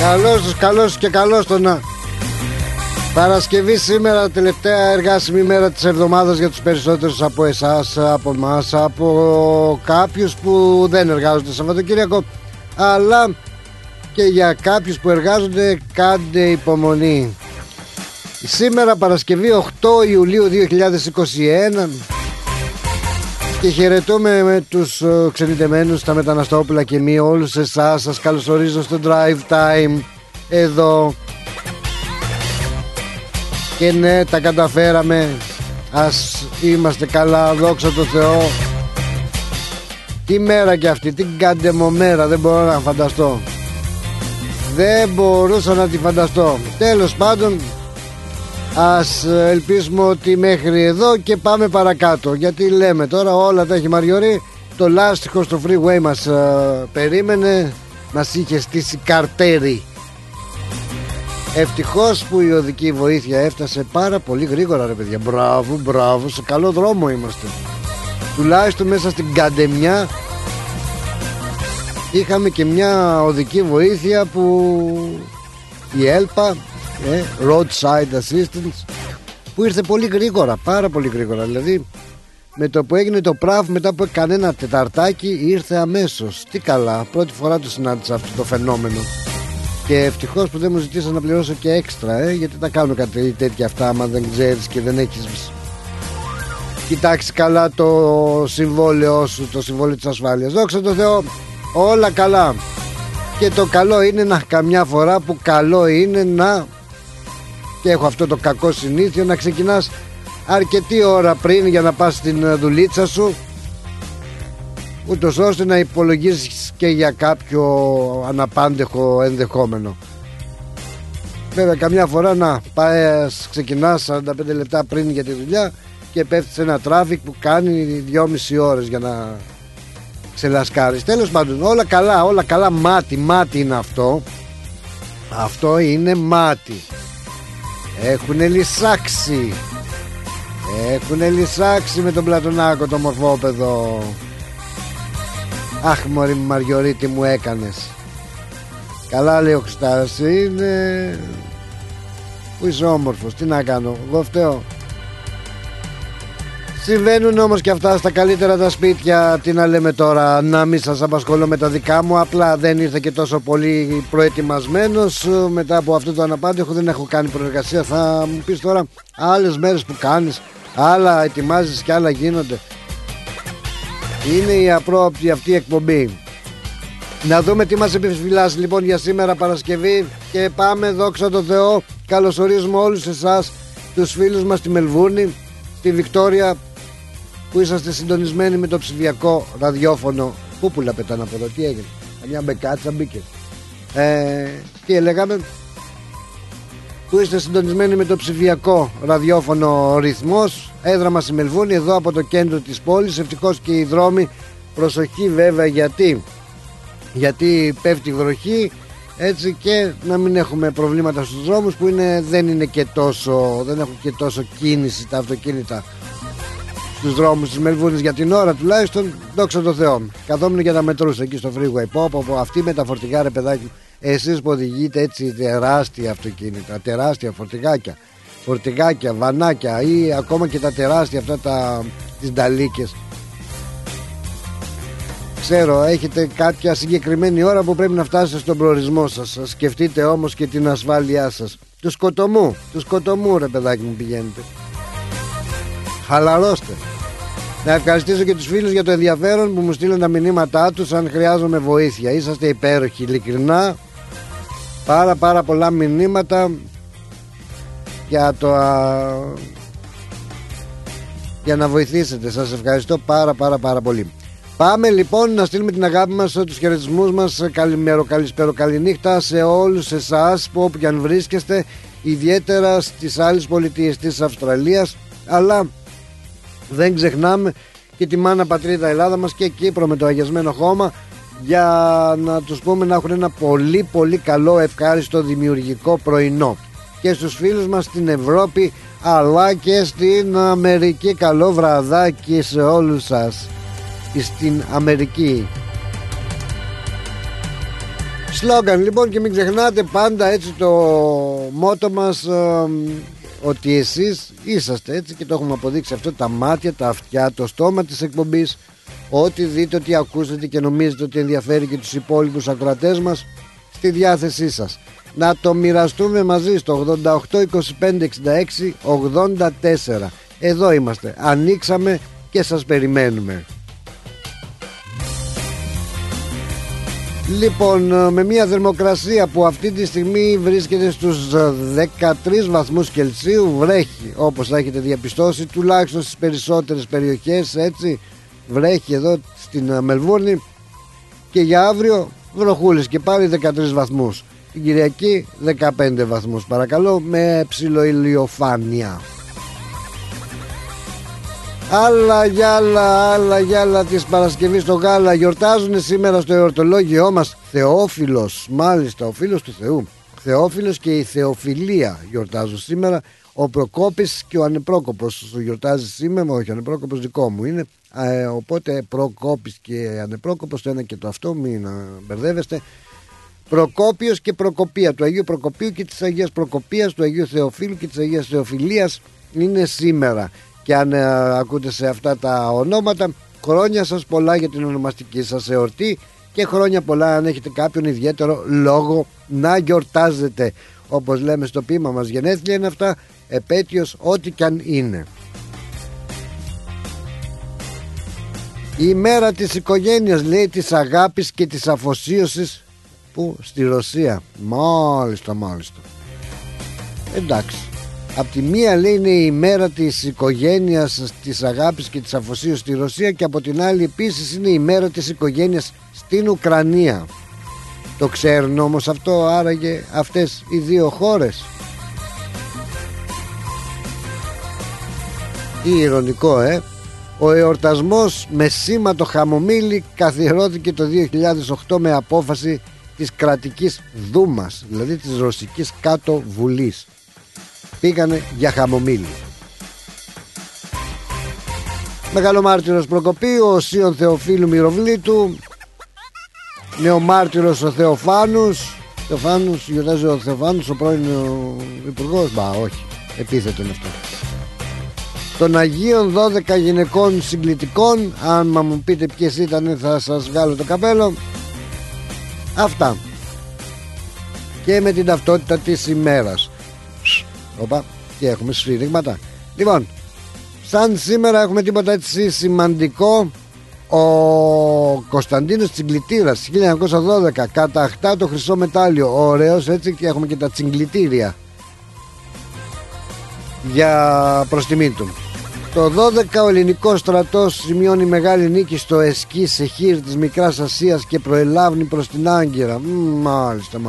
Καλώς και καλώς το να. Παρασκευή σήμερα, τελευταία εργάσιμη μέρα της εβδομάδας για τους περισσότερους από εσάς, από εμάς, από κάποιους που δεν εργάζονται Σαββατοκύριακο, αλλά και για κάποιους που εργάζονται, κάντε υπομονή. Σήμερα Παρασκευή 8 Ιουλίου 2021 και χαιρετούμε με τους ξενιτεμένους, τα μεταναστόπουλα και μη όλους εσάς. Σας καλωσορίζω στο Drive Time εδώ. Και ναι, τα καταφέραμε. Ας είμαστε καλά, δόξα τω Θεώ. Τι μέρα κι αυτή, τι καντεμομέρα, δεν μπορώ να φανταστώ. Δεν μπορούσα να τη φανταστώ. Τέλος πάντων, ας ελπίσουμε ότι μέχρι εδώ και πάμε παρακάτω. Γιατί λέμε τώρα όλα τα έχει μαριωρεί. Το λάστιχο στο freeway μας περίμενε. Μας είχε στήσει καρτέρι. Ευτυχώς που η οδική βοήθεια έφτασε πάρα πολύ γρήγορα, ρε παιδιά. Μπράβο, σε καλό δρόμο είμαστε. Τουλάχιστον μέσα στην καντεμιά είχαμε και μια οδική βοήθεια που η ΕΛΠΑ, Roadside Assistance, που ήρθε πολύ γρήγορα, πάρα πολύ γρήγορα. Δηλαδή με το που έγινε το ΠΡΑΒ, μετά από κανένα τεταρτάκι, ήρθε αμέσως. Τι καλά, πρώτη φορά το συνάντησα αυτό το φαινόμενο. Και ευτυχώς που δεν μου ζητήσαν να πληρώσω και έξτρα, γιατί τα κάνουν κάτι τέτοια αυτά άμα δεν ξέρεις και δεν έχεις κοιτάξει καλά το συμβόλαιό σου, το συμβόλαιο της ασφάλειας. Δόξα τω Θεώ, όλα καλά. Και το καλό είναι να, καμιά φορά που καλό είναι να, και έχω αυτό το κακό συνήθειο, να ξεκινάς αρκετή ώρα πριν για να πας στην δουλίτσα σου, ούτως ώστε να υπολογίσεις και για κάποιο αναπάντεχο ενδεχόμενο. Βέβαια καμιά φορά να πας, ξεκινάς 45 λεπτά πριν για τη δουλειά και πέφτεις σε ένα τράφικ που κάνει 2,5 ώρες για να ξελασκάρεις. Τέλος πάντων, όλα καλά. Μάτι είναι αυτό. Αυτό είναι μάτι. Έχουνε λυσάξει με τον Πλατωνάκο το μορφόπεδο. Αχ μωρή μου Μαριωρίτη, μου έκανες. Καλά λέει ο Χριστάρας, είναι που είσαι όμορφος, τι να κάνω, εγώ φταίω. Συμβαίνουν όμως και αυτά στα καλύτερα τα σπίτια. Τι να λέμε τώρα, να μην σας απασχολώ με τα δικά μου. Απλά δεν ήρθε και τόσο πολύ προετοιμασμένος. Μετά από αυτό το αναπάντεχο δεν έχω κάνει προεργασία. Θα μου πεις τώρα άλλες μέρες που κάνεις, άλλα ετοιμάζεις και άλλα γίνονται. Είναι η απρόοπτη αυτή εκπομπή. Να δούμε τι μας επιφυλάσσει λοιπόν για σήμερα Παρασκευή. Και πάμε, δόξα τω Θεώ. Καλωσορίζουμε όλους εσάς, τους φίλους μας στη Μελβούρνη, στη Βικτόρια, που είσαστε συντονισμένοι με το ψηφιακό ραδιόφωνο. Πούπουλα πετάνε από εδώ, τι έγινε, μια μπεκάτσα μπήκε. Τι έλεγαμε, που είστε συντονισμένοι με το ψηφιακό ραδιόφωνο Ρυθμός. Έδρα μας η Μελβούρνη, εδώ από το κέντρο της πόλης. Ευτυχώς και οι δρόμοι, προσοχή βέβαια, γιατί πέφτει βροχή, έτσι, και να μην έχουμε προβλήματα στους δρόμους που δεν έχουν και τόσο κίνηση τα αυτοκίνητα στους δρόμους της Μελβούρνης για την ώρα τουλάχιστον, δόξα τω Θεώ. Καθόμουν και τα μετρούσα εκεί στο freeway. Πω, αυτοί με τα φορτηγά, ρε παιδάκι, εσείς που οδηγείτε έτσι τεράστια αυτοκίνητα, τεράστια φορτηγάκια, βανάκια ή ακόμα και τα τεράστια αυτά τις νταλίκες, ξέρω, έχετε κάποια συγκεκριμένη ώρα που πρέπει να φτάσετε στον προορισμό σας. Σκεφτείτε όμως και την ασφάλειά σας. Του σκοτωμού ρε παιδάκι μου πηγαίνετε. Χαλαρώστε. Να ευχαριστήσω και τους φίλους για το ενδιαφέρον που μου στείλουν τα μηνύματά τους αν χρειάζομαι βοήθεια. Είσαστε υπέροχοι, ειλικρινά. Πάρα πολλά μηνύματα για να βοηθήσετε. Σας ευχαριστώ πάρα πολύ. Πάμε λοιπόν να στείλουμε την αγάπη μας, τους χαιρετισμούς μας. Καλημέρα, καλησπέρα, καληνύχτα σε όλους εσάς που όπου και αν βρίσκεστε, ιδιαίτερα στις άλλες πολιτείες της Αυστραλίας, αλλά δεν ξεχνάμε και τη μάνα πατρίδα Ελλάδα μας και Κύπρο με το αγιασμένο χώμα, για να τους πούμε να έχουν ένα πολύ καλό, ευχάριστο, δημιουργικό πρωινό. Και στους φίλους μας στην Ευρώπη αλλά και στην Αμερική, καλό βραδάκι σε όλους σας στην Αμερική. Σλόγγαν λοιπόν, και μην ξεχνάτε πάντα έτσι το μότο μας, ότι εσείς είσαστε έτσι, και το έχουμε αποδείξει αυτό, τα μάτια, τα αυτιά, το στόμα της εκπομπής. Ό,τι δείτε, ό,τι ακούσετε και νομίζετε ότι ενδιαφέρει και τους υπόλοιπους ακροατές μας, στη διάθεσή σας. Να το μοιραστούμε μαζί στο 88 25 66 84. Εδώ είμαστε, ανοίξαμε και σας περιμένουμε. Λοιπόν, με μια θερμοκρασία που αυτή τη στιγμή βρίσκεται στους 13 βαθμούς Κελσίου, βρέχει, όπως θα έχετε διαπιστώσει, τουλάχιστον στις περισσότερες περιοχές, έτσι, βρέχει εδώ στην Μελβούρνη, και για αύριο βροχούλες και πάλι 13 βαθμούς. Την Κυριακή 15 βαθμούς παρακαλώ, με ψιλοηλιοφάνεια. Άλλα γυάλα της Παρασκευής στο γάλα. Γιορτάζουν σήμερα στο εορτολόγιό μας Θεόφιλος, μάλιστα, ο φίλος του Θεού, Θεόφιλος και η Θεοφιλία γιορτάζουν σήμερα. Ο Προκόπης και ο Ανεπρόκοπος γιορτάζει σήμερα. Όχι, ο Ανεπρόκοπος δικό μου είναι, οπότε Προκόπης και Ανεπρόκοπος, το ένα και το αυτό, μην μπερδεύεστε. Προκόπιος και Προκοπία, του Αγίου Προκοπίου και της Αγίας Προκοπίας, του Αγίου Θεοφίλου και της Αγίας Θεοφιλίας είναι σήμερα. Και αν ακούτε σε αυτά τα ονόματα, χρόνια σας πολλά για την ονομαστική σας εορτή, και χρόνια πολλά αν έχετε κάποιον ιδιαίτερο λόγο να γιορτάζετε. Όπως λέμε στο ποίημα μας, γενέθλια είναι αυτά, επέτειος ό,τι κι αν είναι. Η ημέρα της οικογένειας, λέει, της αγάπης και της αφοσίωσης, που στη Ρωσία. Μάλιστα. Εντάξει. Απ' τη μία, λέει, είναι η ημέρα της οικογένειας, της αγάπης και της αφοσίωσης στη Ρωσία, και από την άλλη επίσης είναι η ημέρα της οικογένειας στην Ουκρανία. Το ξέρουν όμως αυτό άραγε αυτές οι δύο χώρες? Τι ηρωνικό, Ο εορτασμός με σήμα το χαμομήλι καθιερώθηκε το 2008 με απόφαση της κρατικής δούμας, δηλαδή της ρωσικής κάτω βουλής. Πήγανε για χαμομήλι. Μεγαλομάρτυρος Προκοπίου, ο Σίων Θεοφίλου Μυροβλήτου, νεομάρτυρος ο Θεοφάνους. Γιορτάζει ο Θεοφάνους, ο πρώην υπουργός. Όχι, επίθετο είναι αυτό. Των Αγίων 12 γυναικών συγκλητικών. Αν μου πείτε ποιες ήταν, θα σας βγάλω το καπέλο. Αυτά. Και με την ταυτότητα της ημέρας. Οπα, και έχουμε σφύριγματα. Λοιπόν, σαν σήμερα έχουμε τίποτα έτσι σημαντικό. Ο Κωνσταντίνος Τσιγκλιτήρας 1912 καταχτά το χρυσό μετάλλιο. Ωραίος, έτσι, και έχουμε και τα τσιγκλιτήρια για προς τιμή του. Το 12 ο ελληνικός στρατός σημειώνει μεγάλη νίκη στο Εσκί Σεχίρ της Μικράς Ασίας και προελάβνει προς την Άγκυρα. Μάλιστα.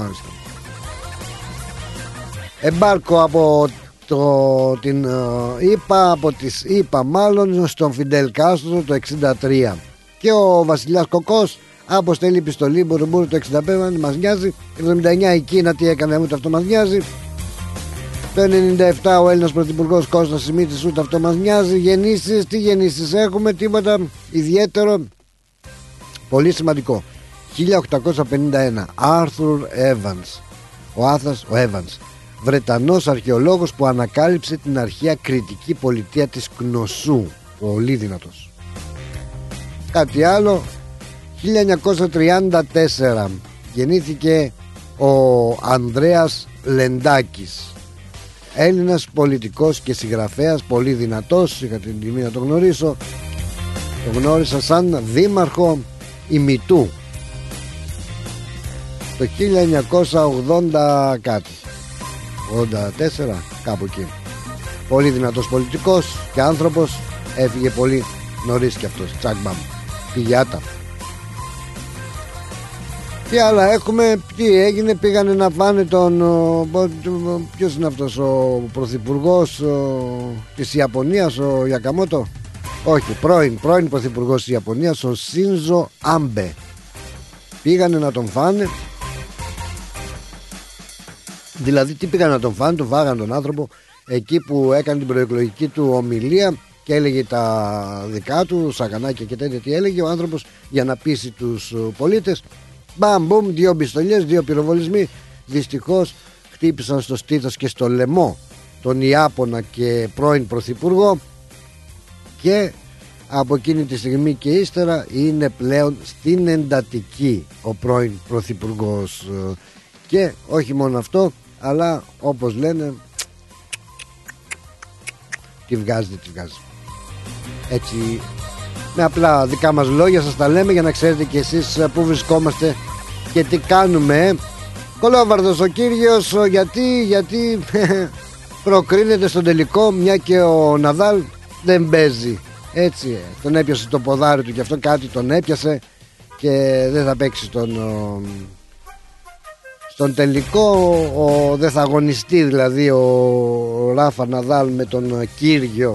Εμπάρκο από την ΙΠΑ, από τις ΙΠΑ μάλλον, στον Φιντέλ Κάστρο το 63. Και ο Βασιλιάς Κοκός αποστέλει επιστολή Μπουρμπούρ το 65, μας νοιάζει. 79 η Κίνα τι έκανε, ούτε αυτό μας νοιάζει. Το 97 ο Έλληνας Πρωθυπουργός Κώστας Σιμίτης, ούτε αυτό μας νοιάζει. Γεννήσεις, τι γεννήσεις έχουμε? Τίποτα ιδιαίτερο. Πολύ σημαντικό. 1851 Άρθουρ Evans, ο Evans, Βρετανός αρχαιολόγος που ανακάλυψε την αρχαία κρητική πολιτεία της Κνωσού. Πολύ δυνατός. Κάτι άλλο. 1934 γεννήθηκε ο Ανδρέας Λεντάκης, Έλληνας πολιτικός και συγγραφέας, πολύ δυνατός. Είχα την τιμή να τον γνωρίσω. Τον γνώρισα σαν δήμαρχο ημιτού το 1980 κάτι, 84 κάπου εκεί. Πολύ δυνατός πολιτικός και άνθρωπος. Έφυγε πολύ νωρίς και αυτός. Τσακ μπαμ, πηγιάτα. Τι άλλα έχουμε? Τι έγινε? Πήγανε να φάνε τον... ποιος είναι αυτός? Ο πρωθυπουργός της Ιαπωνίας, ο Γιακαμότο? Όχι, πρώην πρωθυπουργός της Ιαπωνίας, ο Σίνζο Άμπε. Πήγανε να τον φάνε. Δηλαδή τι πήγανε να τον φάνε? Τον φάγανε τον άνθρωπο εκεί που έκανε την προεκλογική του ομιλία και έλεγε τα δικά του, σαγανάκια και τέτοια. Τι έλεγε ο άνθρωπος για να πείσει τους πολίτες? Μπαμ μπουμ, 2 πιστολιές, 2 πυροβολισμοί. Δυστυχώς χτύπησαν στο στήθος και στο λαιμό τον Ιάπωνα και πρώην πρωθυπουργό, και από εκείνη τη στιγμή και ύστερα είναι πλέον στην εντατική ο πρώην πρωθυπουργός. Και όχι μόνο αυτό, αλλά όπως λένε, τη βγάζει. Έτσι, με απλά δικά μας λόγια σας τα λέμε, για να ξέρετε και εσείς που βρισκόμαστε και τι κάνουμε. Κολόβαρδος ο Κύριος, γιατί προκρίνεται στον τελικό, μια και ο Ναδάλ δεν παίζει. Έτσι, τον έπιασε το ποδάρι του και αυτό κάτι τον έπιασε και δεν θα παίξει στον τελικό. Δεν θα αγωνιστεί δηλαδή ο Ράφα Ναδάλ με τον Κύριο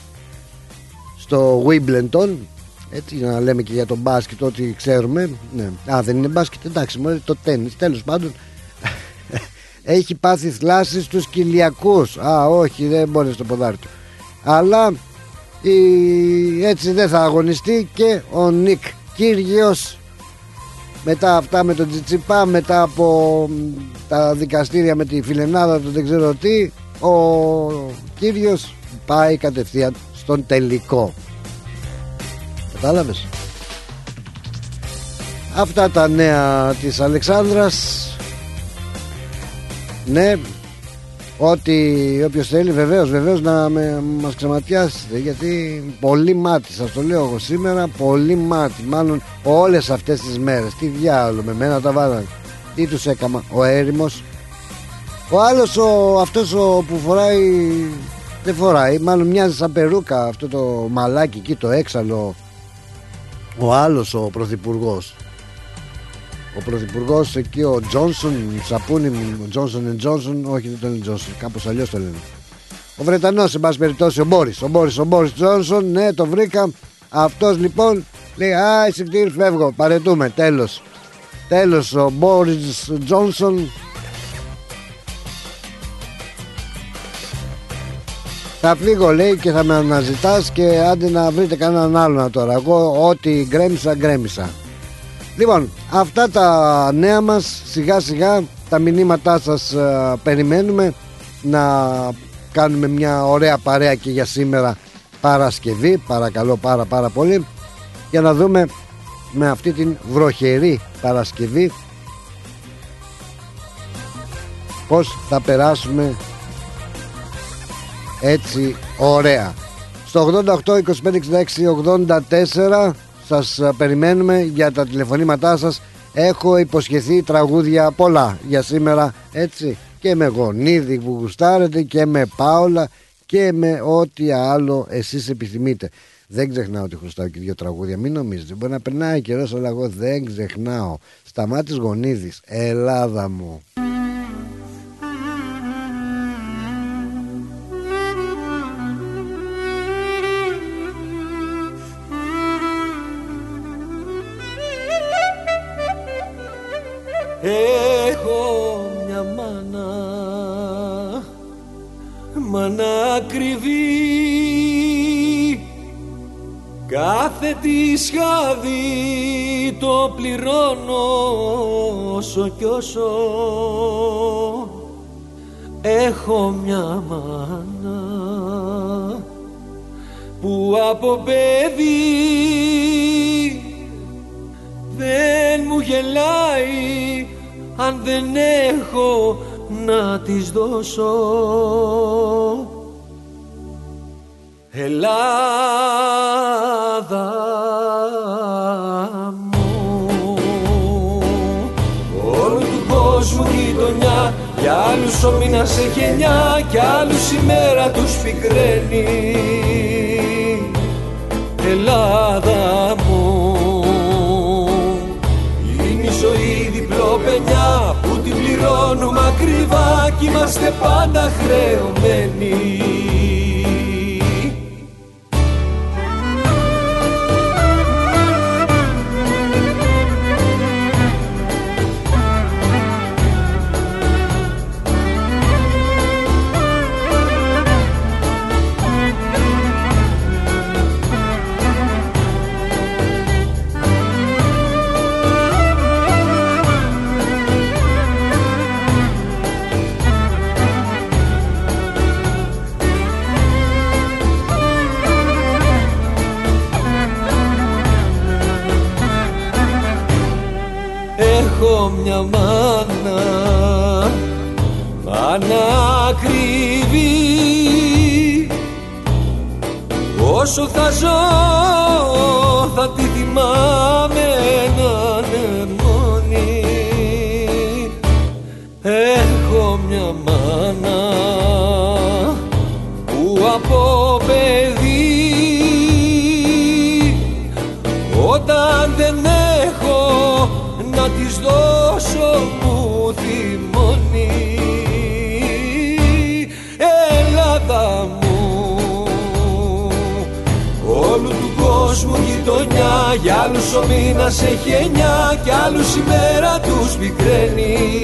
στο Wimbledon. Έτσι, να λέμε και για τον μπάσκετ ό,τι ξέρουμε. Ναι. Δεν είναι μπάσκετ, εντάξει, μόλις το τένις. Τέλος πάντων, έχει πάθει θλάσσεις στους κοιλιακούς. Όχι, δεν μπορεί στο ποδάρι του. Αλλά έτσι δεν θα αγωνιστεί και ο Νικ Κύριος. Μετά αυτά με τον Τσιτσιπά, μετά από τα δικαστήρια με τη φιλενάδα του, δεν ξέρω τι, ο Κύριος πάει κατευθείαν στον τελικό. Κατάλαβες? Αυτά τα νέα της Αλεξάνδρας. Ναι, ότι όποιος θέλει βεβαίως να μας ξεματιάσετε, γιατί πολύ μάτι, σας το λέω εγώ σήμερα, πολύ μάτι, μάλλον όλες αυτές τις μέρες. Τι διάολο, με μένα τα βάλανε. Τι τους έκαμα? Ο έρημος. Ο άλλος, αυτός που φοράει, δεν φοράει, μάλλον μοιάζει σαν περούκα, αυτό το μαλάκι εκεί, το έξαλλο. Ο άλλος ο πρωθυπουργός, ο πρωθυπουργός εκεί, ο Τζόνσον, σαπούνι, ο Τζόνσον & Τζόνσον, όχι δεν τον είναι Τζόνσον, κάπως αλλιώς το λένε. Ο Βρετανός, σε πάση περιπτώσει, ο Μπόρις Τζόνσον, ναι, το βρήκα. Αυτός λοιπόν λέει, εισιτήρι, φεύγω, παρετούμε, τέλος ο Μπόρις Τζόνσον. Θα φύγω, λέει, και θα με αναζητάς και άντε να βρείτε κανέναν άλλον τώρα. Εγώ ό,τι γκρέμισα. Λοιπόν, αυτά τα νέα μας, σιγά σιγά τα μηνύματά σας περιμένουμε. Να κάνουμε μια ωραία παρέα και για σήμερα Παρασκευή, παρακαλώ πάρα πολύ, για να δούμε με αυτή την βροχερή Παρασκευή πως θα περάσουμε έτσι ωραία. Στο 88 25 66 84 σας περιμένουμε για τα τηλεφωνήματά σας. Έχω υποσχεθεί τραγούδια πολλά για σήμερα, έτσι, και με Γονίδη που γουστάρετε και με Πάολα και με ό,τι άλλο εσείς επιθυμείτε. Δεν ξεχνάω ότι χρωστάω και 2 τραγούδια, μην νομίζετε, μπορεί να περνάει καιρός, αλλά εγώ δεν ξεχνάω. Σταμάτης Γονίδης, Ελλάδα μου. Έχω μια μάνα ακριβή, κάθε τη σχάδι το πληρώνω όσο κι όσο. Έχω μια μάνα που από παιδί δεν μου γελάει αν δεν έχω να της δώσω. Ελλάδα μου, όλου του κόσμου γειτονιά, για άλλους ο μήνας έχει 9, κι άλλους η μέρα τους πικραίνει. Ελλάδα μου, είναι η ζωή διπλό παινιά που την πληρώνουμε ακριβά κι είμαστε πάντα χρεωμένοι. μια μάνα, ανακριβή. Όσο θα ζω θα τη θυμάμαι να είναι μόνη. Έχω μια μάνα που από παιδί, όταν δεν έχω να της δώσω μου θυμώνει. Ελλάδα μου, όλου του κόσμου γειτονιά, για άλλους ο μήνας έχει 9 κι άλλους η μέρα τους πικραίνει.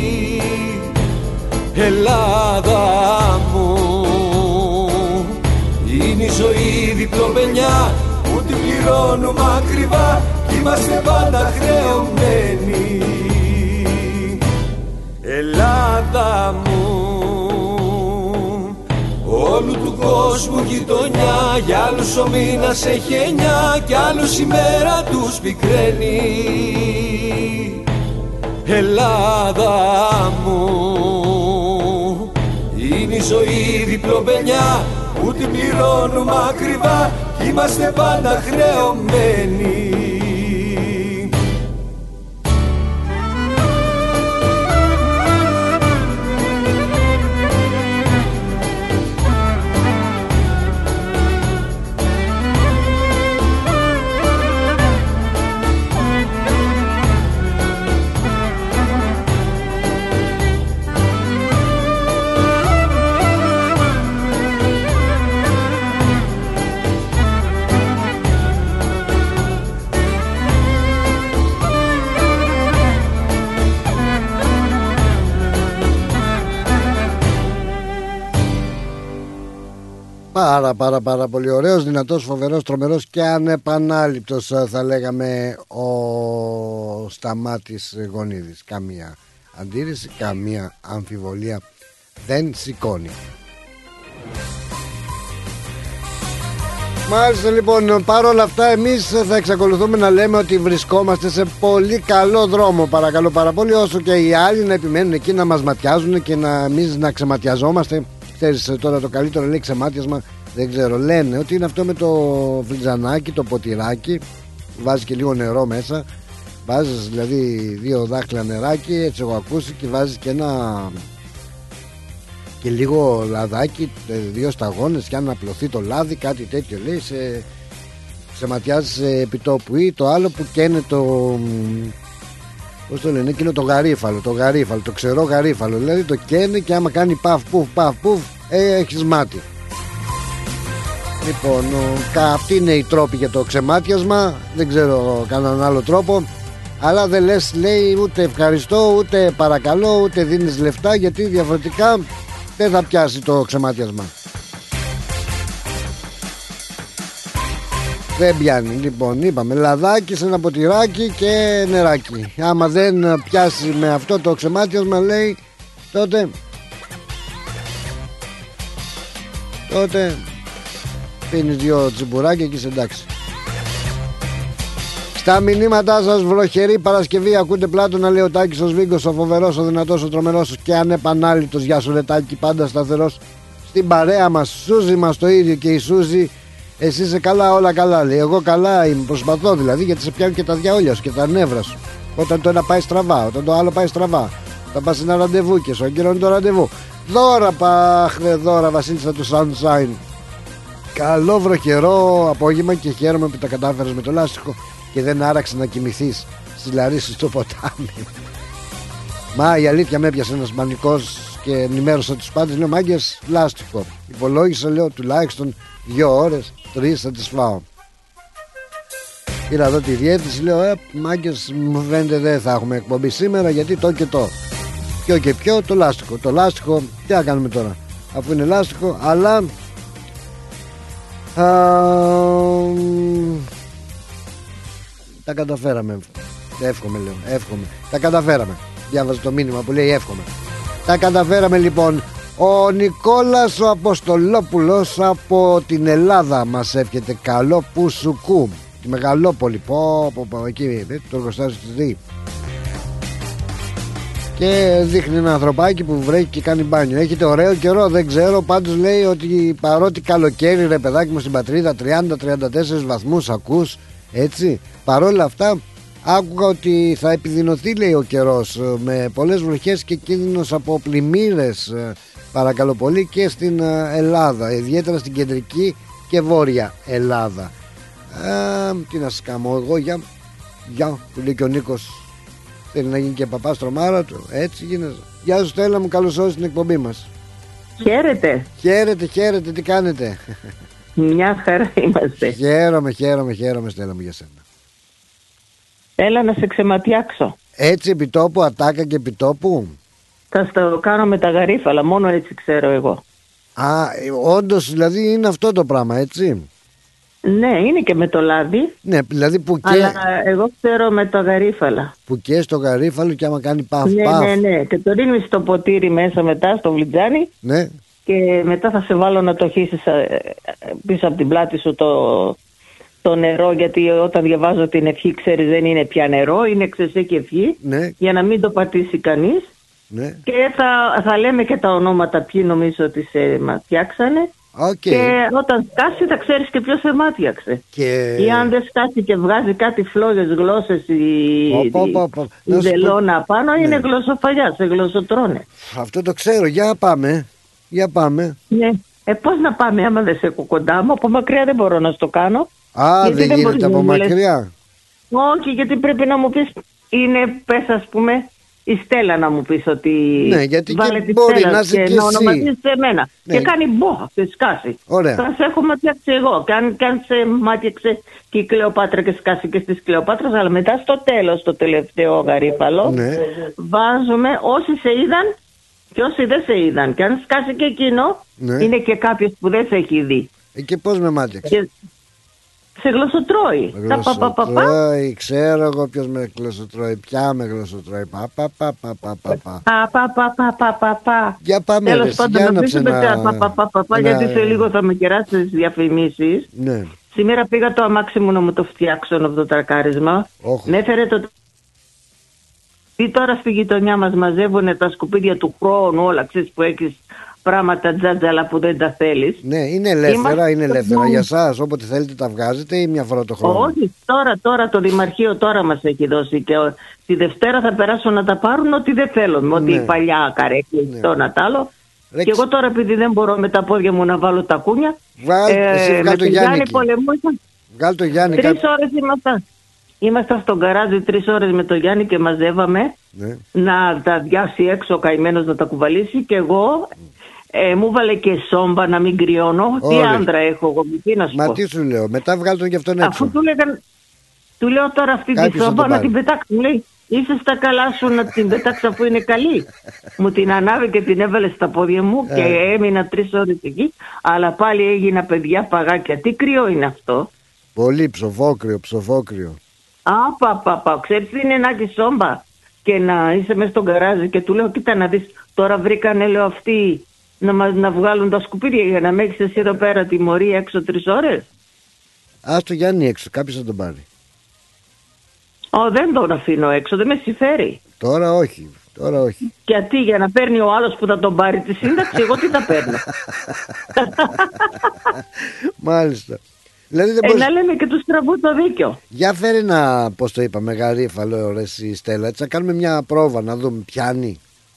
Ελλάδα μου, είναι η ζωή διπλοπενιά που την πληρώνουμε ακριβά κι είμαστε πάντα χρεωμένοι. Ελλάδα μου, όλου του κόσμου γειτονιά, για άλλους ο μήνας έχει 9 κι άλλους η μέρα τους πικραίνει. Ελλάδα μου, είναι η ζωή διπλοπενιά που την πληρώνουμε ακριβά κι είμαστε πάντα χρεωμένοι. Πάρα πολύ ωραίος, δυνατός, φοβερός, τρομερός και ανεπανάληπτος, θα λέγαμε, ο Σταμάτης Γονίδης. Καμία αντίρρηση, καμία αμφιβολία δεν σηκώνει. Μάλιστα, λοιπόν, παρόλα αυτά εμείς θα εξακολουθούμε να λέμε ότι βρισκόμαστε σε πολύ καλό δρόμο, παρακαλώ πάρα πολύ, όσο και οι άλλοι να επιμένουν εκεί να μας ματιάζουν και εμείς να ξεματιαζόμαστε. Ξέρεις, τώρα το καλύτερο λέει ξεμάτιασμα, δεν ξέρω, λένε ότι είναι αυτό με το φλιτζανάκι, το ποτηράκι, βάζεις και λίγο νερό μέσα, βάζεις δηλαδή 2 δάχτυλα νεράκι, έτσι έχω ακούσει, και βάζεις και λίγο λαδάκι, 2 σταγόνες, και αν απλωθεί το λάδι, κάτι τέτοιο λέει, σε ματιάζεις επιτόπου. Ή το άλλο που καίνε το, πώς το λένε, εκείνο το γαρίφαλο, το ξερό γαρίφαλο, δηλαδή το καίνε και άμα κάνει παφ πουφ έχεις μάτι. Λοιπόν, αυτοί είναι οι τρόποι για το ξεμάτιασμα, δεν ξέρω κανέναν άλλο τρόπο. Αλλά δεν λες, λέει, ούτε ευχαριστώ, ούτε παρακαλώ, ούτε δίνεις λεφτά, γιατί διαφορετικά δεν θα πιάσει το ξεμάτιασμα. Δεν πιάνει. Λοιπόν, είπαμε λαδάκι σε ένα ποτηράκι και νεράκι. Άμα δεν πιάσει με αυτό το ξεμάτιασμα, λέει, τότε πίνεις 2 τσιμπουράκια και είσαι εντάξει. Στα μηνύματά σας, βροχερή Παρασκευή, ακούτε Πλάτωνα, λέει ο Τάκης ο Σβίγκος, ο φοβερός, ο δυνατός, ο τρομερός και ανεπανάληπτος. Γεια σου ρε Τάκη, πάντα σταθερός στην παρέα μας. Σούζη μας το ίδιο, και η Σούζη, εσύ είσαι καλά, όλα καλά, λέει. Εγώ καλά είμαι, προσπαθώ δηλαδή, γιατί σε πιάνουν και τα διαόλια σου και τα νεύρα σου. Όταν το ένα πάει στραβά, όταν το άλλο πάει στραβά. Όταν πας σε ένα ραντεβού και σου αγκυρώνει το ραντεβού. Δώρα, δώρα, Βασίλισσα του Sunshine. Καλό βροχερό απόγευμα και χαίρομαι που τα κατάφερες με το λάστιχο και δεν άραξε να κοιμηθείς στις Λαρίσσες στο ποτάμι. Μα η αλήθεια, με έπιασε ένας μανικός και ενημέρωσα τους πάντες. Λέω, μάγκες, λάστιχο. Υπολόγισα, λέω, τουλάχιστον 2 ώρες, 3 θα τις φάω. Πήρα εδώ τη διεύθυνση, λέω, μάγκες, μου φαίνεται δεν θα έχουμε εκπομπή σήμερα, γιατί το και το. Ποιο και ποιο, το λάστιχο. Το λάστιχο, τι να κάνουμε τώρα, αφού είναι λάστιχο, αλλά τα καταφέραμε. Εύχομαι, λέω, εύχομαι. Τα καταφέραμε. Διάβαζε το μήνυμα που λέει εύχομαι. Τα καταφέραμε, λοιπόν. Ο Νικόλας ο Αποστολόπουλος από την Ελλάδα μας εύχεται καλό Πουσουκού, τη Μεγαλόπολη. Εκεί το εργοστάσιο της ΔΗ. Και δείχνει ένα ανθρωπάκι που βρέχει και κάνει μπάνιο. Έχετε ωραίο καιρό, δεν ξέρω. Πάντως λέει ότι παρότι καλοκαίρι, ρε παιδάκι μου, στην πατρίδα 30-34 βαθμούς ακούς, έτσι. Παρόλα αυτά άκουγα ότι θα επιδεινωθεί, λέει, ο καιρός, με πολλές βροχές και κίνδυνος από πλημμύρες, παρακαλώ πολύ, και στην Ελλάδα, ιδιαίτερα στην κεντρική και βόρεια Ελλάδα. Τι να σας κάνω εγώ, για που λέει και ο Νίκος, θέλει να γίνει και παπάς τρομάρα του, έτσι γίνεται. Γεια σου Στέλλα μου, καλώς όρισες στην εκπομπή μας. Χαίρετε. Χαίρετε, τι κάνετε? Μια χαρά είμαστε. Χαίρομαι Στέλλα μου για σένα. Έλα να σε ξεματιάξω. Έτσι επιτόπου, ατάκα και επιτόπου. Θα στο κάνω με τα γαρίφαλα, μόνο έτσι ξέρω εγώ. Όντως δηλαδή είναι αυτό το πράγμα, έτσι. Ναι, είναι και με το λάδι. Ναι, δηλαδή που και... Αλλά εγώ ξέρω με τα γαρίφαλα. Που και στο γαρίφαλο και άμα κάνει παφ. Ναι. Και το ρίχνεις στο ποτήρι μέσα μετά, στο βλιτζάνι. Ναι. Και μετά θα σε βάλω να το χύσεις πίσω από την πλάτη σου το νερό. Γιατί όταν διαβάζω την ευχή, ξέρεις, δεν είναι πια νερό, είναι ξεσέ και ευχή. Ναι. Για να μην το πατήσει κανείς. Ναι. Και θα λέμε και τα ονόματα ποιοι νομίζω ότι σε ματιάξανε. Okay. Και όταν σκάσει θα ξέρεις και ποιος σε μάτιαξε. Ή αν δεν σκάσει και βγάζει κάτι φλόγες, γλώσσες ή δελώνα πάνω, είναι γλωσσοφαγιά, σε γλωσσοτρώνε. Αυτό το ξέρω, για πάμε. Ναι, πώς να πάμε άμα δεν σε έχω κοντά μου, από μακριά δεν μπορώ να στο κάνω. Δεν γίνεται από μακριά. Όχι, γιατί πρέπει να μου πεις, πες ας πούμε, η Στέλλα να μου πεις ότι γιατί βάλε και τη μπορεί Στέλλα να είσαι και και να ονομαζείς εμένα. Ναι. Και κάνει μπο, και σκάσει. Ωραία. Θα σε έχω ματιάξει εγώ. Και αν σε μάτιαξε και η Κλεοπάτρα και σκάσει και στις Κλεοπάτρας, αλλά μετά στο τέλος, το τελευταίο γαρίφαλο, βάζουμε όσοι σε είδαν και όσοι δεν σε είδαν. Και αν σκάσει και εκείνο, είναι και κάποιος που δεν σε έχει δει. Και πώς με μάτιαξε? Σε γλωσσοτρώει. Ξέρω εγώ ποιος με γλωσσοτρώει. Ποια με γλωσσοτρώει. Για πάμε. Τέλος πάντων, να πείσουμε γιατί σε λίγο θα με κεράσει τις διαφημίσεις. Ναι. Σήμερα πήγα το αμάξι μου να μου το φτιάξω αυτό το τρακάρισμα. Με έφερε το... Τι τώρα στη γειτονιά μας μαζεύουν τα σκουπίδια του χρόνου, όλα ξέρεις που έχεις πράγματα τζάτζαλα που δεν τα θέλεις. Ναι, είναι ελεύθερα, για σας, όποτε θέλετε τα βγάζετε ή μια φορά το χρόνο? Όχι, τώρα το Δημαρχείο τώρα μας έχει δώσει και τη Δευτέρα θα περάσω να τα πάρουν ό,τι δεν θέλουν, ό,τι η παλιά καρέκλη, το να τ' άλλο. Και εγώ τώρα επειδή δεν μπορώ με τα πόδια μου να βάλω τα κούνια, με τον Γιάννη πολεμούσα. Βγάλ' το Γιάννη. 3 ώρες ήμασταν στον γκαράζι 3 ώρες με τον Γιάννη και μαζεύαμε να τα διάσει έξω ο καημένος να τα κουβαλήσει και εγώ μου βάλε και σόμπα να μην κρυώνω. Τι άντρα έχω εγώ, τι να σου πω. Μα τι σου λέω, μετά βγάλω τον και αυτόν έξω. Αφού του λέω τώρα αυτή τη σόμπα να την πετάξει, μου λέει είσαι στα καλά σου να την πετάξει αφού είναι καλή. Μου την ανάβει και την έβαλε στα πόδια μου και έμεινα 3 ώρες εκεί, αλλά πάλι έγινα παιδιά παγάκια. Τι κρύο είναι αυτό? Πολύ ψοφόκριο. Ξέρεις τι είναι να έχεις σόμπα και να είσαι μέσα στον γκαράζι και του λέω κοίτα να δεις, τώρα βρήκανε λέω αυτοί να βγάλουν τα σκουπίδια για να με έχεις εσύ εδώ πέρα τιμωρία έξω 3 ώρες. Ας το Γιάννη έξω, κάποιος θα τον πάρει. Δεν τον αφήνω έξω, δεν με συμφέρει. Τώρα όχι. Γιατί για να παίρνει ο άλλος που θα τον πάρει τη σύνταξη, εγώ τι θα παίρνω? Μάλιστα. Δηλαδή να λέμε και του στραβού το δίκιο. Για φέρει ένα, πώς το είπαμε, γαρίφαλο ρε η Στέλλα, έτσι να κάνουμε μια πρόβα να δούμε πιάνει.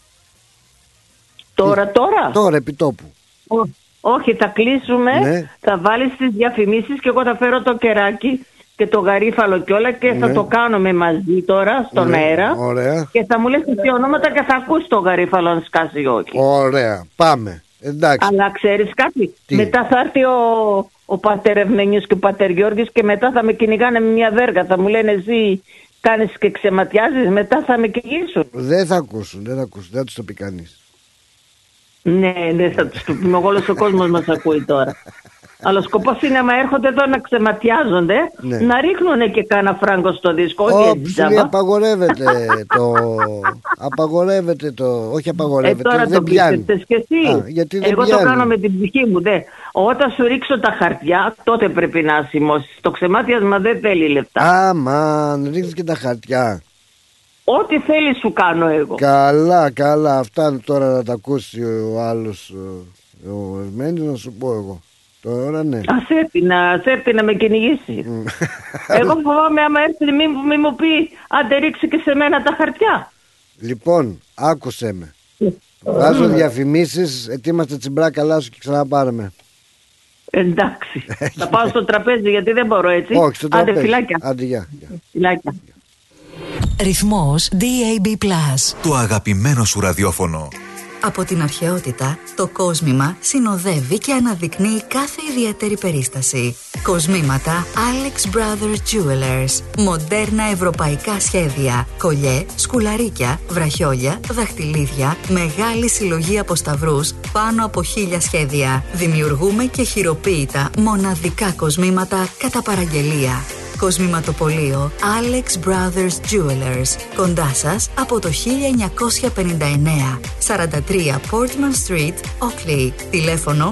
Τώρα επί τόπου. Όχι, θα κλείσουμε, θα βάλεις τις διαφημίσεις και εγώ θα φέρω το κεράκι και το γαρίφαλο και όλα και θα το κάνουμε μαζί τώρα στον αέρα. Ωραία. Και θα μου λες τι ονόματα και θα ακούς το γαρίφαλο αν σκάσει ή όχι. Ωραία, πάμε. Εντάξει. Αλλά ξέρεις κάτι, μετά θα έρθει ο πατέρ Ευμενιούς και ο πατέρ Γιώργης και μετά θα με κυνηγάνε με μια βέργα. Θα μου λένε εσύ κάνεις και ξεματιάζεις, μετά θα με κυνηγήσουν. Δεν θα ακούσουν, δεν θα τους το πει κανείς. Ναι, θα τους το πούμε, όλος ο κόσμος μας ακούει τώρα. Αλλά ο σκοπός είναι άμα έρχονται εδώ να ξεματιάζονται, να ρίχνουν και κάνα φράγκο στο δίσκο. Όχι, απαγορεύεται όχι απαγορεύεται, τώρα δεν το πίστευτες και εσύ. Γιατί δεν εγώ πιάνει. το κάνω με την ψυχή μου. Όταν σου ρίξω τα χαρτιά, τότε πρέπει να ασημώσεις. Το ξεμάτιασμα δεν θέλει λεφτά. Μαν, ρίχνεις και τα χαρτιά. Ό,τι θέλει σου κάνω εγώ. Καλά, καλά. Αυτά τώρα να τα ακούσει ο άλλος ο Ερμένης, να σου πω εγώ. Τώρα ναι. Ας έρθει να με κυνηγήσει. Εγώ φοβάμαι άμα έρθει μη μου πει άντε ρίξει και σε μένα τα χαρτιά. Λοιπόν, άκουσέ με. Βάζω διαφημίσεις, ετοίμαστε τσιμπρά καλά σου και ξαναπάρουμε. Εντάξει. Θα πάω στο τραπέζι γιατί δεν μπορώ έτσι. Όχι, στο τραπέζι. Άντε φυλάκια. Άντε γεια. Φυλάκια. Ρυθμός DAB+. Το αγαπημένο σου ραδιόφωνο. Από την αρχαιότητα, το κόσμημα συνοδεύει και αναδεικνύει κάθε ιδιαίτερη περίσταση. Κοσμήματα Alex Brothers Jewelers. Μοντέρνα ευρωπαϊκά σχέδια. Κολιέ, σκουλαρίκια, βραχιόλια, δαχτυλίδια, μεγάλη συλλογή από σταυρούς, πάνω από 1000 σχέδια. Δημιουργούμε και χειροποίητα μοναδικά κοσμήματα κατά παραγγελία. Κοσμηματοπωλείο Alex Brothers Jewelers. Κοντά σας από το 1959. 43 Portman Street, Oakley. Τηλέφωνο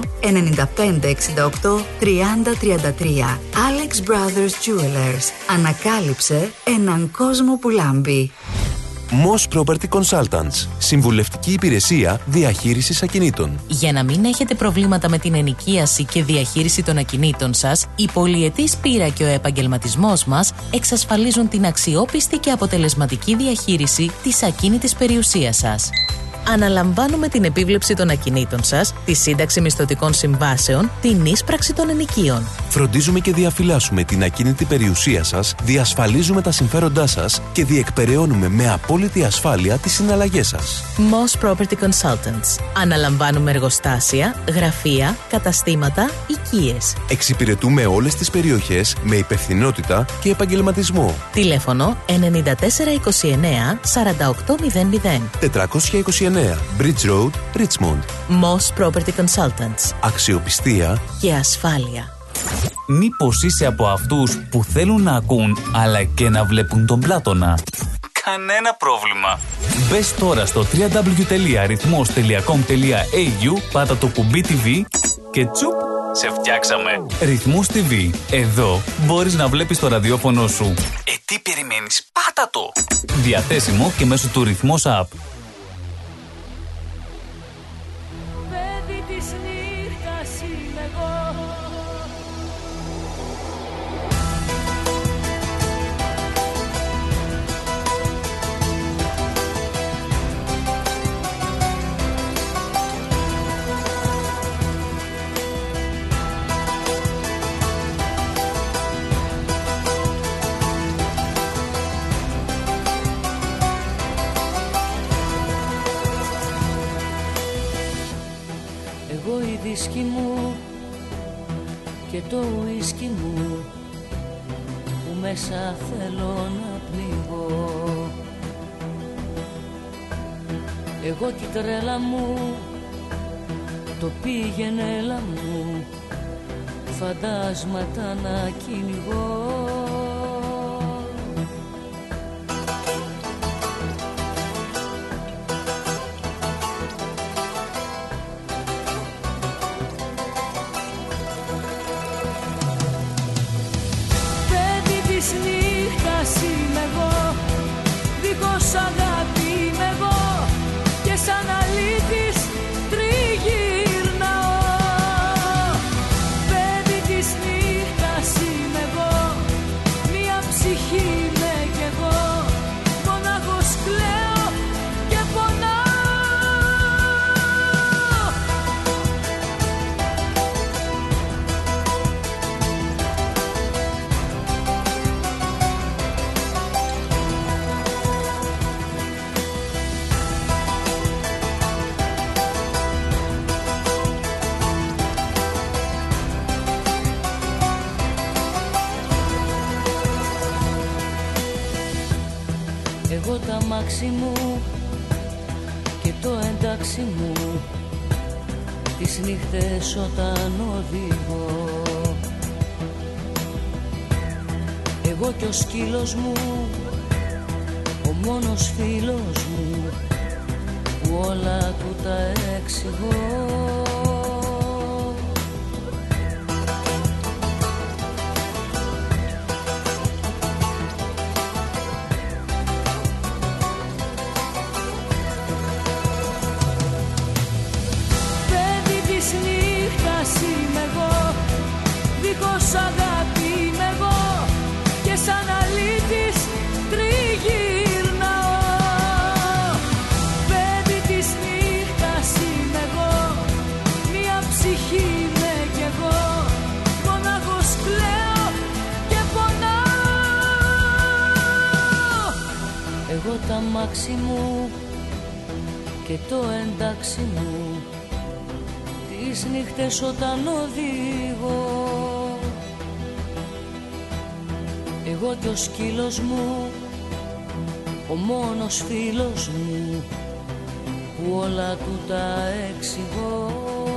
9568 3033. Alex Brothers Jewelers. Ανακάλυψε έναν κόσμο που λάμπει. Moss Property Consultants. Συμβουλευτική υπηρεσία διαχείρισης ακινήτων. Για να μην έχετε προβλήματα με την ενοικίαση και διαχείριση των ακινήτων σας, η πολυετής πείρα και ο επαγγελματισμός μας εξασφαλίζουν την αξιόπιστη και αποτελεσματική διαχείριση της ακίνητης περιουσίας σας. Αναλαμβάνουμε την επίβλεψη των ακινήτων σας, τη σύνταξη μισθωτικών συμβάσεων, την ίσπραξη των ενοικίων. Φροντίζουμε και διαφυλάσσουμε την ακίνητη περιουσία σας, διασφαλίζουμε τα συμφέροντά σας και διεκπεραιώνουμε με απόλυτη ασφάλεια τις συναλλαγές σας. Moss Property Consultants. Αναλαμβάνουμε εργοστάσια, γραφεία, καταστήματα, οικίες. Εξυπηρετούμε όλες τις περιοχές με υπευθυνότητα και επαγγελματισμό. Τηλέφωνο 9429 4800. 429 Bridge Road, Richmond. Moss Property Consultants. Αξιοπιστία και ασφάλεια. Μήπως είσαι από αυτούς που θέλουν να ακούν αλλά και να βλέπουν τον Πλάτωνα? Κανένα πρόβλημα. Μπες τώρα στο www.rhythmos.com.au, πάτα το κουμπί TV και τσουπ, σε φτιάξαμε. Ρυθμός TV. Εδώ μπορείς να βλέπεις το ραδιόφωνο σου. Τι περιμένεις? Πάτα το! Διαθέσιμο και μέσω του Ρυθμός App. Και το ουίσκι μου που μέσα θέλω να πνιγώ. Εγώ κι η τρέλα μου, το πήγαινε έλα μου, φαντάσματα να κυνηγώ. Αγάπη είμαι εγώ και σαν αλήτης τριγυρνάω. Παιδί της νύχτας είμαι εγώ, μια ψυχή είμαι κι εγώ, μονάχος κλαίω και πονάω. Εγώ τα μάξι μου και το εντάξει μου, τις νύχτες όταν οδηγώ. Εγώ κι ο σκύλος μου, ο μόνος φίλος μου, που όλα του τα εξηγώ. τα μάξι μου και το εντάξει μου, τις νύχτες όταν οδηγώ. Εγώ κι ο σκύλος μου, ο μόνος φίλος μου, που όλα του τα εξηγώ.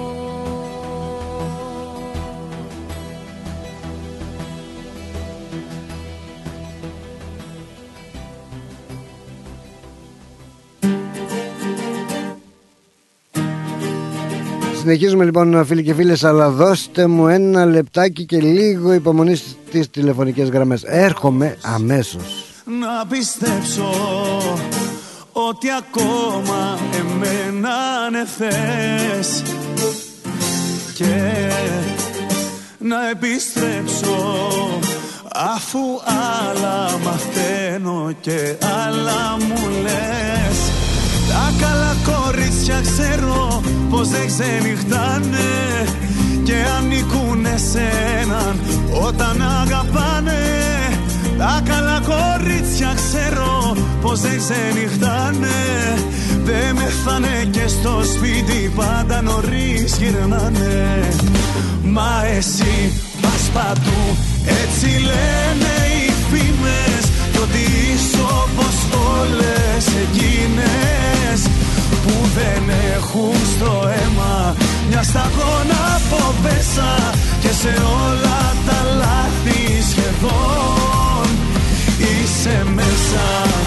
Συνεχίζουμε λοιπόν φίλοι και φίλες, αλλά δώστε μου ένα λεπτάκι και λίγο υπομονή στις τηλεφωνικές γραμμές. Έρχομαι αμέσως. Να πιστέψω ότι ακόμα εμένα ναι θες και να επιστρέψω αφού άλλα μαθαίνω και άλλα μου λες. Τα καλά κορίτσια ξέρω πως δεν ξενυχτάνε και ανήκουνε σ' έναν όταν αγαπάνε. Τα καλά κορίτσια ξέρω πως δεν ξενυχτάνε, δεν μεθάνε και στο σπίτι πάντα νωρίς γυρνάνε. Μα εσύ πας παντού, έτσι λένε οι φήμες, κι ότι είσαι όπως όλες εκείνες που δεν έχουν στο αίμα μια σταγόνα από μέσα και σε όλα τα λάθη σχεδόν είσαι μέσα.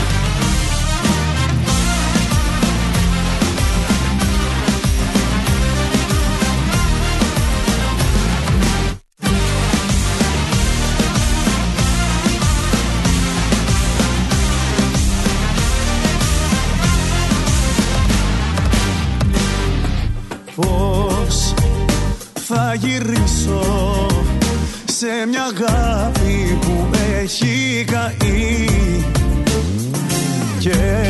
Πώς θα γυρίσω σε μια αγάπη που έχει καεί και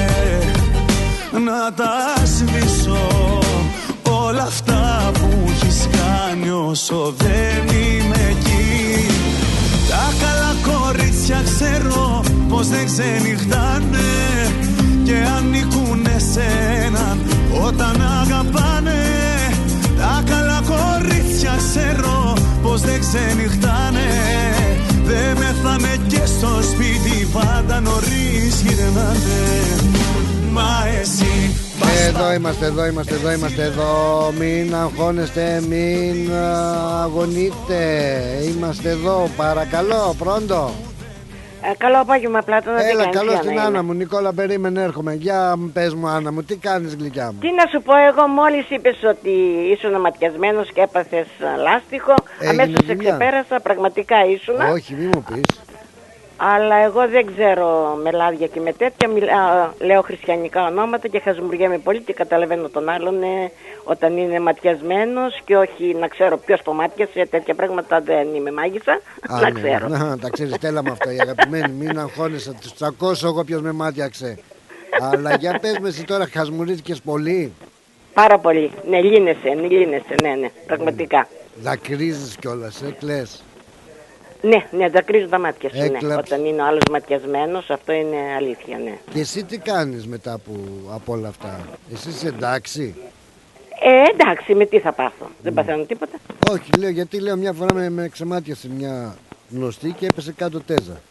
να τα σβήσω όλα αυτά που έχεις κάνει όσο δεν είμαι εκεί. Τα καλά κορίτσια ξέρω πως δεν ξενυχτάνε και ανήκουνε σε έναν όταν αγαπάνε. Τα καλά κορίτσια ξέρω πως δεν ξενυχτάνε, δεν μεθάνε και στο σπίτι πάντα νωρίς γυρνάνε. Μα εσύ εδώ είμαστε, εδώ είμαστε, εδώ είμαστε, εδώ. Μην αγχώνεστε, μην αγωνείτε. Είμαστε εδώ, παρακαλώ, πρώτο. Καλό απόγευμα, Πλάτωνα. Έλα, καλώς την Άννα μου. Νικόλα, περίμενε, έρχομαι. Για πες μου, Άννα μου, τι κάνεις, γλυκιά μου? Τι να σου πω, εγώ μόλις είπες ότι ήσουν ματιασμένος και έπαθες λάστιχο, αμέσως σε ξεπέρασα, πραγματικά ήσουν. Όχι, μη μου πεις. Αλλά εγώ δεν ξέρω με λάδια και με τέτοια. Λέω χριστιανικά ονόματα και χασμουριέμαι πολύ και καταλαβαίνω τον άλλον όταν είναι ματιασμένος και όχι να ξέρω ποιος το μάτιασε. Τέτοια πράγματα δεν είμαι μάγισσα. Να ξέρω. Τα ξέρεις, Στέλλα μου αυτό, η αγαπημένη. Μην αγχώνεσαι, τους τσακώσω εγώ ποιος με μάτιαξε. Αλλά για πες με εσύ τώρα, χασμουρίστηκες πολύ? Πάρα πολύ. Ναι, λύνεσαι, ναι, πραγματικά. Δακρύζεις κιόλας, κλαις? Ναι, δακρύζουν τα μάτια σου, ναι. Όταν είναι ο άλλος ματιασμένος, αυτό είναι αλήθεια, ναι. Και εσύ τι κάνεις μετά από όλα αυτά? Εσύ είσαι εντάξει? Εντάξει, με τι θα πάθω? Δεν παθαίνω τίποτα. Όχι, λέω, γιατί λέω μια φορά με ξεμάτιασε μια γνωστή και έπεσε κάτω τέζα.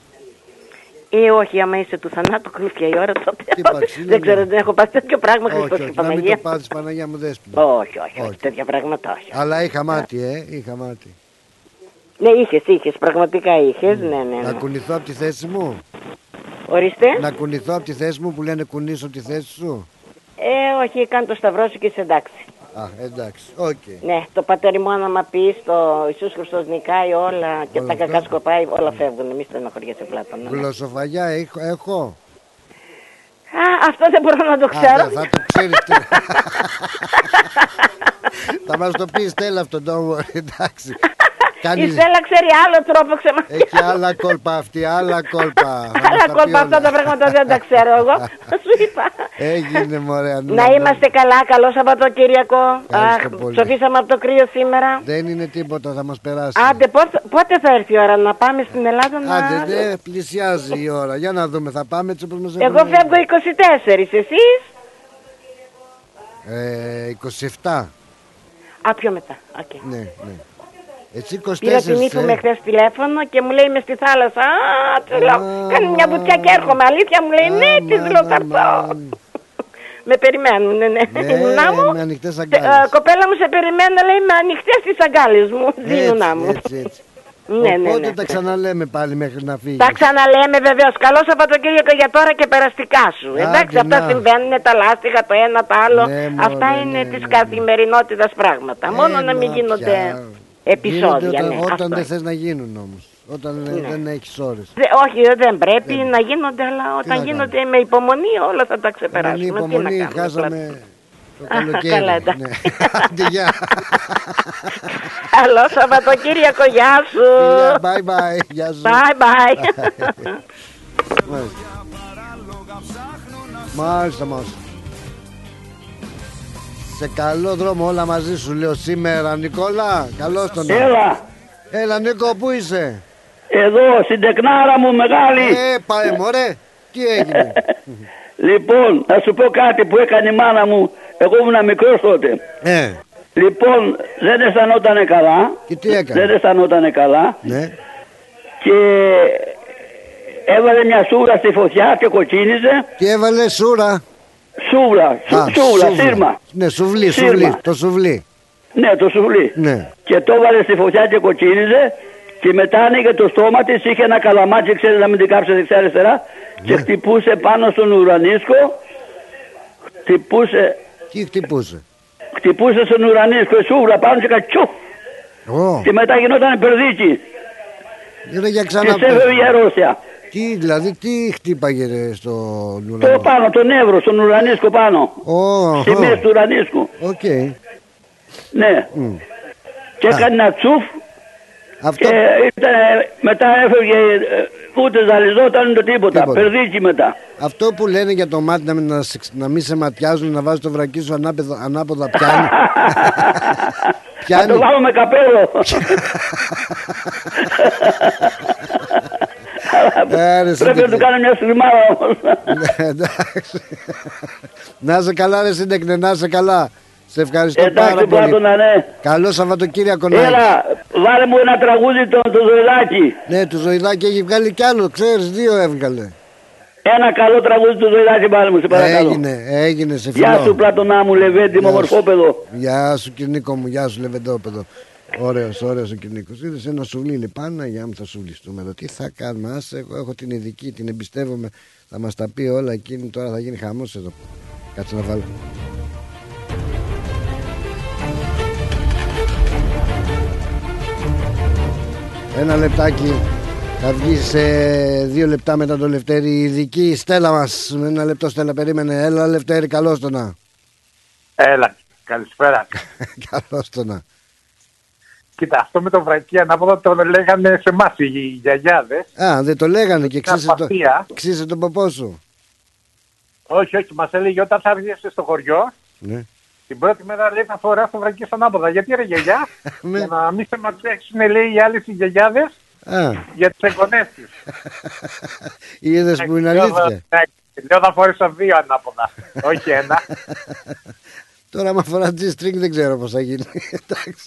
Όχι, άμα είσαι του θανάτου κλούφια η ώρα τότε. Δεν ξέρω, δεν έχω πάθει τέτοιο πράγμα. Χριστός και Παναγία. Να μην το πάθεις, Παναγία μου, δέσποινα. Όχι, τέτοια πράγματα όχι. Αλλά είχα μάτι, είχα μάτι. Ναι, είχες, πραγματικά είχες, ναι. Να κουνηθώ από τη θέση μου? Ορίστε. Να κουνηθώ από τη θέση μου που λένε κουνήσω τη θέση σου? Όχι, κάνει το σταυρό σου και είσαι εντάξει. Εντάξει, οκ. Ναι, το πατέρι μου άμα πεις, το Ιησούς Χριστός νικάει όλα και τα κακά σκοπάει, όλα φεύγουν, εμείς στενοχωριέσαι, Πλάτωνα. Γλωσσοφαγιά έχω? Αυτό δεν μπορώ να το ξέρω. Θα το ξέρεις. Θα μας το πεις, Στέλλα, αυτό το όνομα, εντάξει. Η Στέλλα ξέρει άλλο τρόπο Έχει άλλα κόλπα αυτή, άλλα κόλπα. Άλλα κόλπα, αυτά τα πράγματα δεν τα ξέρω εγώ. Σου είπα. Έγινε μωρέ. Να είμαστε καλά, καλό Σαββατοκύριακο. Ψοφήσαμε από το κρύο σήμερα. Δεν είναι τίποτα, θα μας περάσει. Άντε, πότε θα έρθει η ώρα να πάμε στην Ελλάδα να... Άντε, πλησιάζει η ώρα. Για να δούμε, θα πάμε έτσι όπως μας Εγώ φεύγω 24, εσείς? 27. Α, πιο μετά. Okay. Ναι. Έτσι 24. Πήρα την ύφη μου εχθές τηλέφωνο και μου λέει είμαι στη θάλασσα. Του λέω, κάνει μια βουτιά και έρχομαι. Αλήθεια μου λέει, ναι, της λέω θα έρθω. Με περιμένουν, ναι. Με ανοιχτές αγκάλες. Κοπέλα μου σε περιμένω, λέει, με ανοιχτές τις αγκάλες μου. Δίνουνά μου. Έτσι. Ναι. Οπότε τα ξαναλέμε πάλι μέχρι να φύγει. Τα ξαναλέμε βεβαίως. Καλό Σαββατοκύριακο για τώρα και περαστικά σου. Εντάξει, αυτά συμβαίνουν, τα λάστιχα, το ένα, το άλλο. Αυτά είναι της καθημερινότητας πράγματα. Μόνο να μην γίνονται επεισόδια. Όταν δεν θες να γίνουν όμως. Όταν δεν έχεις ώρες. Όχι, δεν πρέπει να γίνονται, αλλά όταν γίνονται με υπομονή όλα θα τα ξεπεράσουμε. Με υπομονή χάσαμε το καλοκαίρι. Καλά, εντάξει. Γεια. Καλό Σαββατοκύριακο, γεια σου. Bye bye. Γεια σου. Bye bye. Μάλιστα. Σε καλό δρόμο όλα μαζί σου λέω σήμερα, Νικόλα. Καλώς τον. Έλα Νίκο, πού είσαι? Εδώ, στην τεκνάρα μου μεγάλη. Πάει μωρέ, τι έγινε? Λοιπόν, θα σου πω κάτι που έκανε η μάνα μου. Εγώ ήμουν μικρός τότε. Λοιπόν, δεν αισθανότανε καλά. Και τι έκανε? Δεν αισθανότανε καλά. Ναι. Και έβαλε μια σούρα στη φωτιά και κοκκίνιζε. Τι έβαλε σούρα? Σούβλα, σύρμα. Ναι, σουβλί, το σουβλί. Ναι, το σουβλί. Ναι. Και το έβαλε στη φωτιά και κοκκίνιζε. Και μετά άνοιγε το στόμα της, είχε ένα καλαμάτσι, ξέρετε, να μην την κάψει δεξιά-αριστερά. Και χτυπούσε πάνω στον ουρανίσκο. Χτυπούσε. Τι χτυπούσε? Χτυπούσε στον ουρανίσκο, η σούβλα πάνω και κατσούφ. Και μετά γινόταν περδίκι. Και έφευγε η αρρώστια. Τι, δηλαδή, τι χτύπαγε στον ουρανίσκο? Το πάνω, το νεύρο, στον ουρανίσκο πάνω. Στη μέση του ουρανίσκου. Οκ. Ναι. Και έκανε ένα τσούφ. Αυτό... Και μετά έφευγε, ούτε ζαλιζόταν ούτε τίποτα. Περδίκι μετά. Αυτό που λένε για το μάτι να μην σε ματιάζουν, να βάζεις το βρακί σου ανάποδα πιάνει. Θα το βάλω με καπέλο. Πρέπει να του κάνω μια στριμάδα όμως. Να είσαι καλά ρε Σύντεκνε, να είσαι καλά. Σε ευχαριστώ πάρα πολύ. Καλό Σαββατοκύριακο να έχεις. Έλα, βάλε μου ένα τραγούδι το Ζωηδάκι. Ναι, το Ζωηδάκι έχει βγάλει κι άλλο, ξέρεις, 2 έβγαλε. Ένα καλό τραγούδι του Ζωηδάκι βάλε μου, σε παρακαλώ. Έγινε, σε φιλό. Γεια σου Πλατωνά μου, Λεβέντη μου, ομορφόπεδο. Γεια σου Κυρνίκο μου, γεια σου Λεβεντόπεδο. Ωραίος ο Κυρνίκος. Είδες ένα σουβλί, πάνω για να θα σουβλιστούμε εδώ. Τι θα κάνουμε, εγώ έχω την ειδική, την εμπιστεύομαι. Θα μας τα πει όλα εκείνη, τώρα θα γίνει χαμός εδώ. Κάτσε να βάλω. Ένα λεπτάκι. Θα βγει σε 2 λεπτά μετά το Λευτέρη η ειδική Στέλλα μας. Με 1 λεπτό Στέλλα περίμενε. Έλα Λευτέρη, καλώς το να. Έλα, καλησπέρα. Καλώς το να. Κοίτα, αυτό με το βρακί ανάποδα το λέγανε σε εμάς οι γιαγιάδες. Α, δεν το λέγανε και ξύσε τον ποπό σου. Όχι, μας έλεγε όταν θα έρθεις στο χωριό. Ναι. Την πρώτη μέρα λέει θα φοράς το βρακί στον ανάποδα. Γιατί ρε γιαγιά? Για να μην σε ματιάξουν, λέει οι άλλες οι γιαγιάδες. Για τις εγγονές τους. Είδες που είναι αλήθεια? Λέω θα φορέσα 2 ανάποδα, όχι 1. Τώρα άμα φορά G-string δεν ξέρω πώς θα γίνει. Εντάξει.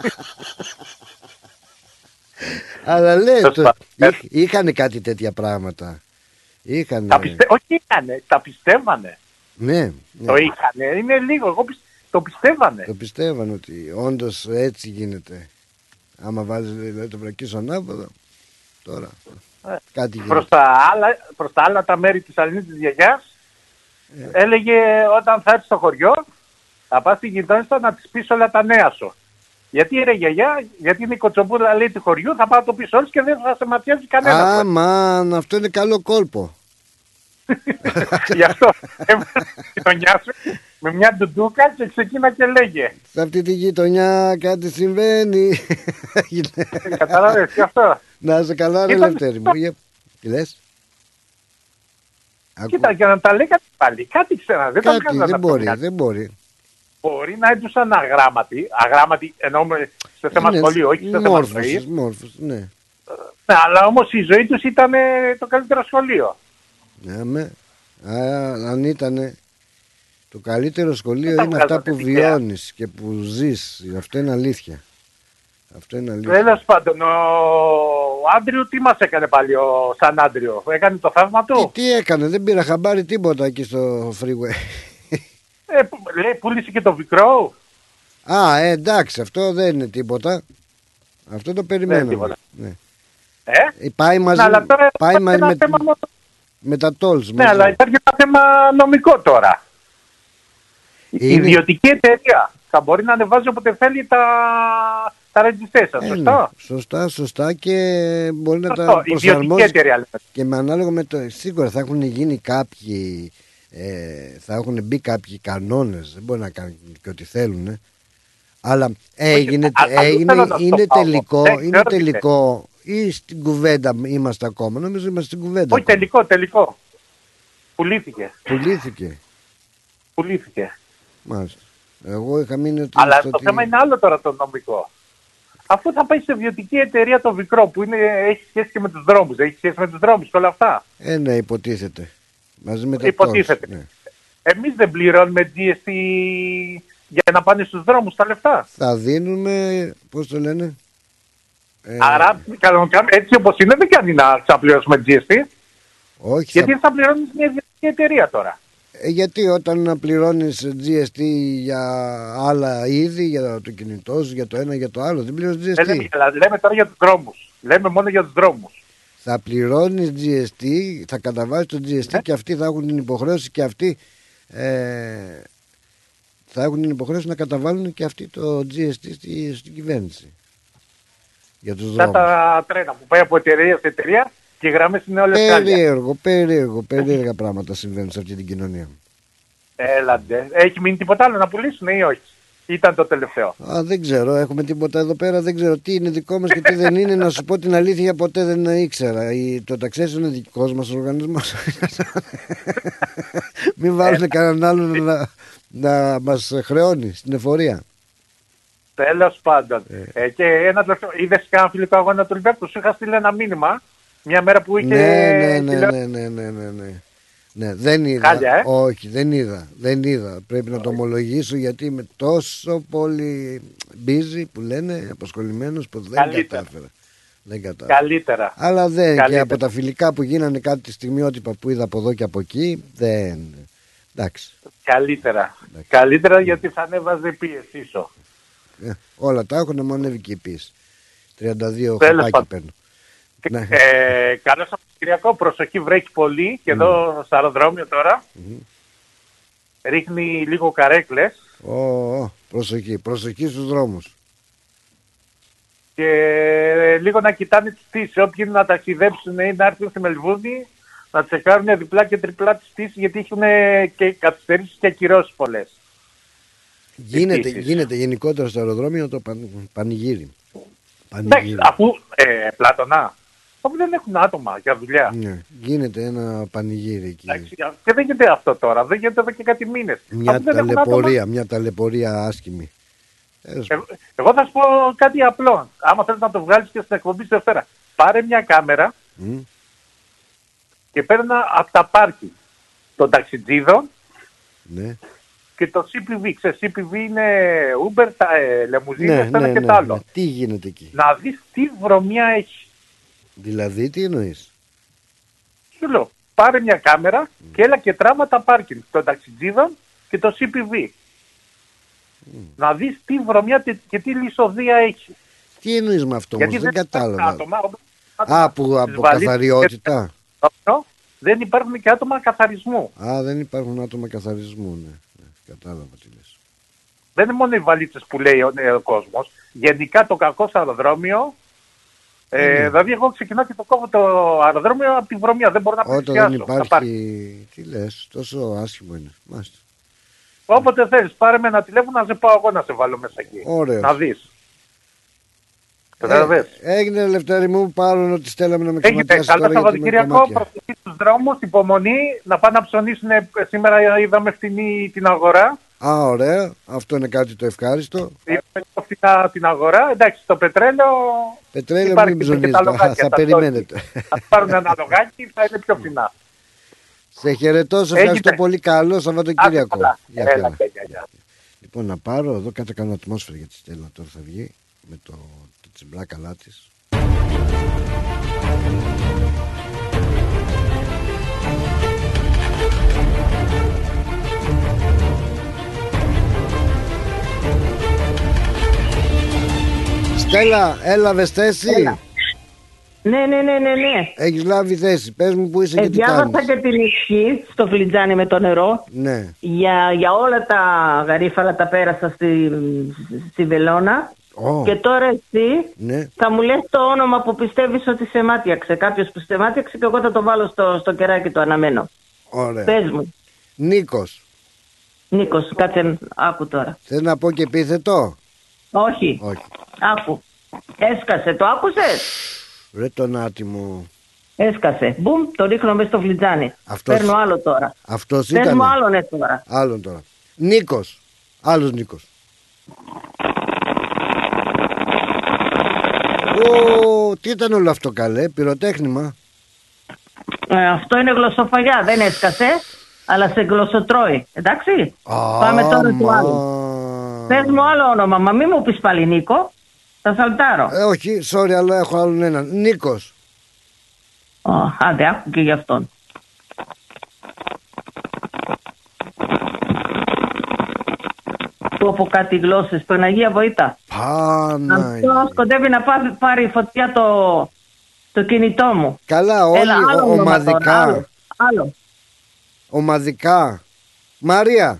Αλλά λέει, είχανε κάτι τέτοια πράγματα. Όχι είχανε, τα πιστεύανε. Ναι. Το είχανε, είναι λίγο, εγώ το πιστεύανε. Το πιστεύανε ότι όντως έτσι γίνεται. Άμα βάζεις δηλαδή, το βρακί σου ανάποδο, τώρα κάτι γίνεται. Προς τα άλλα τα μέρη της Αλληνής της γιαγιάς έλεγε όταν θα έρθεις στο χωριό θα πας στην γειτόνισσα να της πεις όλα τα νέα σου. Γιατί ρε γιαγιά, γιατί είναι η κοτσομπούλα λέει του χωριού, θα πάω το πεις όλους και δεν θα σε ματιάζει κανένα. Μαν, αυτό είναι καλό κόλπο. Γι' αυτό έβαλε τη γειτονιά σου με μια ντουντούκα και ξεκίνα και λέγε. Σε αυτή τη γειτονιά κάτι συμβαίνει. Κατάλαβες και αυτό. Να σε καλά, ρε Λευτέρη μου. Τι λες? Κοίτα, για να τα λέγατε πάλι, κάτι ξένα. Δεν μπορεί. Μπορεί να έντουσαν αγράμματοι εννοούμε σε θέμα σχολείου, όχι σε θέμα ζωής. Ναι. Αλλά όμως η ζωή τους ήταν το καλύτερο σχολείο. Ναι, αν ήταν το καλύτερο σχολείο είναι αυτά που βιώνεις και που ζεις. Αυτό είναι αλήθεια. Τέλος πάντων, ο Άντριου τι μας έκανε πάλι σαν Άντριο? Έκανε το θαύμα του? Τι έκανε, δεν πήρα χαμπάρι τίποτα εκεί στο freeway. Λέει πούλησε και το Βικρό. Εντάξει, αυτό δεν είναι τίποτα. Αυτό το περιμένουμε. Ναι. Πάει μαζί, πάει με τα tolls. Ναι, αλλά υπάρχει ένα θέμα νομικό τώρα. Η ιδιωτική εταιρεία θα μπορεί να ανεβάζει όποτε θέλει τα registration, σωστά? Σωστά και μπορεί να τα προσαρμόζει και με ανάλογα με το... Σίγουρα θα έχουν γίνει κάποιοι, θα έχουν μπει κάποιοι κανόνες, δεν μπορεί να κάνουν και ό,τι θέλουν, αλλά είναι τελικό ή στην κουβέντα είμαστε ακόμα? Νομίζω είμαστε στην κουβέντα. Όχι, τελικό. Πουλήθηκε. Μάλιστα. Εγώ είχα μείνει ότι... Αλλά το θέμα είναι άλλο τώρα το νομικό. Αφού θα πάει σε ιδιωτική εταιρεία το Βικρό που έχει σχέση και με τους δρόμους, και όλα αυτά. Ναι, υποτίθεται. Μαζί με τα υποτίθεται. Ναι. Εμείς δεν πληρώνουμε GST για να πάνε στους δρόμους τα λεφτά. Θα δίνουμε, πώς το λένε... Άρα, έτσι όπως είναι, δεν κάνει να ξαπληρώσουμε GST. Όχι. Γιατί θα πληρώνεις μια ιδιωτική εταιρεία τώρα. Γιατί όταν πληρώνεις GST για άλλα είδη, για το κινητό σου, για το ένα, για το άλλο, δεν πληρώνεις GST. Λέμε τώρα για τους δρόμους. Λέμε μόνο για τους δρόμους. Θα πληρώνεις GST, θα καταβάλεις το GST και αυτοί θα έχουν την υποχρέωση και αυτοί θα έχουν την υποχρέωση να καταβάλουν και αυτοί το GST στην κυβέρνηση. Για τους δρόμους. Τα τρένα που πάει από εταιρεία σε εταιρεία και οι γραμμές είναι όλες περίεργα πράγματα συμβαίνουν σε αυτή την κοινωνία. Έλαντε. Έχει μείνει τίποτα άλλο να πουλήσουν ή όχι? Ήταν το τελευταίο. Δεν ξέρω, έχουμε τίποτα εδώ πέρα, δεν ξέρω τι είναι δικό μας και τι δεν είναι. Να σου πω την αλήθεια, ποτέ δεν ήξερα. Το ταξές είναι δικός μας οργανισμός. Μην βάλουν κανέναν άλλον να μας χρεώνει στην εφορία. Τέλος πάντων. Και ένα τελευταίο. Είδες κανένα φιλικό αγώνα του Ολυμπιακού? Σου είχα στείλει ένα μήνυμα μια μέρα που είχε. Ναι, δεν είδα. Χάλια, Όχι, δεν είδα. Πρέπει να το ομολογήσω γιατί είμαι τόσο πολύ busy που λένε, απασχολημένος, που δεν κατάφερα. Καλύτερα. Αλλά και από τα φιλικά που γίνανε κάτι στιγμιότυπα που είδα από εδώ και από εκεί, δεν. Εντάξει. Καλύτερα γιατί θα ανέβαζε πίεση σου. Όλα τα έχουν, μόνο ανέβηκε η πίεση. 32 χαπάκι παίρνω. Καλό Σαββατοκυριακό, προσοχή, βρέχει πολύ και εδώ στο αεροδρόμιο τώρα. Ρίχνει λίγο καρέκλες. Προσοχή στους δρόμους. Και λίγο να κοιτάνε τις πτήσεις. Όποιοι να ταξιδέψουν ή να έρθουν στη Μελβούρνη, να τσεκάρουν διπλά και τριπλά τις πτήσεις, γιατί έχουν και καθυστερήσεις και ακυρώσεις πολλές. Γίνεται γενικότερα στο αεροδρόμιο το πανηγύρι. Εντάξει, αφού Πλάτωνα, αφού δεν έχουν άτομα για δουλειά. Ναι, γίνεται ένα πανηγύρι εκεί. Και δεν γίνεται αυτό τώρα, δεν γίνεται εδώ και κάτι μήνες. Μια ταλαιπωρία άσχημη. Εγώ θα σου πω κάτι απλό. Άμα θέλεις να το βγάλεις και στην εκπομπή στη Δευτέρα, πάρε μια κάμερα και παίρνα από τα πάρκι των ταξιτζίδων και το CPV. Ξέρεις, CPV είναι Uber, λεμουζίνες, ένα και το άλλο. Τι γίνεται εκεί? Να δεις τι βρωμιά έχει. Δηλαδή τι εννοείς? Σου λέω, πάρε μια κάμερα και έλα και τράμα τα πάρκινγκ των ταξιτζίδων και το CPV. Να δεις τι βρωμιά και τι λησοδεία έχει. Τι εννοείς με αυτό όμως? Δεν κατάλαβα. Από καθαριότητα. Δεν υπάρχουν και άτομα καθαρισμού. Δεν υπάρχουν άτομα καθαρισμού, ναι. Κατάλαβα τι λες. Δεν είναι μόνο οι βαλίτσες που λέει ο κόσμος. Γενικά το κακό στο αεροδρόμιο Δηλαδή, εγώ ξεκινάω και το κόβω το αεροδρόμιο από τη βρωμιά. Δεν μπορώ να πλησιάσω. Όταν δεν υπάρχει. Τι λες, τόσο άσχημο είναι. Μάλιστα. Όποτε θέλεις, πάρε με ένα τηλέφωνο να σε πάω εγώ να σε βάλω μέσα εκεί. Ωραίος. Να δεις. Κατάλαβες. Έγινε, Λευτέρη μου, πάρουν ότι στέλναμε να με ξεματιάσεις. Καλό Σαββατοκύριακο, προσοχή στους δρόμους, υπομονή, να πάνε να ψωνίσουν. Σήμερα είδαμε φτηνή την αγορά. Α, ωραία. Αυτό είναι κάτι το ευχάριστο. Είδαμε πιο φτηνά την αγορά. Εντάξει, το πετρέλαιο. Πετρέλαιο μην ψωνίζετε. Θα περιμένετε. Θα πάρουν ένα λογάκι, θα είναι πιο φτηνά. Σε χαιρετώ, σε ευχαριστώ πολύ. Καλό Σαββατοκύριακο. Λοιπόν, να πάρω εδώ κάτω κάνω ατμόσφαιρα για τη Στέλλα. Τώρα θα βγει με το τσιμπλάκαλά της. Στέλλα, έλαβες θέση. Έλα. Ναι. Έχεις λάβει θέση. Πες μου που είσαι και τι κάνεις. Διάβασα και την ισχύ στο φλιτζάνι με το νερό. Ναι. Για όλα τα γαρίφαλα τα πέρασα στη Βελώνα. Και τώρα εσύ θα μου λες το όνομα που πιστεύεις ότι σε μάτιαξε. Κάποιος που σε μάτιαξε και εγώ θα το βάλω στο κεράκι το αναμένο. Ωραία. Πες μου. Νίκος, κάτσε, άκου τώρα. θες να πω και επίθετο? Όχι. Άκου. Έσκασε, το άκουσες? Ρε τον άτιμο. Έσκασε. Μπουμ, το ρίχνω μέσα στο φλιτζάνι. Παίρνω άλλο τώρα. Αυτός ήταν. Παίρνω άλλον τώρα. Άλλον τώρα. Νίκος. Άλλος Νίκος. Τι ήταν όλο αυτό καλέ, πυροτέχνημα? Αυτό είναι γλωσσοφαγιά, δεν έσκασε, αλλά σε γλωσσοτρώει. Εντάξει, πάμε τώρα του άλλου. Πες μου άλλο όνομα, μα μη μου πεις πάλι Νίκο, θα σαλτάρω. Όχι, sorry, αλλά έχω άλλον έναν. Νίκος. Άντε, άκου και γι' αυτόν. Του από κάτι γλώσσες, Παναγία βοήτα. Αυτό σκοντεύει να πάρει φωτιά το κινητό μου. Καλά, όλοι ομαδικά. Άλλο. Ομαδικά. Μαρία.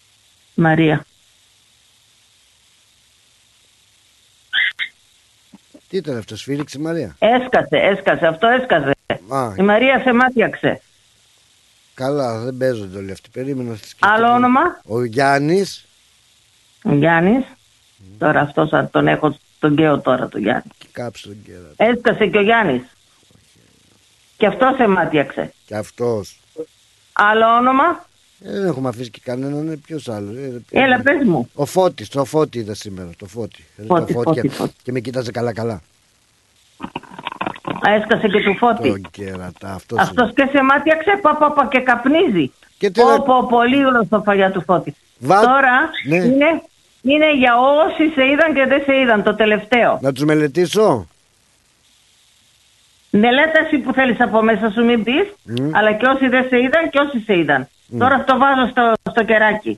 Τι ήταν αυτό, σφύριξε η Μαρία? Έσκασε, αυτό έσκασε. Η Μαρία σε μάτιαξε. Καλά, δεν παίζονται όλοι αυτοί. Περίμενα. Άλλο όνομα? Ο Γιάννης. Τώρα αυτός τον έχω, τον καίω τώρα τον Γιάννη. Κάψε τον καίω. Έσκασε και ο Γιάννης. Και αυτός σε μάτιαξε. Και αυτός. Άλλο όνομα? Δεν έχουμε αφήσει και κανέναν. Ποιος άλλο? Έλα, πες μου. Ο Φώτης, το Φώτη είδα σήμερα. Το Φώτη. Φώτη. Και με κοίταζε καλά. Έσκασε και του Φώτη. Αυτός και σε μάτιαξε, και καπνίζει. Πολύ γλωσσοφαγιά του Φώτη. Τώρα είναι για όσοι σε είδαν και δεν σε είδαν, το τελευταίο. Να τους μελετήσω. Μελέτα εσύ που θέλεις από μέσα σου, μην πεις, αλλά και όσοι δεν σε είδαν και όσοι σε είδαν. Τώρα το βάζω στο κεράκι.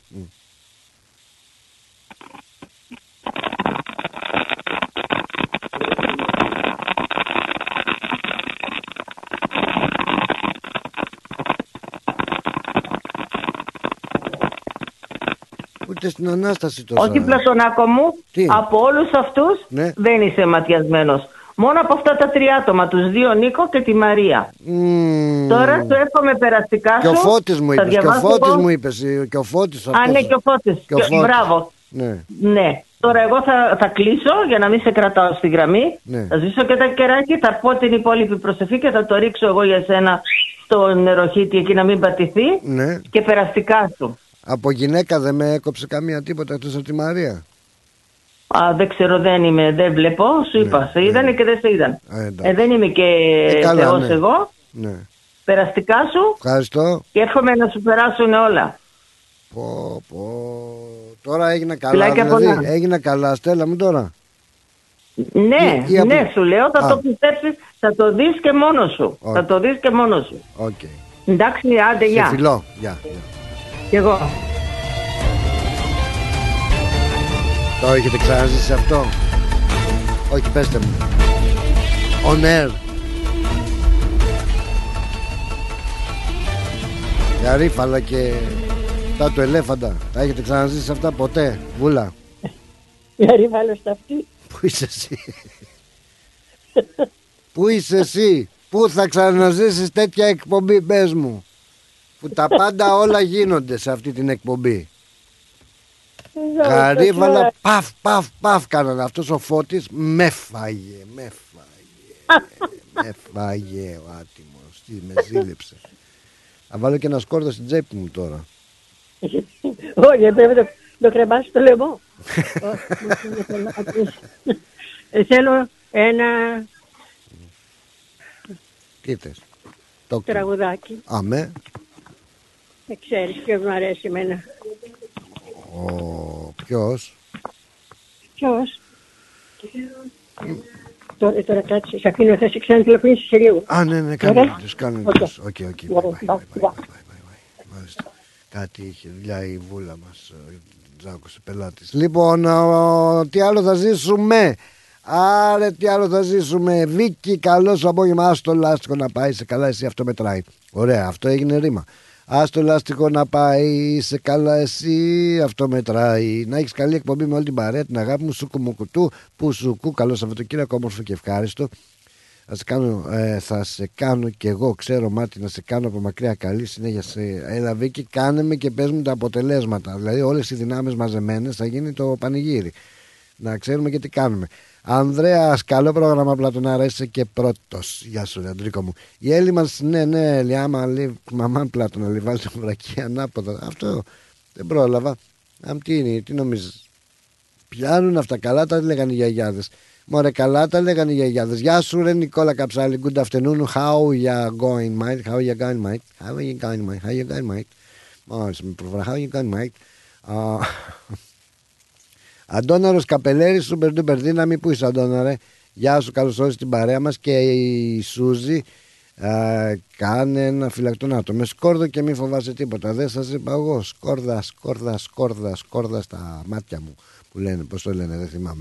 Ούτε στην Ανάσταση τόσο. Όχι, Πλατωνάκο μου, από όλους αυτούς δεν είσαι ματιασμένος. Μόνο από αυτά τα 3 άτομα, τους 2 Νίκο και τη Μαρία. Τώρα σου εύχομαι περαστικά σου. Και ο Φώτης μου είπες, και ο Φώτης μου είπες. Και ο Φώτης αυτός. Ναι, και ο Φώτης. Μπράβο. Ναι. Τώρα εγώ θα κλείσω για να μην σε κρατάω στη γραμμή. Θα σβήσω και τα κεράκι, θα πω την υπόλοιπη προσευχή και θα το ρίξω εγώ για σένα στο νεροχύτη εκεί να μην πατηθεί. Και περαστικά σου. Από γυναίκα δεν με έκοψε καμία τίποτα εκτός από τη Μαρία? Δεν ξέρω, δεν βλέπω. Σου είπα, σε είδανε και δεν σε είδαν. Δεν είμαι και θεός εγώ. Περαστικά σου. Ευχαριστώ. Και εύχομαι να σου περάσουν όλα. Τώρα έγινα καλά, δηλαδή έγινα καλά, Στέλλα μου τώρα. Ναι, σου λέω, θα το πιστέψεις, θα το δεις και μόνος σου. Θα το δεις και μόνος σου. Εντάξει, άντε, γεια. Σε φιλώ, γεια. Κι εγώ. Το έχετε ξαναζήσει αυτό? Όχι, πέστε μου. On air. Γαρίφαλα και τα του ελέφαντα. Τα έχετε ξαναζήσει αυτά ποτέ? Βούλα. Γαρίφαλα στα αυτή. Πού είσαι εσύ? Πού είσαι εσύ? Πού θα ξαναζήσεις τέτοια εκπομπή, πες μου? Που τα πάντα όλα γίνονται σε αυτή την εκπομπή. Γαρίβαλα, παφ, παφ, παφ κάνανε. Αυτός ο Φώτης με φάγε. Με φάγε ο άτιμος. Τι με ζήλεψε. Θα βάλω και ένα σκόρδο στην τσέπη μου τώρα. Όχι, πρέπει να το κρεμάσει το λαιμό. Θέλω ένα τραγουδάκι. Αμέ. Δεν ξέρεις ποιος μου αρέσει εμένα. Ποιος? Τώρα κάτσε, σε αφήνω, θα σε ξανατηλεφωνήσεις σε λίγο. Ναι, κάνε τους. Οκ. Κάτι είχε δουλειά η βούλα μας, τζάκωσε πελάτης. Λοιπόν, τι άλλο θα ζήσουμε? Άρε, τι άλλο θα ζήσουμε? Βίκυ, καλώς απόγευμα. Ας το λάστιχο να πάει, σε καλά εσύ, αυτό μετράει. Ωραία, αυτό έγινε ρήμα. Ας το λάστιχο να πάει, σε καλά εσύ, αυτό μετράει. Να έχεις καλή εκπομπή με όλη την παρέα, την αγάπη μου, σούκου μου κουτού, που σούκου. Καλό Σαββατοκύριακο, όμορφο και ευχάριστο. Θα σε κάνω κι εγώ, ξέρω Μάτι, να σε κάνω από μακριά. Καλή συνέχεια σε. Έλα Βίκυ, κάνε με και πες μου τα αποτελέσματα. Δηλαδή όλες οι δυνάμεις μαζεμένες, θα γίνει το πανηγύρι. Να ξέρουμε και τι κάνουμε. Ανδρέας, καλό πρόγραμμα Πλατωνάρα, είσαι και πρώτος. Γεια σου, Αντρίκο μου. Η Έλλη μας, ναι, Έλλη, άμα λέει μαμάν Πλάτωνα, λέει βάλει το βρακί ανάποδα. Αυτό δεν πρόλαβα. Τι νομίζεις? Πιάνουν αυτά, καλά τα λέγανε οι γιαγιάδες. Μωρέ, καλά τα λέγανε οι γιαγιάδες. Γεια σου, ρε Νικόλα Καψάλη. Good afternoon. How you going, mate? How you going, mate? How you going, mate? How you going, mate? Μόλις με προβρά. How you going, mate? Αντώναρος Καπελέρης, σούπερ ντούπερ δύναμη. Πού είσαι, Αντώναρε? Γεια σου, καλώς όρισες την παρέα μας. Και η Σούζη κάνε ένα φυλακτονάτο με σκόρδο και μη φοβάσαι τίποτα. Δεν σας είπα εγώ? Σκόρδα στα μάτια μου που λένε, πώς το λένε, δεν θυμάμαι.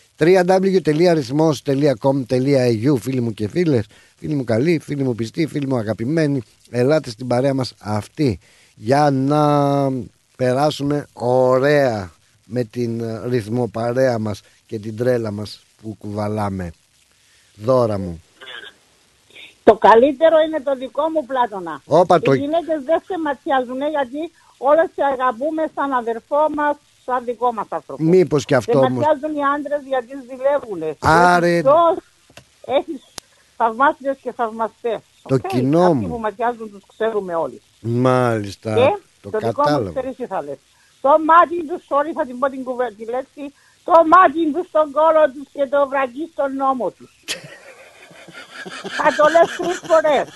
www.rhythmos.com.au. Φίλοι μου και φίλες, φίλοι μου καλοί, φίλοι μου πιστοί, φίλοι μου αγαπημένοι, ελάτε στην παρέα μας αυτή για να περάσουμε ωραία με την ρυθμό παρέα μας και την τρέλα μας που κουβαλάμε. Δώρα μου. Το καλύτερο είναι το δικό μου, Πλάτωνα. Οι γυναίκες δεν σε ματιάζουν γιατί όλες σε αγαπούμε σαν αδερφό μας, σαν δικό μας άνθρωπο. Μήπως και αυτό όμως. Δεν ματιάζουν οι άντρες γιατί ζηλεύουν. Άρε. Έχεις θαυμάσιες και θαυμαστές. Το κοινό μου. Αυτοί που ματιάζουν τους ξέρουμε όλοι. Μάλιστα. Και το κατάλαβα. κατάλαβα. Δικό μου ξέρεις τι θα λες. Το μάτι τους, sorry θα την πω τη λέξη, το μάτι τους στον κόλο τους και το βρακί στον νόμο τους. Θα το λες 3 φορές.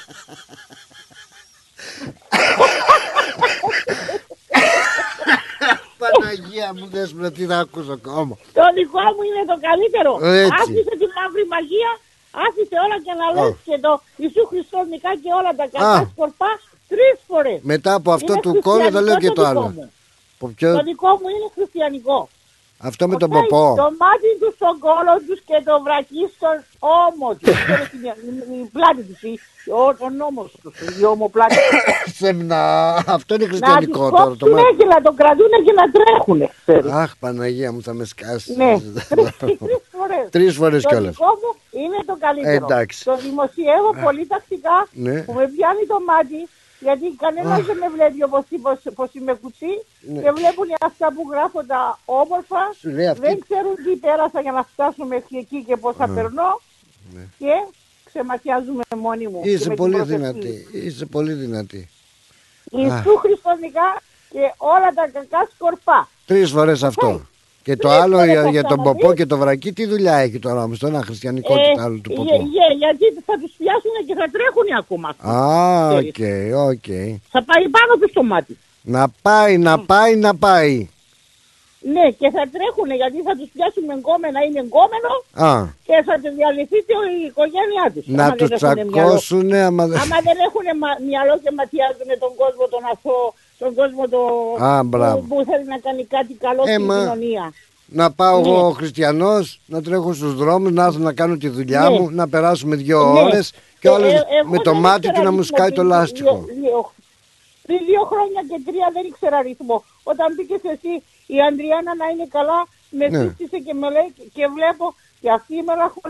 Παναγία μου, δες με τι θα ακούσω ακόμα. Το δικό μου είναι το καλύτερο. Έτσι. Άφησε τη μαύρη μαγεία, άφησε όλα και να λες και το Ιησού Χριστός νικά και όλα τα κακά σκορπά 3 φορές. Μετά από αυτό του κόλλου θα λέω και το άλλο. Το δικό μου είναι χριστιανικό. Αυτό με τον ποπό. Το μάτι του στον κόλο τους και το βρακί στον ώμο τους. Η πλάτη τους, ο νόμος τους, η ομοπλάτη τους. Σεμνά, αυτό είναι χριστιανικό τώρα. Να τους κόψουνε και να το κρατούνε και να τρέχουνε. Αχ, Παναγία μου, θα με σκάσει. Ναι, 3 φορές. 3 φορές κιόλας. Το δικό μου είναι το καλύτερο. Εντάξει. Το δημοσιεύω πολύ τακτικά, που με πιάνει το μάτι. Γιατί κανένας δεν με βλέπει όπως είμαι κουτσί και βλέπουν αυτά που γράφω τα όμορφα, δεν ξέρουν τι πέρασα για να φτάσω μέχρι εκεί και πώς θα περνώ και ξεματιάζουμε μόνοι μου. Είσαι πολύ δυνατή, είσαι πολύ δυνατή. Ιησού Χριστονικά και όλα τα κακά σκορπά. 3 φορές αυτό. Και το άλλο για τον ποπό και το βρακί, τι δουλειά έχει τώρα όμως, το ένα χριστιανικό και το άλλο του ποπό. Γιατί θα τους πιάσουν και θα τρέχουν ακόμα. Οκ. Θα πάει πάνω τους το μάτι. Να πάει. Ναι, και θα τρέχουν γιατί θα τους πιάσουν με εγκόμενα ή με εγκόμενο και θα διαλυθεί η οικογένειά τους. Να τους τσακώσουν. Άμα δεν έχουν μυαλό και ματιάζουν τον κόσμο τον αθώο, τον κόσμο που θέλει να κάνει κάτι καλό στην κοινωνία. Να πάω εγώ χριστιανός, να τρέχω στους δρόμους, να έρθω να κάνω τη δουλειά μου, να περάσουμε 2 ώρες και όλες με το μάτι του να μου σκάει το λάστιχο. Πριν 2 χρόνια και 3 δεν ήξερα ρυθμό. Όταν μπήκες εσύ η Αντριάννα να είναι καλά, με πίστησε και με λέει και βλέπω και αυτή η μελαγχολία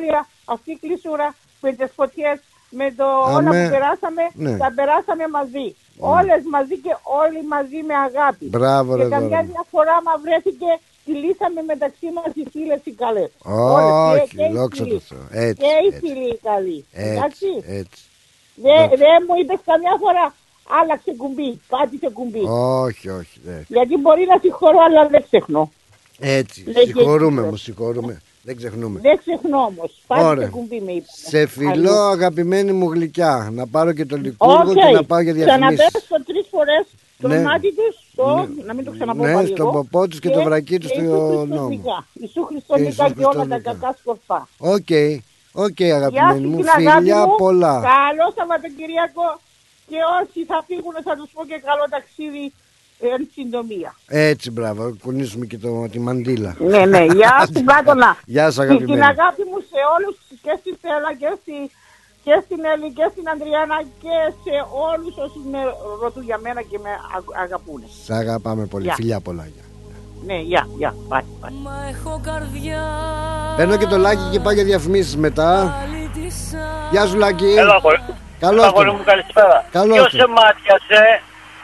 αυτή η κλεισούρα με τις φωτιές, με το όλα που περάσαμε, τα περάσαμε μαζί. Όλες μαζί και όλοι μαζί με αγάπη. Μπράβο, και καμιά διαφορά μα βρέθηκε, τη λύσαμε μεταξύ μας οι φίλες οι καλές. Όχι, δόξα τω Θεώ. Και οι φίλοι οι καλοί. Έτσι. Δεν μου είπες καμιά φορά άλλαξε κουμπί, πάτησε κουμπί. Όχι. Γιατί μπορεί να συγχωρώ, αλλά δεν ξεχνώ. Έτσι, συγχωρούμε. Δεν ξεχνούμε. Δεν ξεχνώ όμως. Πάτησε κουμπί με είπε. Σε φιλό, αγαπημένη μου γλυκιά. Να πάρω και το λικούργο και να πάω για διαφημίσεις. Ξαναπέσω 3 φορές το μάτι τους, να μην το ξαναπώ πάλι εγώ. Ναι, στον ποπό τους και το βρακί τους στο νόμο. Ιησού Χριστονικά και όλα τα κακά σκορπά. Οκ, αγαπημένη μου, φιλιά πολλά. Καλό Σαββατοκυριακό και όσοι θα φύγουν θα τους πω και καλό ταξίδι εν συντομία. Έτσι, μπράβο, κουνήσουμε και τη μαντήλα. Ναι, γεια σου Πλάτωνα. Γεια σου αγαπημένη. Την αγάπη μου σε όλους και στη Στέλλα και στην Έλλη και στην Ανδριάννα και σε όλους όσοι με ρωτούν για μένα και με αγαπούν. Σ' αγαπάμε πολύ, φιλιά πολλά. Ναι, γεια, πάει. Μα έχω καρδιά. Παίρνω και το Λάκη και πάω για διαφημίσεις μετά. Γεια σου Λάκη. Έλα, καλώς το. Μου καλησπέρα. Ποιος σε μάτιασε?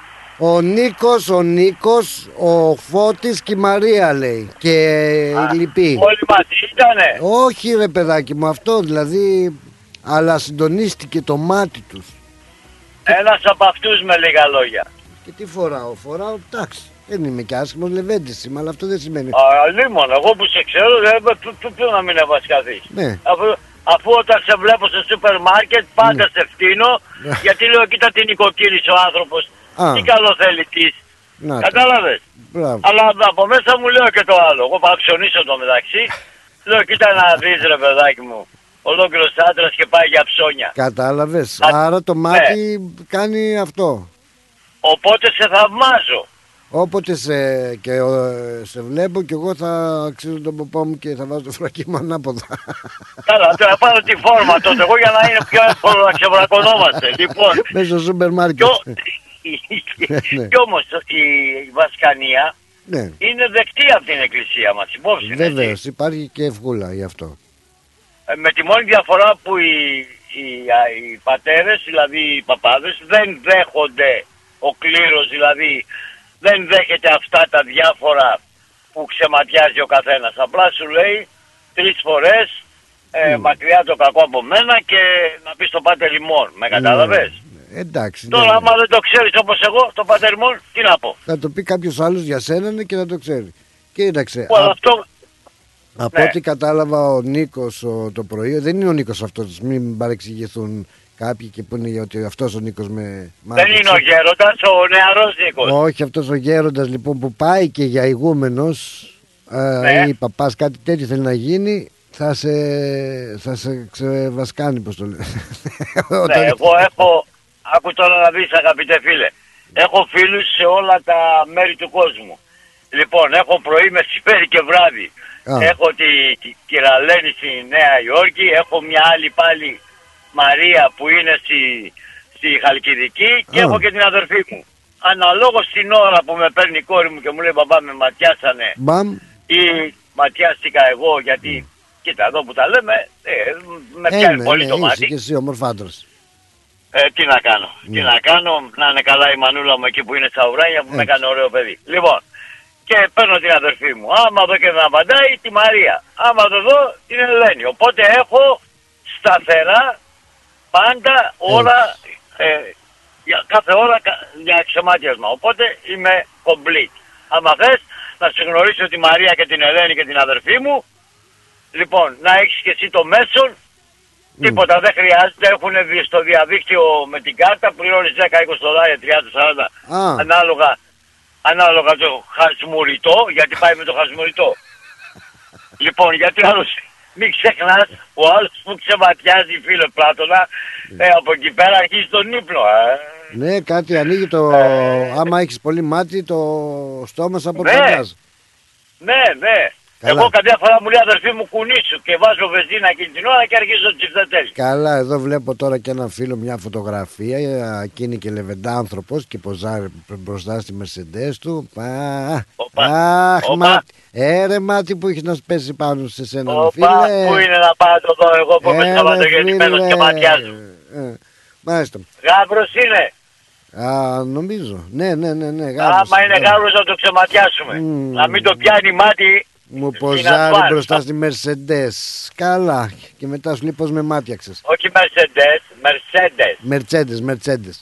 Ο Νίκος, ο Φώτης και η Μαρία λέει. Και η Λυπή. Όλοι μαζί ήτανε? Όχι ρε παιδάκι μου, αυτό δηλαδή. Αλλά συντονίστηκε το μάτι τους. Ένας από αυτούς με λίγα λόγια. Και τι φοράω, εντάξει. Δεν είμαι και άσχημος λεβέντης είμαι, αλλά αυτό δεν σημαίνει. Λίμον, εγώ που σε ξέρω, πού να μην ευασκαθείς. Ναι. Αφού όταν σε βλέπω στο σούπερ μάρκετ πάντα σε φτύνω, γιατί λέω κοίτα την νοικοκύρης ο άνθρωπος, τι καλό θέλει της. Κατάλαβες. Αλλά από μέσα μου λέω και το άλλο. Εγώ πάω ψωνίσω το μεταξύ. Λέω κοίτα να δεις ρε παιδάκι μου. Ολόκληρος άντρας και πάει για ψώνια. Κατάλαβες. Άρα το μάτι κάνει αυτό. Οπότε σε θαυμάζω. Όποτε σε βλέπω και εγώ θα αξίζω τον ποπό μου και θα βάζω το φρακί μου ανάποδα. Καλά, τώρα πάρω τη φόρμα τότε εγώ για να είναι πιο εύκολο να ξεβρακωνόμαστε. Λοιπόν, μέσα στο σούπερ μάρκετ. Κι όμως η Βασκανία είναι δεκτή από την εκκλησία μας. Υπόψη. Βεβαίως, υπάρχει και ευγούλα γι' αυτό. Με τη μόνη διαφορά που οι πατέρες, δηλαδή οι παπάδες, δεν δέχονται, ο κλήρος δηλαδή δεν δέχεται αυτά τα διάφορα που ξεματιάζει ο καθένας. Απλά σου λέει 3 φορές μακριά το κακό από μένα και να πεις το πάτερ ημών. Με κατάλαβες? Εντάξει. Τώρα άμα δεν το ξέρεις όπως εγώ, το πάτερ ημών, τι να πω. Θα το πει κάποιος άλλος για σένα και να το ξέρει. Κοίταξε. Από ό,τι κατάλαβα ο Νίκος το πρωί, δεν είναι ο Νίκος αυτός, μην παρεξηγηθούν κάποιοι και που είναι ότι αυτός ο Νίκος με μάθησε. Δεν είναι ο γέροντας, ο νεαρός Νίκος. Όχι, αυτός ο γέροντας λοιπόν που πάει και για ηγούμενος ή παπάς κάτι τέτοιο θέλει να γίνει, θα σε ξεβασκάνει, πως το λένε. Ναι, εγώ έχω, άκου τώρα να δεις αγαπητέ φίλε, έχω φίλους σε όλα τα μέρη του κόσμου. Λοιπόν, έχω πρωί, μεσημέρι και βράδυ. Έχω τη Κυραλένη στη Νέα Υόρκη, έχω μια άλλη πάλι Μαρία που είναι στη Χαλκιδική και έχω και την αδερφή μου. Αναλόγως την ώρα που με παίρνει η κόρη μου και μου λέει μπαμπά με ματιάσανε ή ματιάστηκα εγώ γιατί κοίτα εδώ που τα λέμε με πιάνει πολύ το μάτι. Είσαι και εσύ ομορφάντρος. Τι να κάνω, να είναι καλά η μανούλα μου εκεί που είναι στα ουράνια που με έκανε ωραίο παιδί. Λοιπόν, και παίρνω την αδερφή μου. Άμα δω και δεν απαντάει, τη Μαρία. Άμα το δω, την Ελένη. Οπότε έχω σταθερά πάντα ώρα, κάθε ώρα για ξεμάτιασμα. Οπότε είμαι complete. Άμα θες να σου γνωρίσω τη Μαρία και την Ελένη και την αδερφή μου, λοιπόν, να έχεις και εσύ το μέσον, τίποτα δεν χρειάζεται. Έχουν στο διαδίκτυο με την κάρτα, πληρώνεις 10-20 $, 30-40 ανάλογα το χασμουριτό, γιατί πάει με το χασμουριτό. Λοιπόν, γιατί άλλος, μην ξεχνάς, ο άλλος που ξεματιάζει, φίλε Πλάτωνα, από εκεί πέρα αρχίζει τον ύπνο. Ναι, κάτι ανοίγει το... άμα έχεις πολύ μάτι, το στόμα σου απορροφιάζει. Ναι. Εγώ καμιά φορά μου λέει αδερφή μου κουνήσου και βάζω βενζίνα εκείνη την ώρα και αρχίζω το τσιφτετέλι. Καλά, εδώ βλέπω τώρα και ένα φίλο μια φωτογραφία. Εκείνη και λεβεντάνθρωπος και ποζάρει μπροστά στη Mercedes του. Ρε μάτι που έχεις να σπέσει πάνω σε σένα, φίλε. Πού είναι να πάω το δω εγώ που είμαι Σαββατογεννημένος και ματιάζω. Μάλιστα. Γάβρος είναι. Νομίζω. Ναι. Άμα είναι γάβρος να το ξεματιάσουμε. Να μην το πιάνει μάτι. Μου ποζάρει μπροστά στη Mercedes. Καλά. Και μετά σου λέει πως με μάτιαξες. Όχι Mercedes.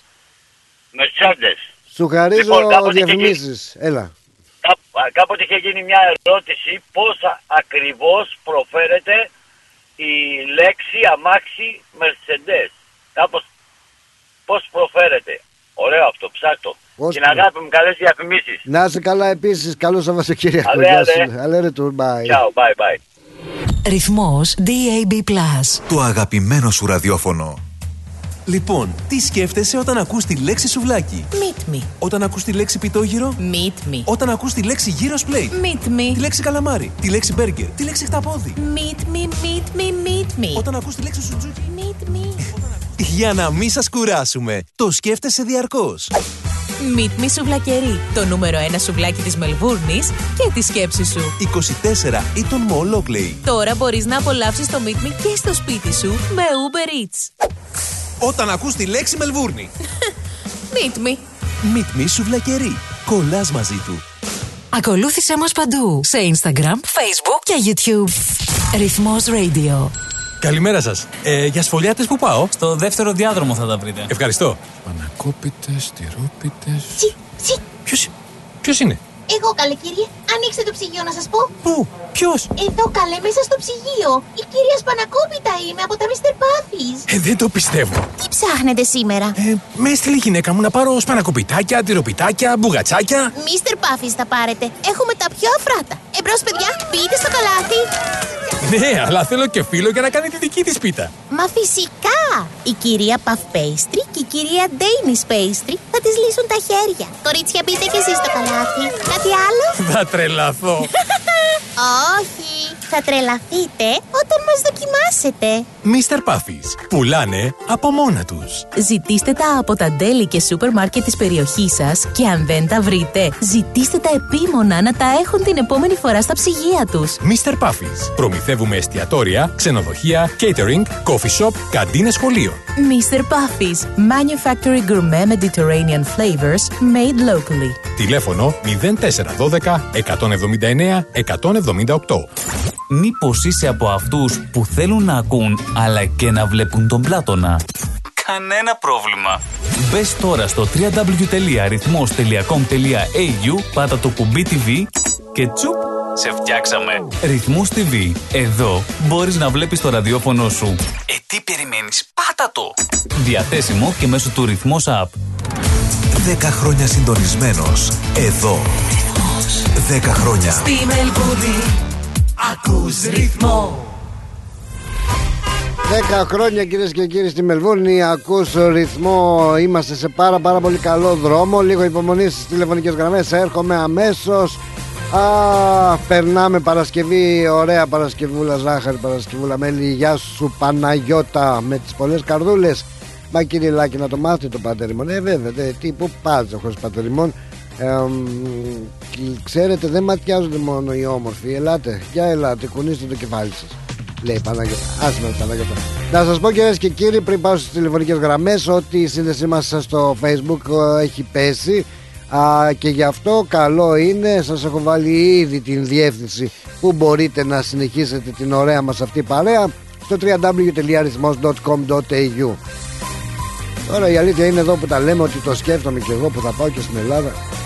Σου χαρίζω διαφημίσεις. Έλα. Κάποτε είχε γίνει μια ερώτηση πώς ακριβώς προφέρεται η λέξη αμάξι Mercedes. Κάπως πώς προφέρεται. Ωραίο αυτό, ψάκτο. Την αγάπη μου, καλές διαφημίσεις. Να είσαι καλά επίσης, καλό Σαββατοκύριακο. Αλέ του, bye. Ciao, bye. Ρυθμός DAB+. Το αγαπημένο σου ραδιόφωνο. Λοιπόν, τι σκέφτεσαι όταν ακούς τη λέξη σουβλάκι? Meet me. Όταν ακούς τη λέξη πιτόγυρο? Meet me. Όταν ακούς τη λέξη gyros plate? Meet me. Τη λέξη καλαμάρι? Τη λέξη burger? Τη λέξη χταπόδι? Meet me. Όταν ακούς τη λέξη σουτζούκι? Meet me. Για να μην σας κουράσουμε, το σκέφτεσαι διαρκώς. Meet me σουβλακερί. Το νούμερο 1 σουβλάκι της Μελβούρνης και τη σκέψη σου. 24 Eaton Mall Oakley. Τώρα μπορείς να απολαύσεις το Meet me και στο σπίτι σου με Uber Eats. Όταν ακούς τη λέξη Μελβούρνη. Meet me. Meet me σουβλακερί. Κολλάς μαζί του. Ακολούθησέ μας παντού. Σε Instagram, Facebook και YouTube. Ρυθμός Radio. Καλημέρα σας. Για σφολιάτες που πάω? Στο δεύτερο διάδρομο θα τα βρείτε. Ευχαριστώ. Πανακόπιτες, τυρόπιτες... Ποιος είναι? Εγώ, καλέ κύριε. Ανοίξτε το ψυγείο να σας πω. Πού? Ποιος? Εδώ, καλέ, μέσα στο ψυγείο. Η κυρία Σπανακόπιτα είμαι από τα Mr. Puffy's. Δεν το πιστεύω. Τι ψάχνετε σήμερα? Με έστειλε η γυναίκα μου να πάρω σπανακοπιτάκια, τυροπιτάκια, μπουγατσάκια. Mr. Puffy's θα πάρετε. Έχουμε τα πιο αφράτα. Εμπρός, παιδιά, μπείτε στο καλάθι. Ναι, αλλά θέλω και φίλο για να κάνει τη δική της πίτα. Μα φυσικά! Η κυρία Puff Pastry και η κυρία Danish Pastry θα τις λύσουν τα χέρια. Κορίτσια, μπείτε και εσείς στο καλάθι. Κάτι άλλο? Θα τρελαθώ. Όχι, θα τρελαθείτε όταν μας δοκιμάσετε. Mr. Puffy's. Πουλάνε από μόνα τους. Ζητήστε τα από τα ντέλη και σούπερ μάρκετ της περιοχής σας και αν δεν τα βρείτε, ζητήστε τα επίμονα να τα έχουν την επόμενη φορά στα ψυγεία τους. Mr. Puffy's. Προμηθεύουμε εστιατόρια, ξενοδοχεία, catering, coffee shop, καντίνες σχολείων. Mr. Puffy's. Manufactory gourmet Mediterranean flavors made locally. Τηλέφωνο 0412 179 178. Μήπως είσαι από αυτούς που θέλουν να ακούν αλλά και να βλέπουν τον Πλάτωνα? Κανένα πρόβλημα. Μπες τώρα στο www.rythmos.com.au, πάτα το κουμπί TV και τσουπ, σε φτιάξαμε. Ρυθμός TV. Εδώ μπορείς να βλέπεις το ραδιόφωνο σου. Τι περιμένεις? Πάτα το! Διαθέσιμο και μέσω του Ρυθμός App. 10 χρόνια συντονισμένος. Εδώ. 10 χρόνια. Στη Μελβούρνη ακούς ρυθμό. 10 χρόνια κυρίες και κύριοι στη Μελβούρνη ακούς ρυθμό. Είμαστε σε πάρα πολύ καλό δρόμο. Λίγο υπομονή στις τηλεφωνικές γραμμές. Έρχομαι αμέσως. Περνάμε Παρασκευή. Ωραία Παρασκευούλα, ζάχαρη Παρασκευούλα, μέλι. Γεια σου Παναγιώτα με τις πολλές καρδούλες. Μα κύριε Λάκη, να το μάθετε το πατεριμόν. Βέβαια, τι που πας χωρίς πατεριμόν. Ξέρετε, δεν ματιάζονται μόνο οι όμορφοι. Ελάτε, για ελάτε, κουνήστε το κεφάλι σας. Λέει Παναγιώτα. Άσε με Παναγιώτα. Να σας πω κυρίες και κύριοι, πριν πάω στις τηλεφωνικές γραμμές, ότι η σύνδεσή μας στο Facebook έχει πέσει. Και γι' αυτό καλό είναι, σας έχω βάλει ήδη την διεύθυνση που μπορείτε να συνεχίσετε την ωραία μας αυτή παρέα στο www.rhythmos.com.au. Τώρα η αλήθεια είναι εδώ που τα λέμε, ότι το σκέφτομαι και εγώ που θα πάω και στην Ελλάδα.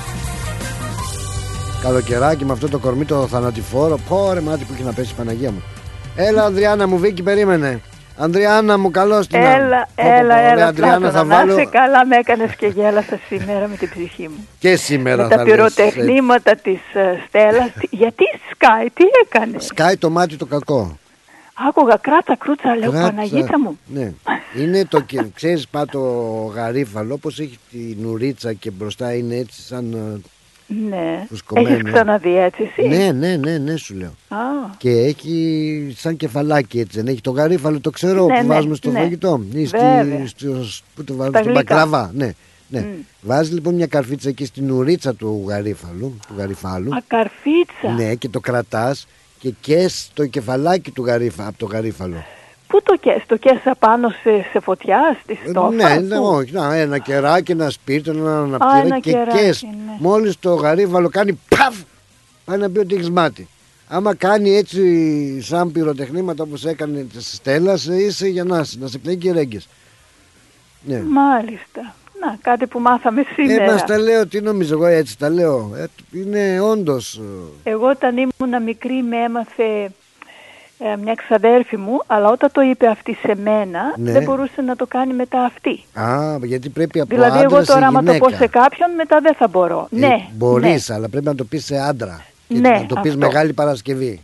Καλοκαιράκι με αυτό το κορμί το θανατηφόρο. Πόρε μάτι που έχει να πέσει η Παναγία μου. Έλα Ανδριάννα μου, Βίκη περίμενε. Ανδριάννα μου, καλώς την Έλα, Ανδριάννα, θα να βάλω... είσαι καλά, με έκανες και γέλασα σήμερα με την ψυχή μου. Και σήμερα με θα τα πυροτεχνήματα της Στέλλας. Γιατί σκάει, τι έκανε? Σκάει το μάτι το κακό. Άκουγα κράτσα κρούτσα, λέω Παναγίτσα μου. Ναι. Είναι το, ξέρεις, πάτο γαρίφαλο, όπως έχει την ουρίτσα και μπροστά είναι έτσι σαν Ναι. Έχεις ξαναδεί έτσι εσύ? Ναι, σου λέω. Και έχει σαν κεφαλάκι έτσι. Δεν έχει το γαρίφαλο, το ξέρω, που βάζουμε στο φαγητό. Πού το βάζουμε, στον μπακλαβά. Ναι. Βάζει λοιπόν μια καρφίτσα εκεί στην ουρίτσα του γαριφάλου. Καρφίτσα. Ναι, και το κρατάς και καίς το κεφαλάκι του από το γαρίφαλο. Πού το καίς? Το καίς απάνω σε φωτιά, στη στόφα? Ναι, όχι. Ένα κεράκι, ένα σπίρτο, ένα αναπτήρα και καίς. Ναι. Μόλις το γαρίφαλο κάνει παφ, πάει να πει ότι έχεις μάτι. Άμα κάνει έτσι σαν πυροτεχνήματα όπως έκανε της Στέλλας, είσαι για να σε πλέγει ρέγγες. Ναι. Μάλιστα. Να, κάτι που μάθαμε σήμερα. Μας τα λέω, τι νομίζω εγώ, έτσι τα λέω. Είναι όντως. Εγώ όταν ήμουν μικρή με έμαθε μια ξαδέρφη μου, αλλά όταν το είπε αυτή σε μένα, δεν μπορούσε να το κάνει μετά αυτή. Γιατί πρέπει από δηλαδή άντρα εγώ τώρα σε άμα το πω σε κάποιον, μετά δεν θα μπορώ. Ναι. Μπορείς, αλλά πρέπει να το πεις σε άντρα. Και να το πεις Μεγάλη Παρασκευή.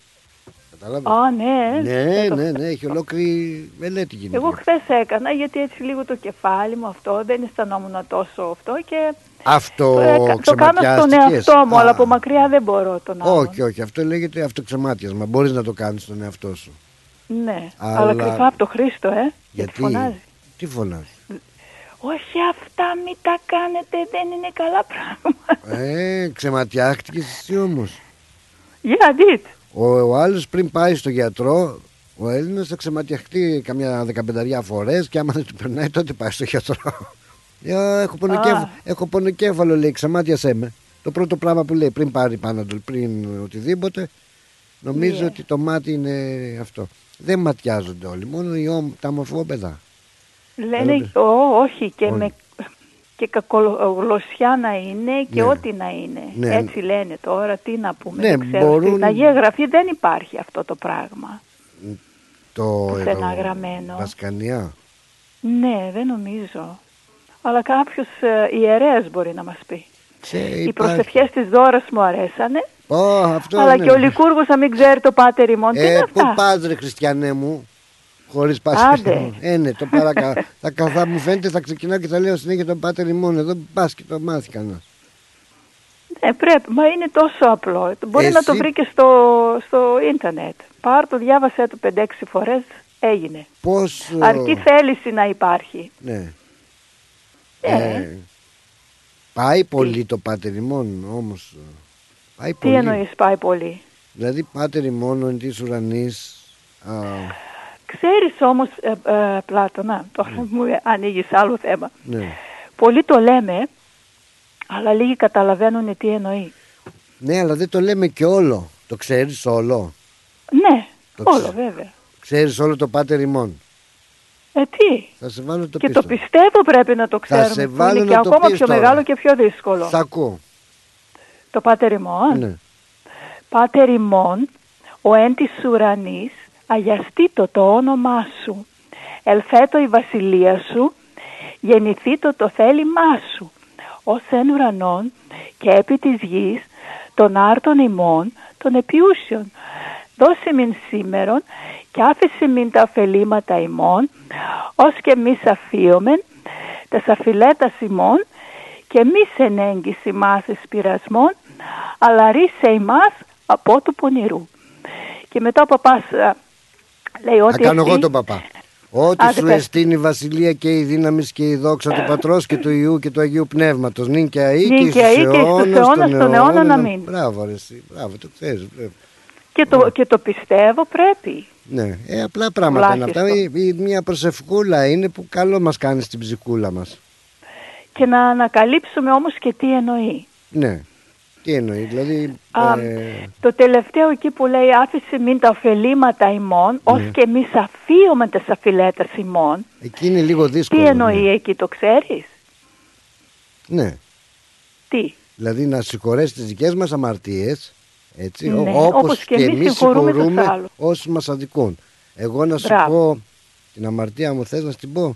Ναι, έχει ολόκληρη μελέτη γίνεται. Εγώ χθες έκανα, γιατί έτσι λίγο το κεφάλι μου αυτό, δεν αισθανόμουν τόσο αυτό και το κάνω στον εαυτό μου, αλλά από μακριά δεν μπορώ τον άλλον. Όχι, αυτό λέγεται αυτοξεμάτιασμα. Μπορείς να το κάνεις στον εαυτό σου. Ναι, αλλά κρυφά από το Χρήστο, γιατί φωνάζει. Τι φωνάζει? Όχι, αυτά μην τα κάνετε, δεν είναι καλά πράγματα. Ξεματιάχτηκες εσύ όμως. Γιατί? Ο άλλος πριν πάει στο γιατρό, ο Έλληνας θα ξεματιαχτεί καμιά 15 φορές και άμα δεν του περνάει τότε πάει στο γιατρό. Έχω πονοκέφαλο, λέει, ξεμάτιασέ με. Το πρώτο πράγμα που λέει πριν πάρει Πάναντολ, πριν οτιδήποτε, νομίζω ότι το μάτι είναι αυτό. Δεν ματιάζονται όλοι, μόνο τα μορφόπαιδα. Λένε όχι και κακογλωσσιά να είναι και ό,τι να είναι. Έτσι λένε τώρα, τι να πούμε. Στην Αγία Γραφή δεν υπάρχει αυτό το πράγμα. Το γραμμένο. Βασκανία. Ναι, δεν νομίζω. Αλλά κάποιος ιερέας μπορεί να μας πει. Οι προσευχές της Δώρας μου αρέσανε. Αλλά και ο Λικούργος να μην ξέρει το Πάτερ ημών. Τι είναι αυτά? Πού πας ρε χριστιανέ μου? Χωρίς πάση. Ναι, το θα μου φαίνεται θα ξεκινάω και θα λέω συνέχεια τον Πάτερ ημών. Εδώ πας και το μάθει κανένας. Ναι, πρέπει. Μα είναι τόσο απλό. Μπορεί να το βρει και στο ίντερνετ. Πάρ' το, διάβασέ το 5-6 φορές, έγινε. Αρκεί θέληση να υπάρχει. Ναι. Πάει πολύ το Πάτερ ημών όμως. Τι εννοείς πάει πολύ? Δηλαδή Πάτερ ημών εν της ουρανής. Ξέρεις όμως Πλάτωνα, τώρα μου ανοίγεις άλλο θέμα. Πολλοί το λέμε, αλλά λίγοι καταλαβαίνουν τι εννοεί. Ναι, αλλά δεν το λέμε και όλο. Το ξέρεις όλο? Ναι, όλο βέβαια. Ξέρεις όλο το Πάτερ ημών? Τι? Θα σε βάλω το και πίσω. Το πιστεύω πρέπει να το ξέρουμε. Θα σε βάλω είναι και ακόμα πιο τώρα. Μεγάλο και πιο δύσκολο. Σ' ακούω. Το Πάτερ ημών. Ναι. Πάτερ ημών, ο εν της ουρανής, αγιαστήτω το όνομά σου. Ελθέτω η βασιλεία σου, γεννηθήτω το θέλημά σου. Ως εν ουρανών και επί της γης, των άρτων ημών, των επιούσιων. Δώσε μην σήμερον και άφησε μην τα ωφελήματα ημών, ως και μη αφίωμεν τας αφιλέτας ημών και μη ενέγγις ημάς εις πειρασμών, αλλά ρίσε ημάς από του πονηρού. Και μετά ο παπάς λέει ότι... Θα κάνω εγώ τον παπά. Ότι σου εστίνει η βασιλεία και η δύναμη και η δόξα του Πατρός και του Υιού και του Αγίου Πνεύματος. Νυν και αεί και εις τους αιώνας των αιώνων να μην. Μπράβο ρε εσύ, μπράβο, το ξέρεις. Και το πιστεύω πρέπει. Ναι, απλά πράγματα είναι αυτά. Μια προσευχούλα είναι που καλό μας κάνει στην ψυχούλα μας. Και να ανακαλύψουμε όμως και τι εννοεί. Ναι. Τι εννοεί, δηλαδή... Το τελευταίο εκεί που λέει άφησε μην τα ωφελήματα ημών, ως και μη αφίωμεν τας αφιλέτας ημών. Εκεί είναι λίγο δύσκολο. Τι εννοεί εκεί, το ξέρεις? Ναι. Τι? Δηλαδή να συγχωρέσει τις δικές μας αμαρτίες, έτσι, όπως και εμείς συγχωρούμε όσους μας αδικούν. Εγώ να σου πω την αμαρτία μου, θες να την πω?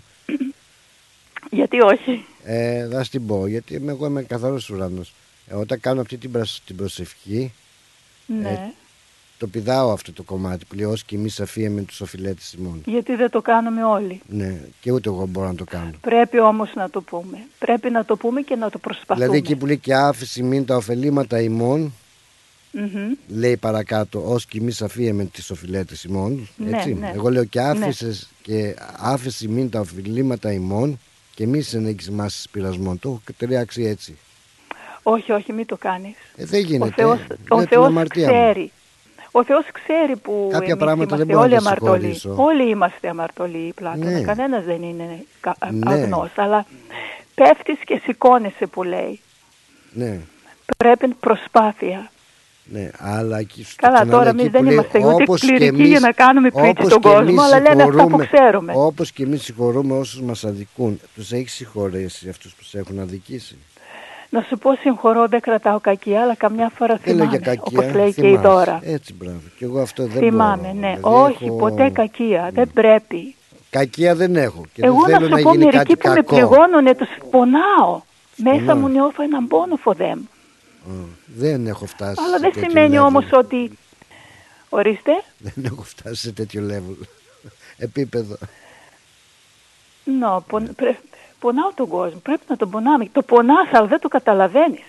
Γιατί όχι? Θα την πω, γιατί εγώ είμαι καθαρός ουρανός. Όταν κάνω αυτή την προσευχή, Το πηδάω αυτό το κομμάτι που λέει «Ως και εμείς αφίεμεν τους οφειλέτες ημών». Γιατί δεν το κάνουμε όλοι. Ναι, και ούτε εγώ μπορώ να το κάνω. Πρέπει όμως να το πούμε. Πρέπει να το πούμε και να το προσπαθούμε. Δηλαδή εκεί που λέει «Και άφηση μην τα ωφελήματα ημών», λέει παρακάτω «Ως και εμείς αφίεμεν τις οφειλέτες ημών». Έτσι. Ναι. Εγώ λέω «Και άφησες και άφηση μην τα ωφελήματα ημών και εμείς ενέγγιση μας πειρασμών». Το έχω ταιριάξει έτσι. Όχι, μην το κάνεις. Δεν γίνεται. Ο Θεός ξέρει. Ο Θεός ξέρει που κάποια πράγματα είμαστε δεν μπορώ όλοι να τα αμαρτωλοί. συγχωρήσω. Όλοι είμαστε αμαρτωλοί, Πλάτωνα. Ναι. Κανένας δεν είναι αγνός. Αλλά πέφτεις και σηκώνεσαι που λέει. Ναι. Πρέπει προσπάθεια. Ναι, αλλά καλά, τώρα εμείς δεν είμαστε ούτε κληρικοί για να κάνουμε πίτη στον κόσμο, αλλά λέμε αυτά που ξέρουμε. Όπως και εμείς συγχωρούμε όσους μας αδικούν, τους έχεις συγχωρέσει αυτούς που σε έχουν αδικήσει? Να σου πω, συγχωρώ, δεν κρατάω κακία, αλλά καμιά φορά θυμάμαι, όπως λέει και η Δώρα. Έτσι, μπράβο. Και εγώ αυτό δεν θυμάμαι, μπορώ. ναι. Δηλαδή όχι, ποτέ κακία. Δεν πρέπει. Κακία δεν έχω. Και εγώ δεν θέλω να σου πω, μερικοί που κακό. με πληγώνουνε, τους πονάω. Μέσα μου νιώθω έναν πόνο for them. Δεν έχω φτάσει. Αλλά δεν σημαίνει όμως ότι. Ορίστε. Δεν έχω φτάσει σε τέτοιο level. Επίπεδο. Πονάω τον κόσμο. Πρέπει να τον πονάμε. Το πονάς, αλλά δεν το καταλαβαίνεις.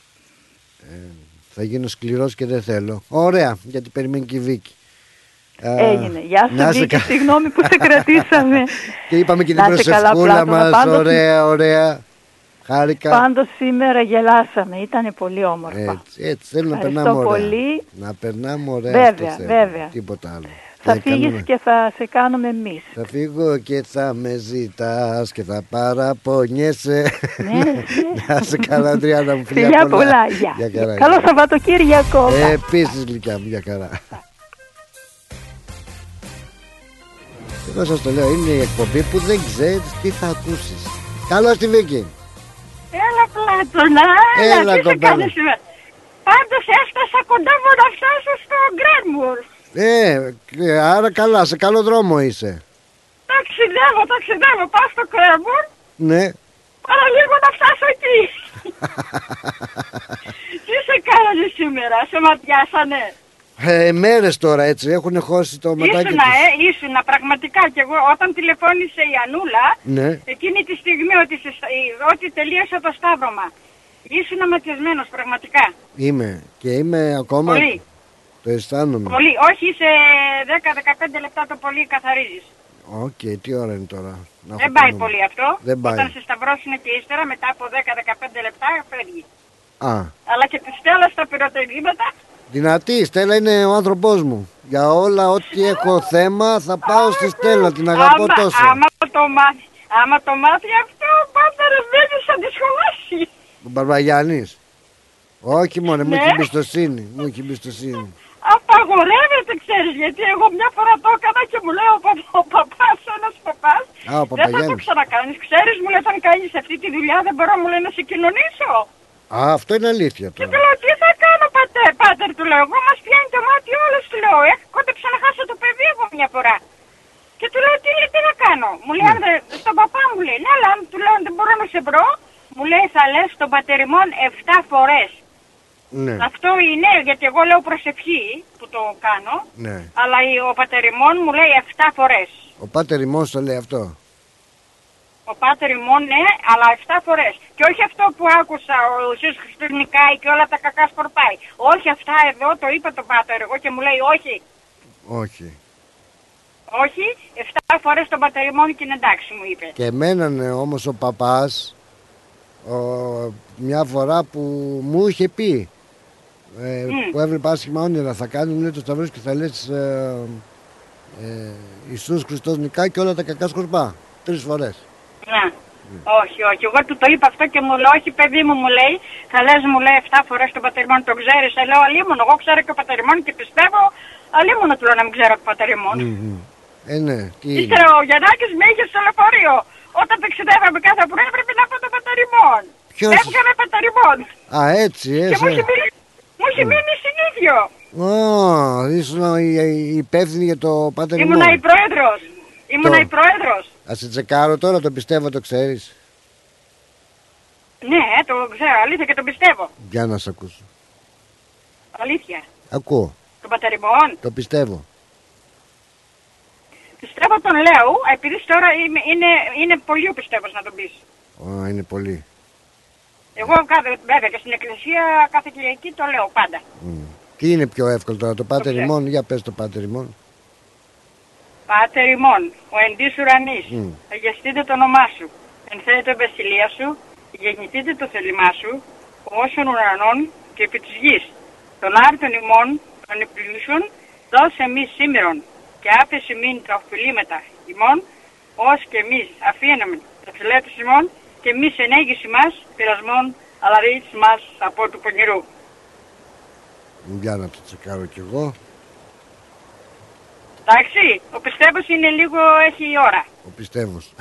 Θα γίνω σκληρός και δεν θέλω. Ωραία, γιατί περιμένει και η Βίκη. Έγινε. Γεια σου, Βίκη. Συγγνώμη που σε κρατήσαμε. Και είπαμε και την προσευχούλα μας. Ωραία. Χάρηκα. Πάντως σήμερα γελάσαμε. Ήταν πολύ όμορφα. Έτσι θέλω να περνάμε ωραία. Πολύ. Να περνάμε ωραία. Βέβαια. Τίποτα άλλο. Θα φύγεις και θα σε κάνουμε εμείς. Θα φύγω και θα με ζητάς και θα παραπονιέσαι. Ναι. Να σε καλά, Αντριάννα μου. Φιλιά πολλά. Καλό Σαββατοκύριακο. Επίσης, γλυκιά μου, για χαρά. Εγώ σας το λέω, είναι η εκπομπή που δεν ξέρεις τι θα ακούσεις. Καλώς τη Βίκη. Έλα, Πλάτωνα. Έλα, τι θα κάνεις σήμερα? Πάντως έφτασα κοντά μου να φτάσω στο Γκρένμουρ. Άρα καλά, σε καλό δρόμο είσαι. Ταξιδεύω, πάω στο Γκρένμουρ. Ναι. Παραλίγο να φτάσω εκεί. Τι σε κάνανε σήμερα, σε ματιάσανε? Μέρες τώρα έτσι, έχουν χώσει το ματάκι τους. Ήσουνα πραγματικά. Και εγώ όταν τηλεφώνησε η Ανούλα, ναι, εκείνη τη στιγμή ότι τελείωσε το σταύρωμα, ήσουνα ματιασμένος πραγματικά. Είμαι ακόμα. Πολύ. Το αισθάνομαι. Πολύ, όχι σε 10-15 λεπτά το πολύ καθαρίζεις. Οκ, τι ώρα είναι τώρα? Δεν πάει πολύ αυτό. Δεν πάει. Όταν σε σταυρώσουν και ύστερα μετά από 10-15 λεπτά φεύγει. Α. Αλλά και τη Στέλλα στα πυροτεχνήματα. Δυνατή, η Στέλλα είναι ο άνθρωπός μου. Για όλα ό,τι έχω θέμα θα πάω στη Στέλλα, την αγαπώ τόσο. Άμα το μάθει αυτό, ο Πάτερος μένει σαν τη σχολάση. Ο Μπαρμπαγιάννης. Όχι μόνο, μου έχει εμπιστοσύνη. Απαγορεύεται, ξέρεις, γιατί εγώ μια φορά το έκανα και μου λέει ο παπάς, ένας παπάς, δεν θα το ξανακάνεις. Ξέρεις, μου λέει, όταν κάνεις αυτή τη δουλειά δεν μπορώ, μου λέει, να σε κοινωνήσω. Αυτό είναι αλήθεια τώρα. Και του λέω, τι θα κάνω, πάτερ, του λέω, εγώ μας πιάνει το μάτι όλες, του λέω, κόντεψα να χάσω το παιδί εγώ μια φορά. Και του λέω, τι να κάνω. Μου λέει, στον παπά μου λέει, ναι, αλλά του λέω, δεν μπορώ να σε βρω. Μου λέει, θα λες τον πατεριμόν 7 φορές. Ναι. Αυτό είναι, γιατί εγώ λέω προσευχή που το κάνω, ναι, αλλά ο πατεριμόν μου λέει 7 φορές. Ο πατεριμόν το λέει αυτό? Ο πατεριμόν, ναι, αλλά 7 φορές. Και όχι αυτό που άκουσα, ο Ιησούς Χριστός νικάει και όλα τα κακά σκορπάει. Όχι αυτά εδώ, το είπα το πάτερ εγώ και μου λέει όχι. Όχι, 7 φορές τον πατεριμόν και είναι εντάξει, μου είπε. Και εμέναν όμως ο παπάς μια φορά που μου είχε πει που έβλεπα άσχημα όνειρα, θα κάνουν λέει, το σταυρός και θα λες Ιησούς Χριστός νικάει και όλα τα κακά σκορπά 3 φορές. Ναι. Όχι, εγώ του το είπα αυτό και μου λέει, όχι παιδί μου, μου λέει, θα λες, μου λέει 7 φορές τον πατεριμόν, το ξέρεις? Λέω αλίμονο, εγώ ξέρω και ο πατεριμόν και πιστεύω, αλίμονο του λέω να μην ξέρω το πατεριμόν. Ναι, ύστερα ο Γιαννάκης με είχε στο λεωφορείο. Όταν ταξιδεύαμε κάθε πρωί έπρεπε να πω το πατεριμόν. Έβγαμε πατεριμόν. Α, έτσι, και μου είχε μείνει συνήθιο. Ήσουν η υπεύθυνη για το πατεριμόν. Ήμουνα η πρόεδρος. Ας σε τσεκάρω τώρα, το πιστεύω, το ξέρεις? Ναι, το ξέρω, αλήθεια και το πιστεύω. Για να σ' ακούσω. Αλήθεια. Ακούω. Τον Πάτερ Ημών. Το πιστεύω. Πιστεύω τον λέω, επειδή τώρα είναι πολύ ο πιστεύος να τον πεις. Είναι πολύ. Εγώ βέβαια και στην εκκλησία κάθε Κυριακή το λέω πάντα. Τι είναι πιο εύκολο τώρα, το Πάτερ Ημών? Για πες το Πάτερ Ημών. Πάτερ ημών, ο εντής ουρανής, αγιαστείτε το όνομά σου, ενθέτε η βασιλεία σου, γεννηθείτε το θέλημά σου, όσων ουρανών και επί της γης. Τον άρτον ημών, των επιλύσεων, δώσε εμείς σήμερον, και άφεση μην τα οφειλήματα ημών, ως και εμείς αφήναμε τα φιλέτους ημών, και εμείς ενέγηση μας πειρασμών, αλλά ρίξ μας από του πονηρού. Για να το τσεκάρω κι εγώ. Εντάξει, ο πιστεύος είναι λίγο, έχει η ώρα. Ο πιστεύος.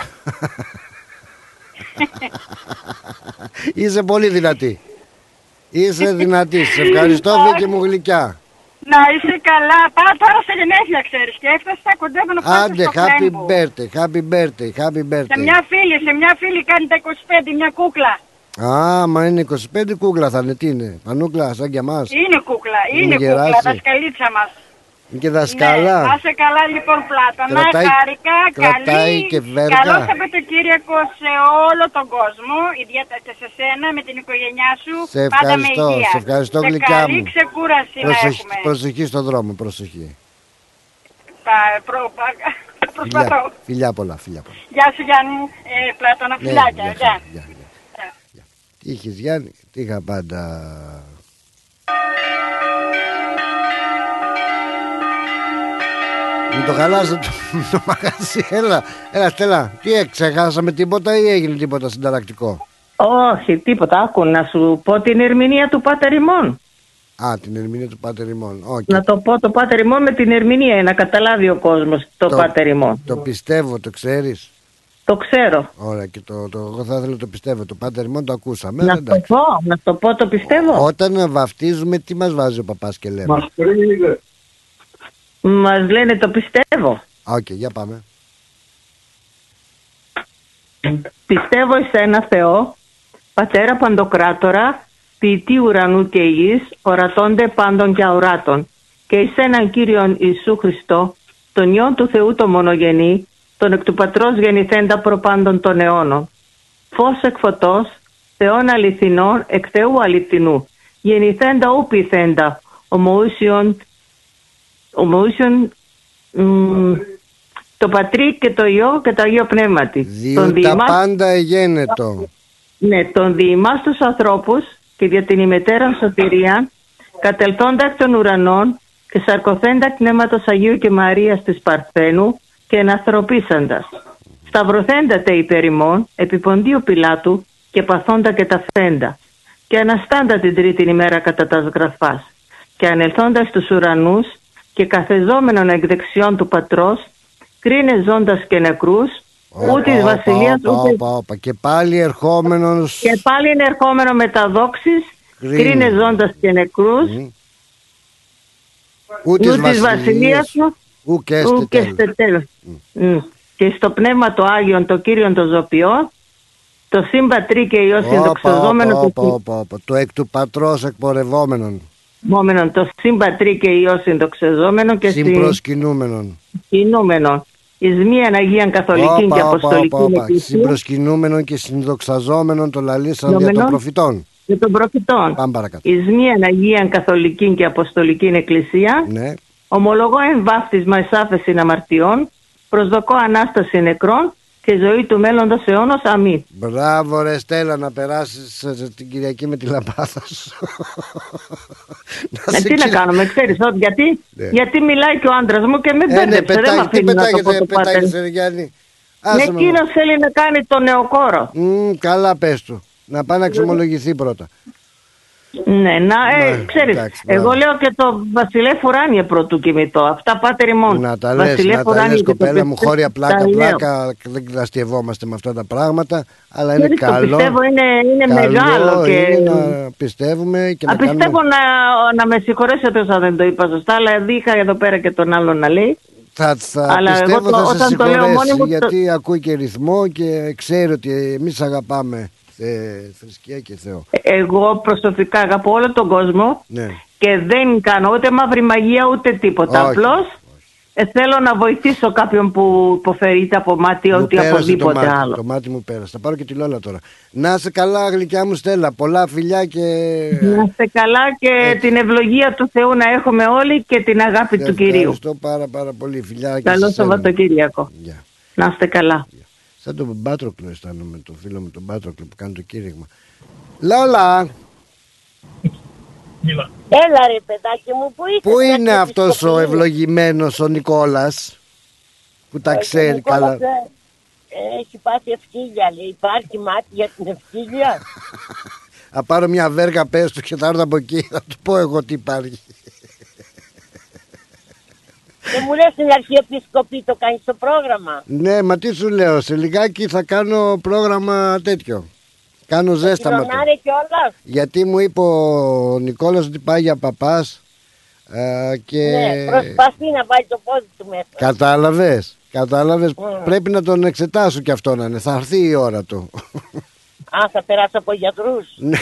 Είσαι πολύ δυνατή. Είσαι δυνατή. Σε ευχαριστώ, Βίκη μου γλυκιά. Να είσαι καλά. Πάω τώρα σε γενέθλια, ξέρεις, και έφτασα κοντεύω να φτάσω Άντε, στο happy Κρέμβου. birthday, happy birthday, happy birthday. Σε μια φίλη κάνει τα 25, μια κούκλα. Μα είναι 25 κούκλα θα είναι, τι είναι, πανούκλα σαν και εμάς. Είναι κούκλα, είναι κούκλα, δασκαλίτσα μας. Είναι και δασκαλά. Ναι, να είσαι καλά λοιπόν Πλάτωνα, χαρικά, καλή, και βέρκα. καλό Σαββατοκύριακο σε όλο τον κόσμο, ιδιαίτερα και σε σένα με την οικογένειά σου, πάντα με υγεία. Σε ευχαριστώ γλυκιά μου. Καλή ξεκούραση να έχουμε. Προσοχή στον δρόμο, προσοχή. Προσπαθώ. Φιλιά πολλά, φιλιά πολλά. Γεια σου Γιάννη μου, Πλάτωνα, φιλάκια. Γεια. Τι είχες Γιάννη? Τι είχα πάντα. Μου το χαλάσατε το μαγαζί. Έλα Στέλλα, τι ξεχάσαμε τίποτα ή έγινε τίποτα συνταρακτικό? Όχι, τίποτα. Άκου να σου πω την ερμηνεία του Πάτερ Ημών. Την ερμηνεία του Πάτερ Ημών. Να το πω το Πάτερ Ημών με την ερμηνεία, να καταλάβει ο κόσμος το Πάτερ Ημών. Το πιστεύω, το ξέρεις? Το ξέρω. Ωραία, και εγώ θα ήθελα το πιστεύω. Το Πάτερ Ημών το ακούσαμε. Να το πω το πιστεύω. Όταν βαφτίζουμε, τι μας βάζει ο παπάς και λέμε? Μας λένε το πιστεύω. Για πάμε. Πιστεύω εις ένα Θεό, Πατέρα Παντοκράτορα, ποιητή ουρανού και γης, ορατώνται πάντων και αουράτων, και εις έναν Κύριον Ιησού Χριστό, τον Υιόν του Θεού το μονογενή, τον εκ του Πατρός γεννηθέντα προπάντων των αιώνων. Φως εκ φωτός, Θεόν αληθινών, εκ Θεού αληθινού, γεννηθέντα ου πειθέντα, ομοούσιον το Πατρί και το Υιό και το Αγίο Πνεύματι. Διότι τα πάντα εγένετο. Ναι, τον διημάς τους ανθρώπους και δια την ημετέραν σωτηρία, κατελθόντα εκ των ουρανών και σαρκωθέντα πνεύματος Αγίου και Μαρίας της Παρθένου και ενανθρωπίσαντας. Σταυρωθέντατε υπέρ ημών, επί Ποντίου Πιλάτου και παθόντα και ταφθέντα. Και αναστάντα την τρίτην ημέρα κατά τας γραφάς. Και ανελθόντα στους ουρανούς και καθεζόμενον εκ δεξιών του Πατρός, κρίνε ζώντας και νεκρούς, ούτε βασιλείας ούτε... Και πάλι ερχόμενος... Και πάλι είναι ερχόμενο με τα δόξης, κρίνε ζώντας και νεκρούς, ούτε βασιλείας του, ούτε στο τέλος. Και στο πνεύμα το Άγιον, το Κύριον το Ζωπιό, το Συμπατρί και Υιός συνδοξαζόμενο, το εκ του Πατρός εκπορευόμενον, το Συμπατρί και Υιός συνδοξαζόμενο και συμπροσκυνούμενον. Εις μίαν Αγίαν Καθολική και Αποστολική Εκκλησία. Συμπροσκυνούμενον και συνδοξαζόμενον το λαλήσαν δια των προφητών. Για των προφητών. Πάμε παρακάτω. Εις μίαν Αγίαν Καθολική και Αποστολική Εκκλησία. Ναι. Ομολογώ εν βάφτισμα εις άφεσιν αμαρτιών. Προσδοκώ Ανάσταση νεκρών και ζωή του μέλλοντος αιώνος. Αμήν. Μπράβο ρε Στέλλα, να περάσεις την Κυριακή με τη λαμπάδα σου. Τι να κάνουμε, ξέρεις γιατί μιλάει και ο άντρας μου και με μπέρδεψε. Δεν με αφήνει να το πω το Πάτερ. Εκείνος θέλει να κάνει το νεοκόρο. Καλά πες του, να πάει να εξομολογηθεί πρώτα. Ναι, ξέρεις, εγώ λέω και το Βασιλεύ Ουράνιε πρωτού κοιμητό. Αυτά Πάτερ ημών. Να τα λες κοπέλα μου, χώρια πλάκα, δεν αστειευόμαστε με αυτά τα πράγματα. Αλλά είναι καλό. Το πιστεύω είναι μεγάλο. Είναι να πιστεύουμε και να κάνουμε... Πιστεύω να με συγχωρέσετε όσα δεν το είπα σωστά, αλλά είχα εδώ πέρα και τον άλλον να λέει. Αλλά πιστεύω θα σε συγχωρέσει, γιατί ακούει και ρυθμό και ξέρει ότι εμείς αγαπάμε θρησκεία και Θεό. Εγώ προσωπικά αγαπώ όλο τον κόσμο, και δεν κάνω ούτε μαύρη μαγεία ούτε τίποτα. Απλώς θέλω να βοηθήσω κάποιον που υποφέρει από μάτι ή οπουδήποτε άλλο. Το μάτι μου πέρασε. Θα πάρω και τη Λόλα τώρα. Να είσαι καλά, γλυκιά μου Στέλλα. Πολλά φιλιά και... Να είστε καλά και την ευλογία του Θεού να έχουμε όλοι και την αγάπη του Κυρίου. Ευχαριστώ πάρα πολύ. Φιλιά. Καλό Σαββατοκύριακο. Να είστε καλά. Σαν τον Πάτροκλο αισθάνομαι, τον φίλο μου τον Πάτροκλο που κάνει το κήρυγμα. Λόλα! Έλα ρε παιδάκι μου, πού είσαι? Πού είναι αυτός ο ευλογημένος ο Νικόλας που τα ξέρει καλά? Έχει πάθει ευκίλια, λέει. Υπάρχει μάτι για την ευκίλια? Θα πάρω μια βέργα, πες του και θα έρθω από εκεί. Θα του πω εγώ τι υπάρχει. Και μου λες στην Αρχιεπισκοπή το κάνεις το πρόγραμμα? Ναι, μα τι σου λέω, σε λιγάκι θα κάνω πρόγραμμα τέτοιο. Κάνω ζέσταμα. Γιατί μου είπε ο Νικόλας ότι πάει για παπάς και... Ναι, προσπαθεί να βάλει το πόδι του μέσα. Κατάλαβες. Πρέπει να τον εξετάσω κι αυτό να είναι. Θα έρθει η ώρα του. Α, θα περάσει από γιατρούς. Ναι.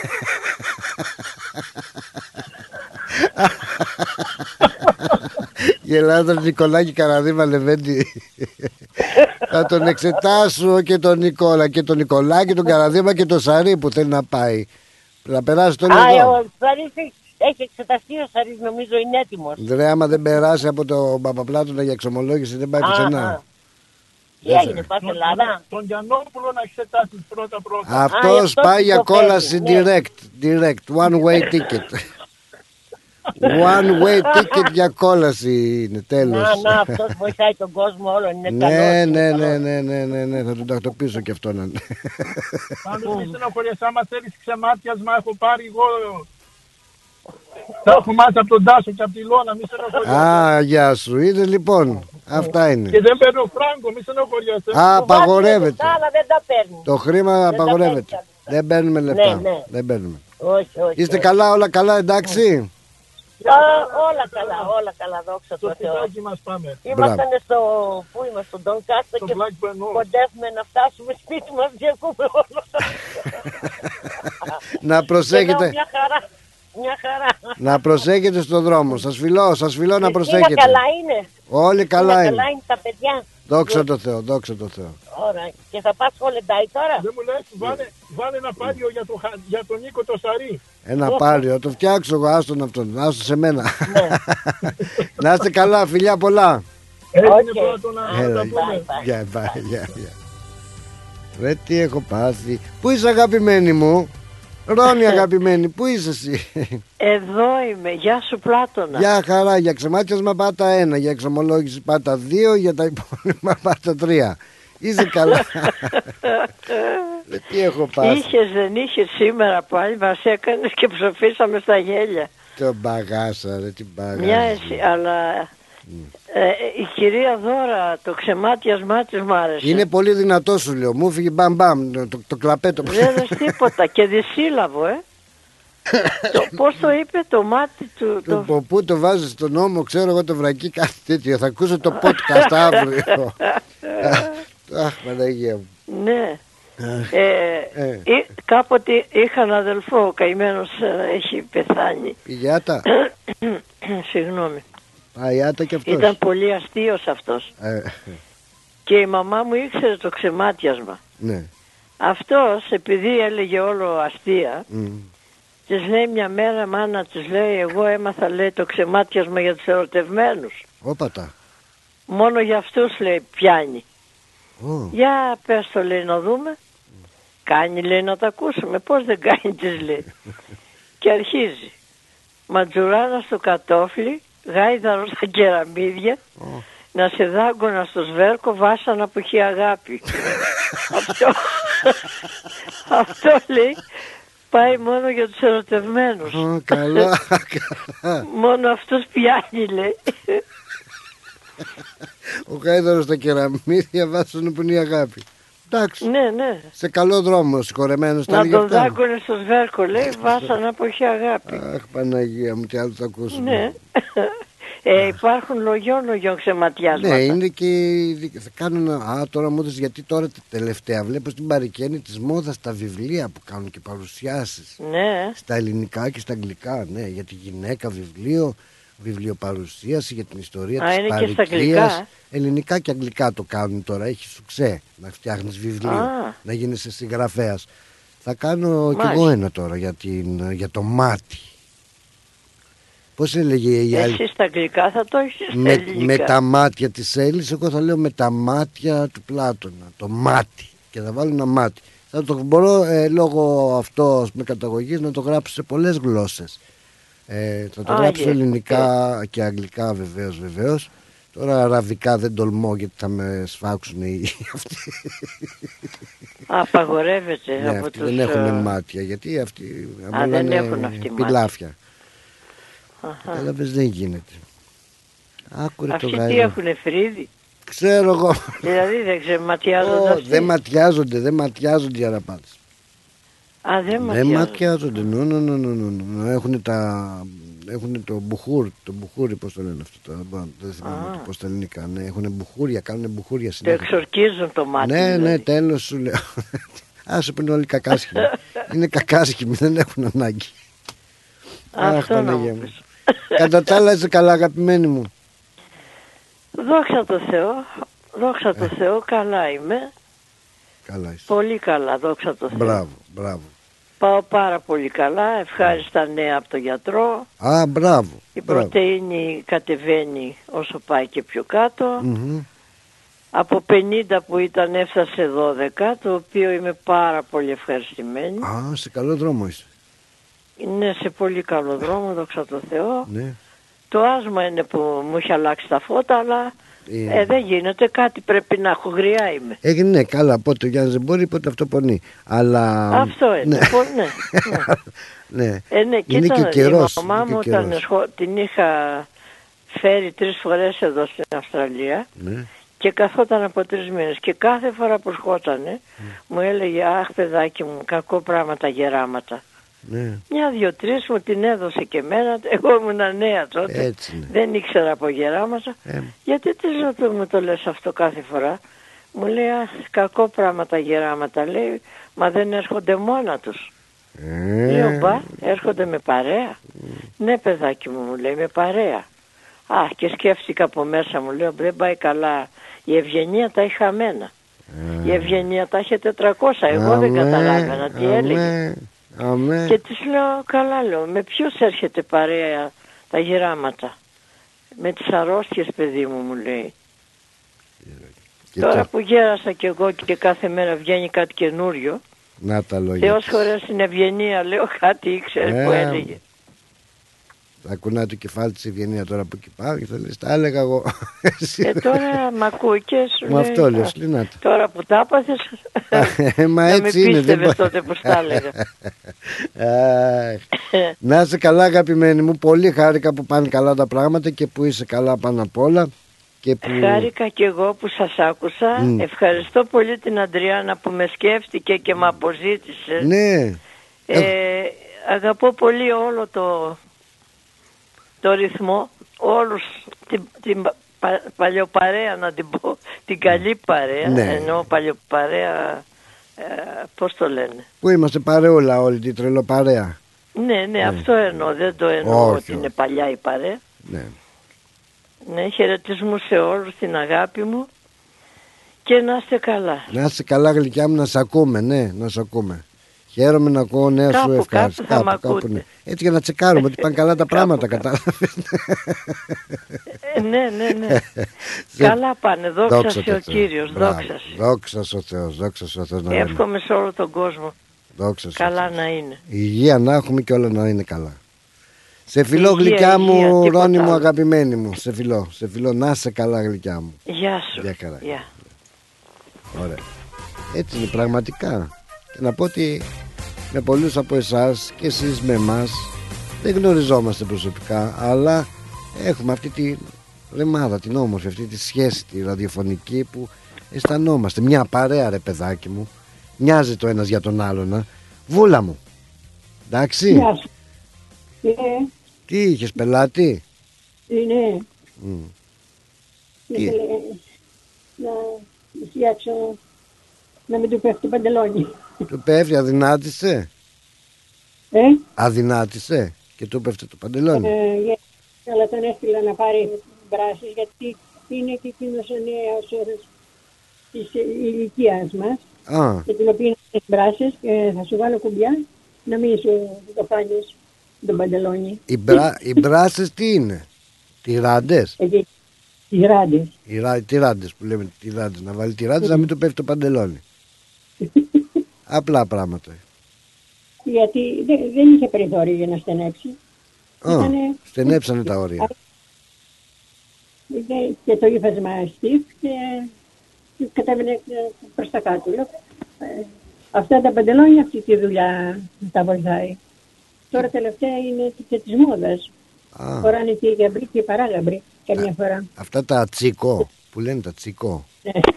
Γελάτε Νικολάκη Καραδίμα Λεβέντη. Θα τον εξετάσω και τον Νικόλα και τον Νικολάκη, τον Καραδίμα και τον Σαρή που θέλει να πάει. Να περάσει τον εδώ. Ο Σαρής έχει εξεταστεί, ο Σαρής νομίζω είναι έτοιμος. Ρε, άμα δεν περάσει από το Παπαπλάτωνα για εξομολόγηση δεν πάει πουθενά. Τι έγινε, πας Ελλάδα? Τον Γιαννόπουλο να εξετάσει πρώτα. Αυτός πάει για κόλαση direct, one way ticket. One way ticket για κόλαση είναι, τέλος. Να, αυτός βοηθάει τον κόσμο όλο, είναι καλός. Ναι, θα τον τακτοποιήσω και αυτό να είναι. Πάντως μη στενοχωρίες, άμα θέλεις ξεμάτιασμα έχω πάρει εγώ. Θα έχω μάθει από τον Τάσο και από τη Λόνα, μη στενοχωρίες. Α, γεια σου, είδες λοιπόν, αυτά είναι. Και δεν παίρνω φράγκο, μη στενοχωρίες. Α, απαγορεύεται. Δεν τα παίρνει. Το χρήμα απαγορεύεται. Δεν παίρνουμε λεφτά. Δεν παίρνουμε. Είστε καλά, όλα καλά, εντάξει? Όλα καλά, δόξα τω Θεώ. Μας πάμε. Ήμασταν πού είμαστε, στον Τον Κάστα και κοντεύουμε να φτάσουμε σπίτι μας και ακούμε όλο. Να προσέχετε. Μια χαρά. Να προσέχετε στον δρόμο. Σας φιλώ να προσέχετε. Καλά είναι. Όλοι καλά είναι. Καλά είναι τα παιδιά. Δόξα τω Θεώ. Ωραία. Και θα πας χολεντάι τώρα? Δεν μου λες, βάλε ένα πάριο για τον Νίκο το Σαρή. Ένα πάριο, το φτιάξω εγώ, άστον αυτόν, άστον σε μένα. Να είστε καλά, φιλιά πολλά. Έγινε πρώτο να τα πούμε. Γεια. Ρε τι έχω πάθει. Πού είσαι αγαπημένη μου? Ρόνη αγαπημένη, πού είσαι εσύ? Εδώ είμαι, γεια σου Πλάτωνα. Γεια χαρά, για ξεμάτιασμα πάτα 1, για εξομολόγηση πάτα 2, για τα υπόλοιπα πάτα 3. Είσαι καλά? Τι έχω πάθει. Είχες δεν είχες σήμερα πάλι, μας έκανες και ψοφήσαμε στα γέλια. Τον παγάσα ρε, την παγάσα. Αλλά η κυρία Δώρα, το ξεμάτιασμά της μου άρεσε. Είναι πολύ δυνατό σου λέω, μου φύγει μπαμ το κλαπέτο. Δεν δες τίποτα και δυσύλλαβο πώς το είπε το μάτι του? Πού το βάζεις στον νόμο, ξέρω εγώ το βρακί κάτι τέτοιο. Θα ακούσω το podcast αύριο. Αχ, Παναγία μου. Ναι. Κάποτε είχα έναν αδελφό, ο καημένος έχει πεθάνει. Η Γιάτα. Συγγνώμη. Α, η Γιάτα και αυτός. Ήταν πολύ αστείος αυτός. Και η μαμά μου ήξερε το ξεμάτιασμα. Ναι. Αυτός επειδή έλεγε όλο αστεία, της λέει μια μέρα, μάνα της λέει, εγώ έμαθα λέει το ξεμάτιασμα για τους ερωτευμένους. Όπατα. Μόνο για αυτούς λέει πιάνει. Για πες το λέει να δούμε. Κάνει λέει να τα ακούσουμε. Πώς δεν κάνει της λέει. Και αρχίζει. Ματζουράνα στο κατόφλι, γάιδαρο στα κεραμίδια, να σε δάγκωνα στο σβέρκο, βάσανα που έχει αγάπη. Αυτό λέει πάει μόνο για τους ερωτευμένους. Καλά. Μόνο αυτούς πιάνει λέει. Ο γάιδαρος στα κεραμίδια βάσανε που είναι η αγάπη. Εντάξει. Ναι. Σε καλό δρόμο, συγχωρεμένος. Να τον δάγκωνε στο σβέρκο, λέει, βάσανα που έχει αγάπη. Αχ, Παναγία μου, τι άλλο θα ακούσουμε. Ναι. Υπάρχουν λογιών ξεματιάσματα. Ναι, είναι και θα κάνουν. Τώρα μου έδωσε, γιατί τώρα τελευταία βλέπω στην Παρικέννη της μόδας τα βιβλία που κάνουν και παρουσιάσεις. Ναι. Στα ελληνικά και στα αγγλικά. Ναι, για τη γυναίκα βιβλίο, βιβλιοπαρουσίαση για την ιστορία της είναι παροικίας. Και στα αγγλικά. Ελληνικά και αγγλικά το κάνουν τώρα. Έχει σουξέ να φτιάχνεις βιβλίο, να γίνεις συγγραφέας. Θα κάνω κι εγώ ένα τώρα για το μάτι. Πώς έλεγε η άλλη? Εσύ στα αγγλικά θα το έχεις με τα μάτια της Έλλης. Εγώ θα λέω με τα μάτια του Πλάτωνα. Το μάτι. Και θα βάλω ένα μάτι. Θα το μπορώ λόγω αυτό με καταγωγής να το γράψω σε πολλές γλώσσες. Θα το γράψω ελληνικά και αγγλικά βεβαίως. Τώρα αραβικά δεν τολμώ γιατί θα με σφάξουν οι αυτοί. Απαγορεύεται. Ναι, από αυτοί τους... δεν έχουν μάτια γιατί αυτοί δεν έχουν αυτοί πιλάφια. Κατάλαβες, δεν γίνεται. Άκουρε αυτοί το τι έχουνε, φρύδι? Ξέρω εγώ. Δηλαδή δεν ξεματιάζονται αυτοί? Δεν ματιάζονται οι αραπάτες. Δεν ματιάζονται. Έχουν το μπουχούρι, πώς το λένε αυτό, δεν θυμάμαι πώς τα ελληνικά. Ναι, έχουν μπουχούρια, κάνουν μπουχούρια συνέχεια. Το εξορκίζουν το μάτι. Ναι, δηλαδή. Ναι, τέλος σου λέω. Άσε που είναι όλοι κακάσχημοι. Είναι κακάσχημοι, δεν έχουν ανάγκη. Αυτό να μου πεις. Κατά τα άλλα είσαι καλά, αγαπημένη μου? Δόξα τω Θεώ, καλά είμαι. Καλά είσαι. Πολύ καλά, δόξα τω Θεώ. Μπράβο. Πάω πάρα πολύ καλά, ευχάριστα νέα από τον γιατρό. Μπράβο. Η πρωτεΐνη κατεβαίνει όσο πάει και πιο κάτω. Από 50 που ήταν έφτασε 12, το οποίο είμαι πάρα πολύ ευχαριστημένη. Σε καλό δρόμο είσαι. Είναι σε πολύ καλό δρόμο, δόξα τω Θεώ. Ναι. Το άσμα είναι που μου έχει αλλάξει τα φώτα, αλλά δεν γίνεται, κάτι πρέπει να έχω, γριά είμαι. Ναι, καλά, πότε ο Γιάννης δεν μπορεί, πότε αυτό πονεί. Αλλά... Αυτό είναι, ναι. Ναι, είναι και ο καιρός. Η μαμά μου την είχα φέρει 3 φορές εδώ στην Αυστραλία, και καθόταν από 3 μήνες και κάθε φορά που ερχότανε μου έλεγε «Αχ παιδάκι μου, κακό πράγμα τα γεράματα». Ναι. 1-2-3 μου την έδωσε και εμένα. Εγώ ήμουν νέα τότε. Δεν ήξερα από γεράματα. Γιατί μου το λες αυτό κάθε φορά? Μου λέει κακό πράγμα τα γεράματα. Λέει, μα δεν έρχονται μόνα τους. Λέω μπα, έρχονται με παρέα. Ναι παιδάκι μου λέει, με παρέα. Και σκέφτηκα από μέσα μου, λέω δεν πάει καλά. Η Ευγενία τα έχει χαμένα. Η Ευγενία τα είχε 400. Εγώ δεν καταλάβαινα τι έλεγε. Και της λέω, καλά λέω, με ποιους έρχεται παρέα τα γεράματα? Με τις αρρώστιες παιδί μου λέει. Τώρα που γέρασα κι εγώ και κάθε μέρα βγαίνει κάτι καινούριο. Να τα λόγια. Θεός χωρές στην Ευγενία, λέω κάτι ήξερε που έλεγε. Θα κουνάει το κεφάλι της Ευγενία τώρα που εκεί πάω και θα λες, τα έλεγα εγώ. Τώρα μ' ακούει και σου λέει. Αυτό λέω, σλινάτα. Τώρα που τα έπαθες, μα να έτσι μην είναι, πίστευες τότε που τα έλεγα. Να είσαι καλά αγαπημένη μου, πολύ χάρηκα που πάνε καλά τα πράγματα και που είσαι καλά πάνω απ' όλα. Χάρηκα και εγώ που σας άκουσα. Ευχαριστώ πολύ την Αντριάννα που με σκέφτηκε και με αποζήτησε. Ναι. Αγαπώ πολύ όλο το ρυθμό, όλους την παλιοπαρέα να την πω, την καλή παρέα, εννοώ παλιοπαρέα, πώς το λένε. Που είμαστε παρεούλα όλοι, την τρελοπαρέα. Ναι, αυτό εννοώ, δεν το εννοώ ότι είναι παλιά η παρέα. Ναι, χαιρετισμού σε όλους, την αγάπη μου και να είστε καλά. Να είστε καλά γλυκιά μου, να σε ακούμε, να σε ακούμε. Χαίρομαι να ακούω νέα σου ευχάριστα. Κάπου, ναι. Έτσι για να τσεκάρουμε ότι πάνε καλά τα πράγματα, κατάλαβες. Ναι. Καλά πάνε, δόξα σε ο Κύριος, δόξα σε ο Θεός, δόξα σε ο Θεός. Εύχομαι σε όλο τον κόσμο καλά να είναι. Υγεία να έχουμε και όλα να είναι καλά. Σε φιλό γλυκιά μου, Ρόνη μου, αγαπημένη μου. Σε φιλό, να είσαι καλά γλυκιά μου. Γεια σου. Γεια. Ωραία. Έτσι είναι πραγματικά. Και να πω ότι με πολλούς από εσάς και εσείς με εμάς δεν γνωριζόμαστε προσωπικά, αλλά έχουμε αυτή τη ρεμάδα, την όμορφη, αυτή τη σχέση τη ραδιοφωνική που αισθανόμαστε. Μια παρέα ρε παιδάκι μου. Μοιάζει το ένας για τον άλλον. Βούλα μου. Εντάξει. Γεια σου. Τι είχες, πελάτη? Ναι. Ήθελε να φτιάξω, να μην του πέφτει το παντελόνι. Του πέφτει, αδυνάτησε. Αδυνάτησε και του πέφτει το παντελόνι. Αλλά τον έστειλα να πάρει μπράσεις, γιατί είναι και εκείνος ο νέος όρος της ηλικίας μας, για την οποία είναι μπράσεις και θα σου βάλω κουμπιά να μην σου το φάνεις τον παντελόνι. Οι μπράσεις τι είναι, τυράντες? Τυράντες που λέμε, τυράντες, να βάλει τυράντες να μην του πέφτει το παντελόνι. Απλά πράγματα. Γιατί δεν είχε περιθώριο για να στενέψει. Στενέψανε τα όρια. Και το ύφασμα στιφ και κατέβαινε προς τα κάτω. Αυτά τα παντελόνια, αυτή τη δουλειά τα βοηθάει. Τώρα τελευταία είναι και της μόδας. Φοράνε και οι γαμπροί και οι παράγαμπροι καμιά φορά. Αυτά τα τσίκο που λένε, τα τσίκο.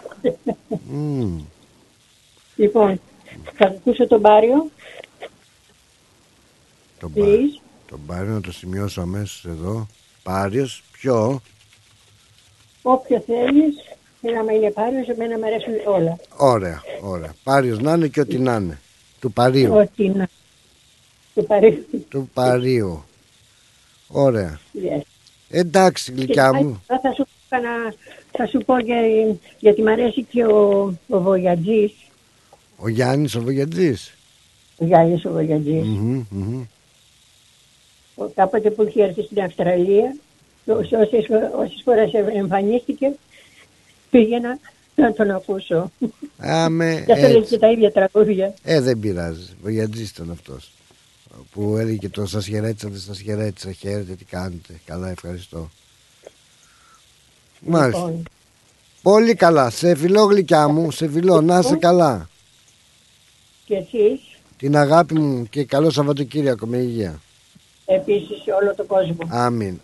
Λοιπόν, θα ακούσω τον Πάριο. Τον Πάριο να το σημειώσω αμέσως εδώ. Πάριος, ποιο? Όποιο θέλεις, άμα είναι Πάριος, εμένα μου αρέσουν όλα. Ωραία. Πάριος να είναι και ό,τι να είναι. Του Παρίου. Ό,τι να. Του Παρίου. Ωραία. Yes. Εντάξει, γλυκιά μου. Θα σου πω γιατί μ' αρέσει και ο Βογιατζής. Ο Γιάννης ο Βογιατζής. Ο Γιάννης ο Βογιατζής. Κάποτε που είχε έρθει στην Αυστραλία, όσες φορές εμφανίστηκε, πήγαινα να τον ακούσω. Και αυτό λέει και τα ίδια τραγούδια. Δεν πειράζει. Βογιατζής ήταν αυτός που έλεγε το σας χαιρέτησα, δεν σας χαιρέτησα, χαίρετε, τι κάνετε? Καλά, ευχαριστώ. Μάλιστα. Πολύ καλά. Σε φιλώ, γλυκιά μου, σε φιλώ. Να είσαι καλά. Και εσείς. Την αγάπη μου και καλό Σαββατοκύριακο με υγεία. Επίσης σε όλο τον κόσμο. Αμήν.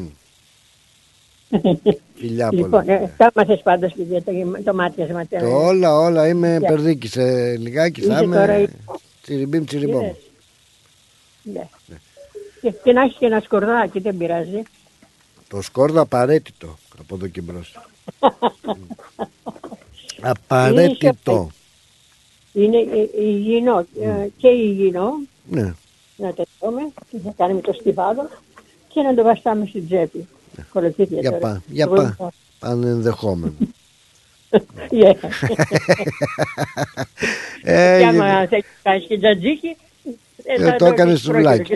Φιλιά πολλά. Λοιπόν, θα μάθες πάντως το μάτιασμα. Όλα είμαι περδίκη. Σε λιγάκι θα είμαι τσιριμπίμ τσιριμπόμ. Και να έχεις και ένα σκορδάκι, δεν πειράζει. Το σκόρδο απαραίτητο από εδώ και μπρος. Απαραίτητο. Είναι υγιεινό και υγιεινό. Ναι. Να το δούμε και θα κάνουμε το στιβάδο και να το βαστάμε στην τσέπη. Για πανενδεχόμενο. Και άμα θέλεις να κάνεις και τζατζίκι, το έκανε σουβλάκι.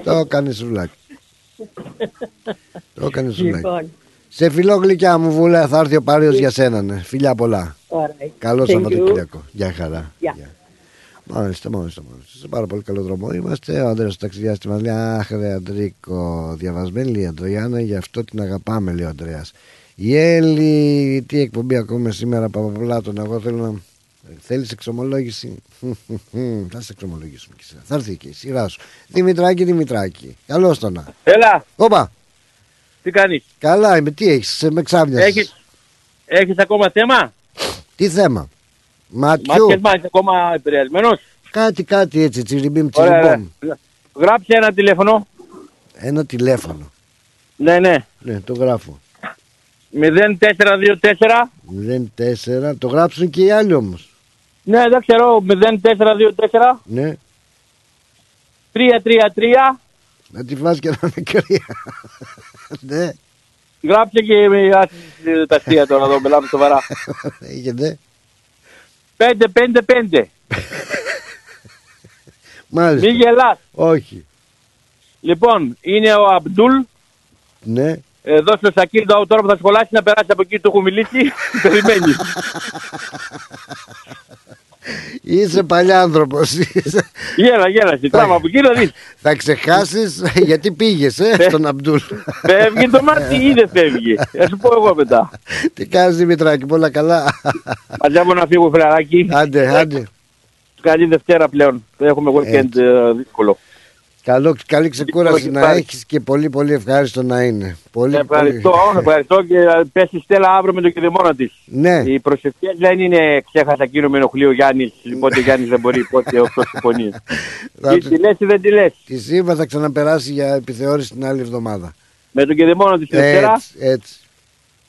Σε φιλό, γλυκιά μου, βούλα, θα έρθει ο Πάριος για σένα, ναι. Φιλιά πολλά. Καλό Σαββατοκύριακο. Γεια χαρά. Μάλιστα. Σε πάρα πολύ καλό δρόμο είμαστε. Ο Ανδρέας ο ταξιδιάστης μας λέει: αχ, ρε Αντρίκο, διαβασμένη λέει η Αντριάννα, γι' αυτό την αγαπάμε, λέει ο Ανδρέας. Η Έλλη, τι εκπομπή ακούμε σήμερα, Παπαπλάτων? Εγώ θέλω να. Θέλεις εξομολόγηση? Θα σε εξομολογήσουμε και εσύ. Θα έρθει και η σειρά σου. Δημητράκη. Καλώς το να. Έλα. Όπα. Τι κάνεις? Καλά είμαι. Τι έχεις? Με ξάφνιασες. Έχεις ακόμα θέμα? Τι θέμα? Ματιού. Είσαι ακόμα επηρεασμένος? Κάτι έτσι, τσιριμπίμ τσιριμπόμ. Γράψε ένα τηλέφωνο. Ένα τηλέφωνο? Ναι. Ναι, το γράφω. 0424. 04, το γράψουν και οι άλλοι όμως. Ναι, δεν ξέρω, 0424. Ναι. 333. Να τη βάζει και να είναι κρύα. Ναι. Γράψε και τα αστεία τώρα εδώ, μιλάμε σοβαρά. Έχετε. 555. Μάλιστα. Μη γελάς. Όχι. Λοιπόν, είναι ο Αμπτούλ. Ναι. Δώσε το Σακίλ τώρα που θα σχολάσει να περάσει από εκεί, του έχω μιλήσει. Περιμένει. Είσαι παλιάνθρωπος. Γέλα, τράβα από εκεί να δεις. Θα ξεχάσεις γιατί πήγες στον Αμπτούλ. Φεύγει το μάτι ή δεν φεύγει? Θα σου πω εγώ μετά. Τι κάνεις Δημητράκη, πολλά καλά? Παλιά μου να φύγω φιλαράκι. Άντε. Καλή Δευτέρα πλέον. Έχουμε weekend δύσκολο. Καλή ξεκούραση να έχεις και πολύ πολύ ευχάριστο να είναι. Ευχαριστώ και πες η Στέλλα αύριο με το κηδεμόνα της. Ναι. Η προσευχή δεν είναι ξέχασα εκείνο με ενοχλεί ο Γιάννης, πότε ο Γιάννης δεν μπορεί, πότε αυτό συμφωνεί. Τη λες ή δεν τη λες? Τη Σύμβα θα ξαναπεράσει για επιθεώρηση την άλλη εβδομάδα. Με τον κηδεμόνα της Στέλλα. Έτσι.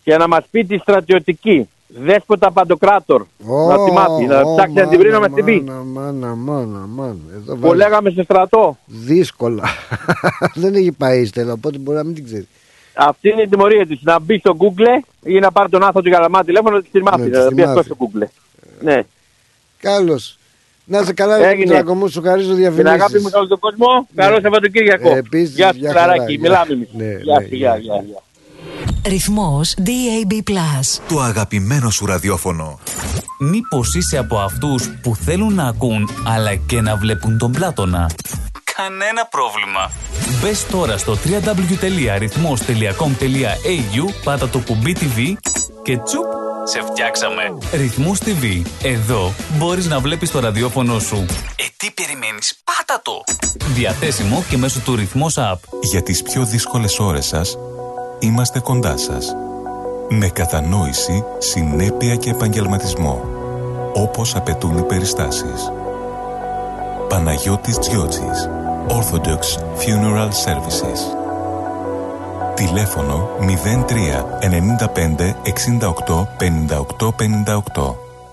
και να μας πει τη στρατιωτική Δέσποτα Παντοκράτορ. Να τη μάθει, να ψάξει να την βρει να μας την πει. Που λέγαμε στο στρατό. Δύσκολα. Δεν έχει πάει ύστερα, οπότε μπορεί να μην την ξέρει. Αυτή είναι η τιμωρία της. Να μπει στο Google ή να πάρει τον άνθρωπο του Καλαμά τηλέφωνο να τη μάθει. Να μπει αυτό στο Google. Ναι. Καλώς. Να είσαι καλά, Δράκο μου, σου χαρίζω διαφημίσεις. Την αγάπη μου σε όλο τον κόσμο. Καλό Σαββατοκύριακο. Γεια σου, Κλαράκη. Μιλάμε εμείς. Γεια. Ρυθμός DAB+. Το αγαπημένο σου ραδιόφωνο. Μήπως είσαι από αυτούς που θέλουν να ακούν αλλά και να βλέπουν τον Πλάτωνα? Κανένα πρόβλημα. Μπες τώρα στο www.rythmos.com.au, πάτα το κουμπί TV και τσουπ, σε φτιάξαμε. Ρυθμός TV. Εδώ μπορείς να βλέπεις το ραδιόφωνο σου. Τι περιμένεις? Πάτα το! Διαθέσιμο και μέσω του Ρυθμός App. Για τις πιο δύσκολες ώρες σας, είμαστε κοντά σας. Με κατανόηση, συνέπεια και επαγγελματισμό. Όπως απαιτούν οι περιστάσεις. Παναγιώτης Τζιότσης. Orthodox Funeral Services. Τηλέφωνο 03 95 68 58 58.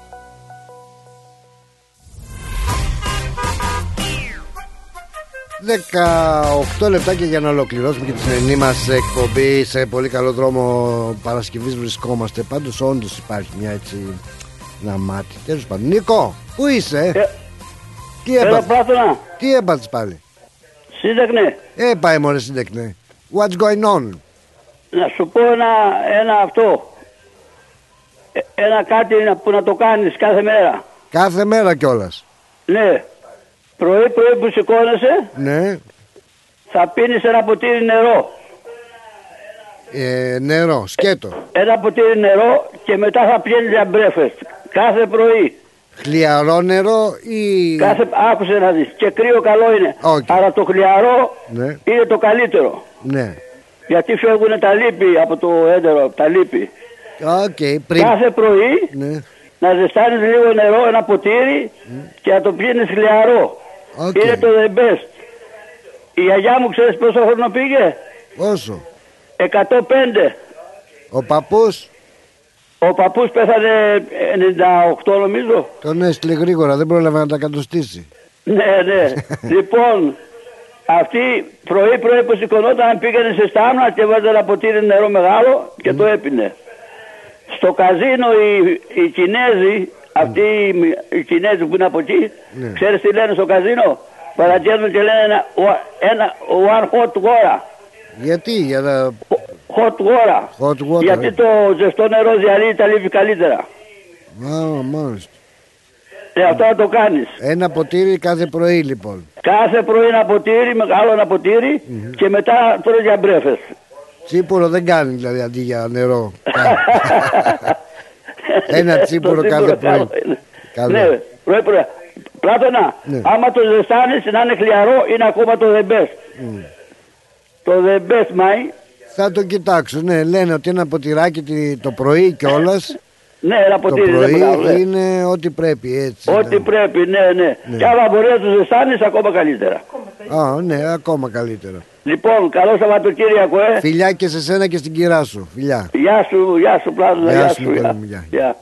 ...18 λεπτάκια για να ολοκληρώσουμε και τη σημερινή μας εκπομπή. Σε πολύ καλό δρόμο Παρασκευής βρισκόμαστε. Πάντως όντως υπάρχει μια έτσι... ένα μάτι. Τέλος πάντων. Νίκο, πού είσαι? Τι έπαθες πάλι? Σύντεκνε. Πάει μωρέ σύντεκνε. What's going on? Να σου πω ένα αυτό. Ένα κάτι που να το κάνεις κάθε μέρα. Κάθε μέρα κιόλας? Ναι. Πρωί που σηκώνεσαι, ναι, θα πίνεις ένα ποτήρι νερό. Νερό, σκέτο. Ένα ποτήρι νερό και μετά θα πιένεις για breakfast. Κάθε πρωί. Χλιαρό νερό ή... Άκουσε να δεις. Και κρύο καλό είναι. Αλλά το χλιαρό είναι το καλύτερο. Ναι. Γιατί φεύγουν τα λίπη από το έντερο, τα λίπη. Κάθε πρωί να ζεστάνεις λίγο νερό, ένα ποτήρι και να το πίνεις χλιαρό. Είναι το the best. Η γιαγιά μου ξέρεις πόσο χρόνο πήγε? Πόσο? 105. Ο παππούς? Ο παππούς πέθανε 98 νομίζω. Τον έστειλε γρήγορα, δεν πρόλαβε να τα κατοστήσει. Ναι. Λοιπόν, αυτή πρωί που σηκωνόταν πήγαινε σε στάμνα και βάζε ένα ποτήρι νερό μεγάλο και το έπινε. Στο καζίνο οι Κινέζοι, αυτοί οι Κινέζοι που είναι από εκεί, ξέρεις τι λένε στο καζίνο? Παραγγέλνουν και λένε ένα one hot water. Γιατί? Για να... Hot water. Γιατί το ζεστό νερό διαλύει τα λίπη καλύτερα. Μάλιστα. Αυτό να το κάνεις. Ένα ποτήρι κάθε πρωί λοιπόν. Κάθε πρωί ένα ποτήρι, μεγάλο ένα ποτήρι και μετά τώρα για μπρέφες. Τσίπουρο δεν κάνει δηλαδή αντί για νερό. Ένα τσίπουρο κάθε πρωί. Ναι, πρωί. Πλάτωνα, άμα το ζεστάνεις να είναι χλιαρό είναι ακόμα το the best. Το the best, Μάη. Θα το κοιτάξω, ναι, λένε ότι ένα ποτηράκι το πρωί κιόλας. Ναι, ένα ποτήρι το πρωί είναι ό,τι πρέπει, έτσι. Ό,τι πρέπει, ναι. Και άμα μπορεί να το ζεστάνεις ακόμα καλύτερα. Ναι, ακόμα καλύτερα. Λοιπόν, καλό Σαββατοκύριακο, Φιλιά και σε σένα και στην κυρά σου, φιλιά. Γεια σου Πλάτωνα, γεια σου. Γεια.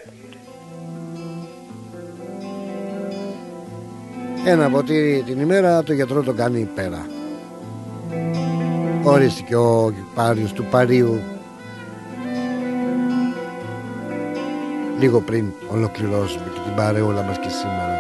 Ένα ποτήρι την ημέρα, το γιατρό το κάνει πέρα. Ορίστηκε ο Πάριος του Παρίου λίγο πριν ολοκληρώσουμε και την παρεούλα μας και σήμερα.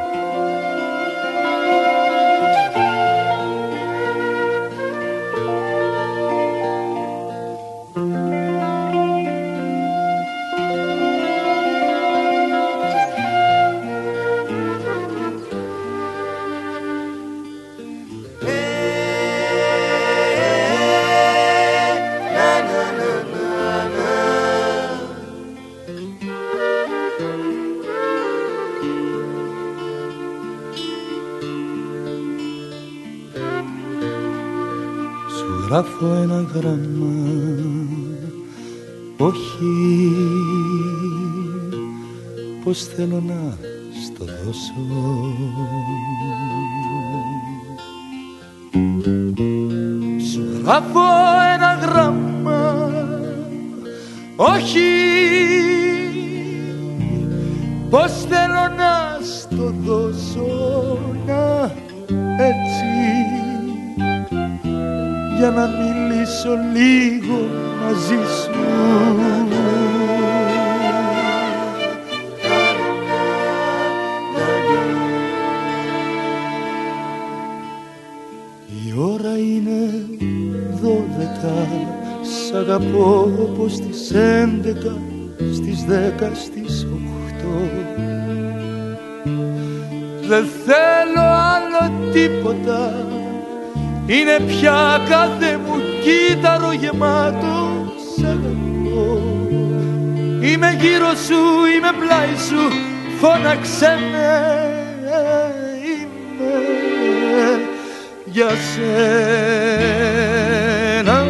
Γράφω ένα γράμμα, όχι πως θέλω να στο δώσω. Σου γράφω ένα γράμμα, όχι, πως θέλω να στο δώσω, να έτσι, για να μιλήσω λίγο μαζί σου. Η ώρα είναι 12, σ' αγαπώ όπως στις 11, στις 10, στις 8. Δεν θέλω άλλο τίποτα, είναι πια κάθε μου κύτταρο γεμάτο σ' αγαπώ. Είμαι γύρω σου, είμαι πλάι σου, φώναξε με, είμαι για σένα.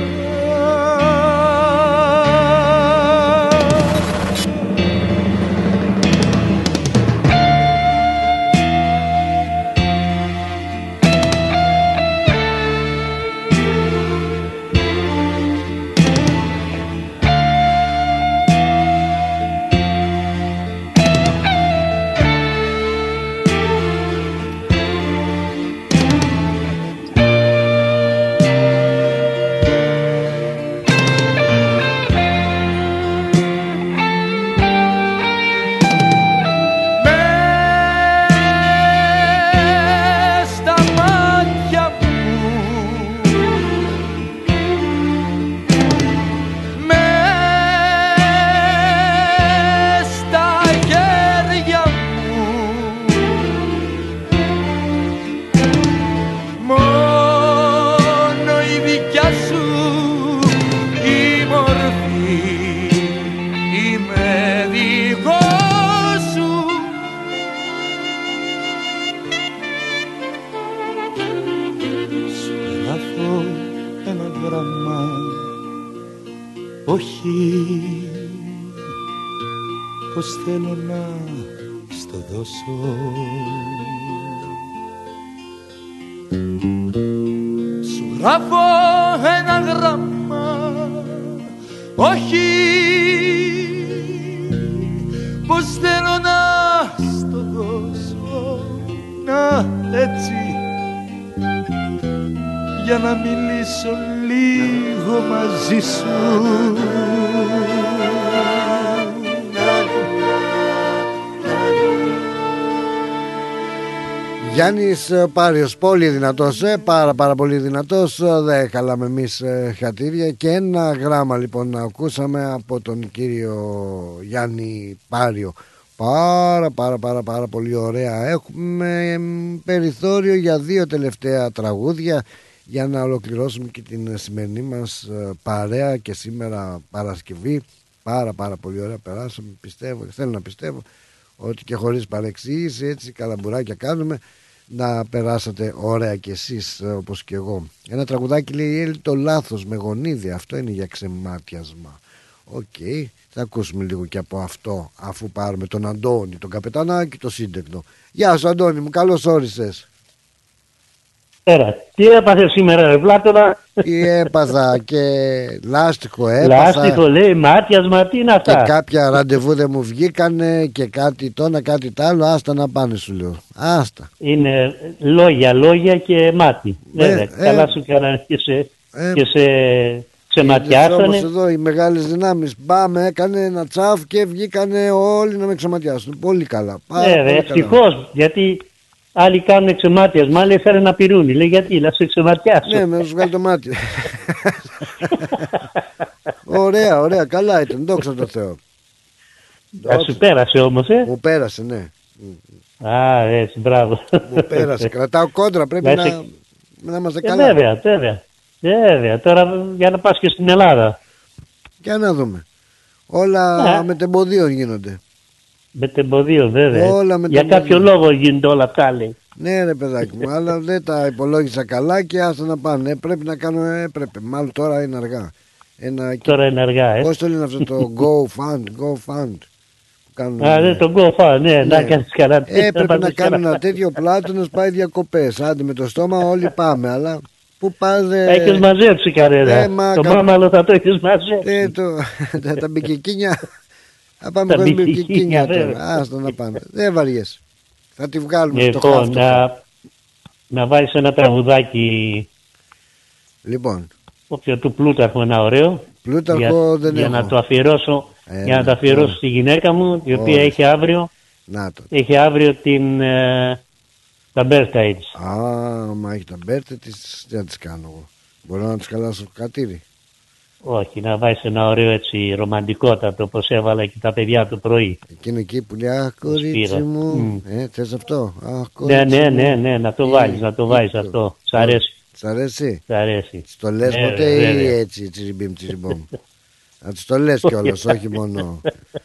Όχι, πως θέλω να στο δώσω. Σου γράφω ένα γράμμα, όχι, πως θέλω να στο δώσω. Να έτσι, για να μιλήσω λίγο μαζί σου. Γιάννης Πάριος, πολύ δυνατός, πάρα πολύ δυνατός. Δεν χαλάμε εμείς χατήρια. Και ένα γράμμα λοιπόν να ακούσαμε από τον κύριο Γιάννη Πάριο. Πάρα πολύ ωραία. Έχουμε περιθώριο για 2 τελευταία τραγούδια για να ολοκληρώσουμε και την σημερινή μας παρέα. Και σήμερα Παρασκευή πάρα πολύ ωραία περάσαμε. Θέλω να πιστεύω ότι και χωρίς παρεξήγηση, έτσι καλαμπουράκια κάνουμε, να περάσατε ωραία κι εσείς όπως και εγώ. Ένα τραγουδάκι λέει η Έλλη, το λάθος με γονίδι, αυτό είναι για ξεμάτιασμα. Οκ, θα ακούσουμε λίγο και από αυτό, αφού πάρουμε τον Αντώνη, τον Καπετανάκη, το σύντεχνο. Γεια σου Αντώνη μου, καλώς όρισες. Τι έπαθε σήμερα ρε Πλάτωνα? Τι έπαθα και λάστιχο έπαθα. Λάστιχο λέει, μάτιασμα, τι είναι αυτά? Και κάποια ραντεβού δεν μου βγήκανε και κάτι τόνα, κάτι τ' άλλο. Άστα να πάνε σου λέω. Άστα. Είναι λόγια και μάτι. Βέβαια, καλά σου κάνανε και σε ματιάσανε. Όμως εδώ οι μεγάλες δυνάμεις πάμε, έκανε ένα τσάφ και βγήκανε όλοι να με ξεματιάσουν. Πολύ καλά. Βέβαια, ευτυχώς, γιατί άλλοι κάνουν εξωμάτιασμα, άλλοι έφερε ένα πυρούνι. Λέει γιατί, να σε εξωματιάσω. Ναι, με σου βγάλει το μάτι. Ωραία, καλά ήταν, δόξα τω Θεώ. Σου πέρασε όμως, Μου πέρασε, ναι. Α, έτσι, μπράβο. Μου πέρασε, κρατάω κόντρα, πρέπει να είμαστε καλά. Βέβαια, τώρα για να πας και στην Ελλάδα. Για να δούμε. Όλα με τεμποδίο γίνονται. Με τεμποδίο, βέβαια. Για κάποιο λόγο γίνονται όλα αυτά, λέει. Ναι, ρε παιδάκι μου, αλλά δεν τα υπολόγισα καλά και άστα να πάνε. Πρέπει να κάνω, μάλλον τώρα είναι αργά. Τώρα είναι αργά, Πώς το λένε αυτό το GoFund. Ναι, το GoFund, ναι, να κάνεις καραντίνα. Πρέπει να κάνω ένα τέτοιο, Πλάτωνος πάει διακοπές. Άντε με το στόμα όλοι πάμε, αλλά Πού πας? Τα έχεις μαζέψει κανένα. Το μάμαλο θα το έχεις μαζέψει. Τα μπικικίνια. Θα πάμε με μπικικίνια τώρα. Άστο να πάμε. Δεν βαριέσαι. Θα τη βγάλουμε στο χάφτο. Να βάλεις ένα τραγουδάκι. Λοιπόν. Όποιο του Πλούταρχου ένα ωραίο. Πλούταρχο δεν για έχω. να το αφιερώσω. Για να το αφιερώσω στη γυναίκα μου, η οποία έχει αύριο. Έχει αύριο τα birthday της. Μα έχει τα birthday της, δεν τις κάνω εγώ. Μπορώ να τις καλάσω κατήρι. Όχι, να βάζεις ένα ωραίο έτσι ρομαντικότατο, όπως έβαλα και τα παιδιά το πρωί. Εκείνο εκεί που λέει αχ κορίτσι μου. Θες αυτό? Ναι, να το βάλεις αυτό. Σ' αρέσει. Σ' αρέσει? Σ' αρέσει. Στο λες ποτέ ή έτσι τσιριμπίμ τσιριμπόμ? Να τους το λες κιόλας, όχι μόνο.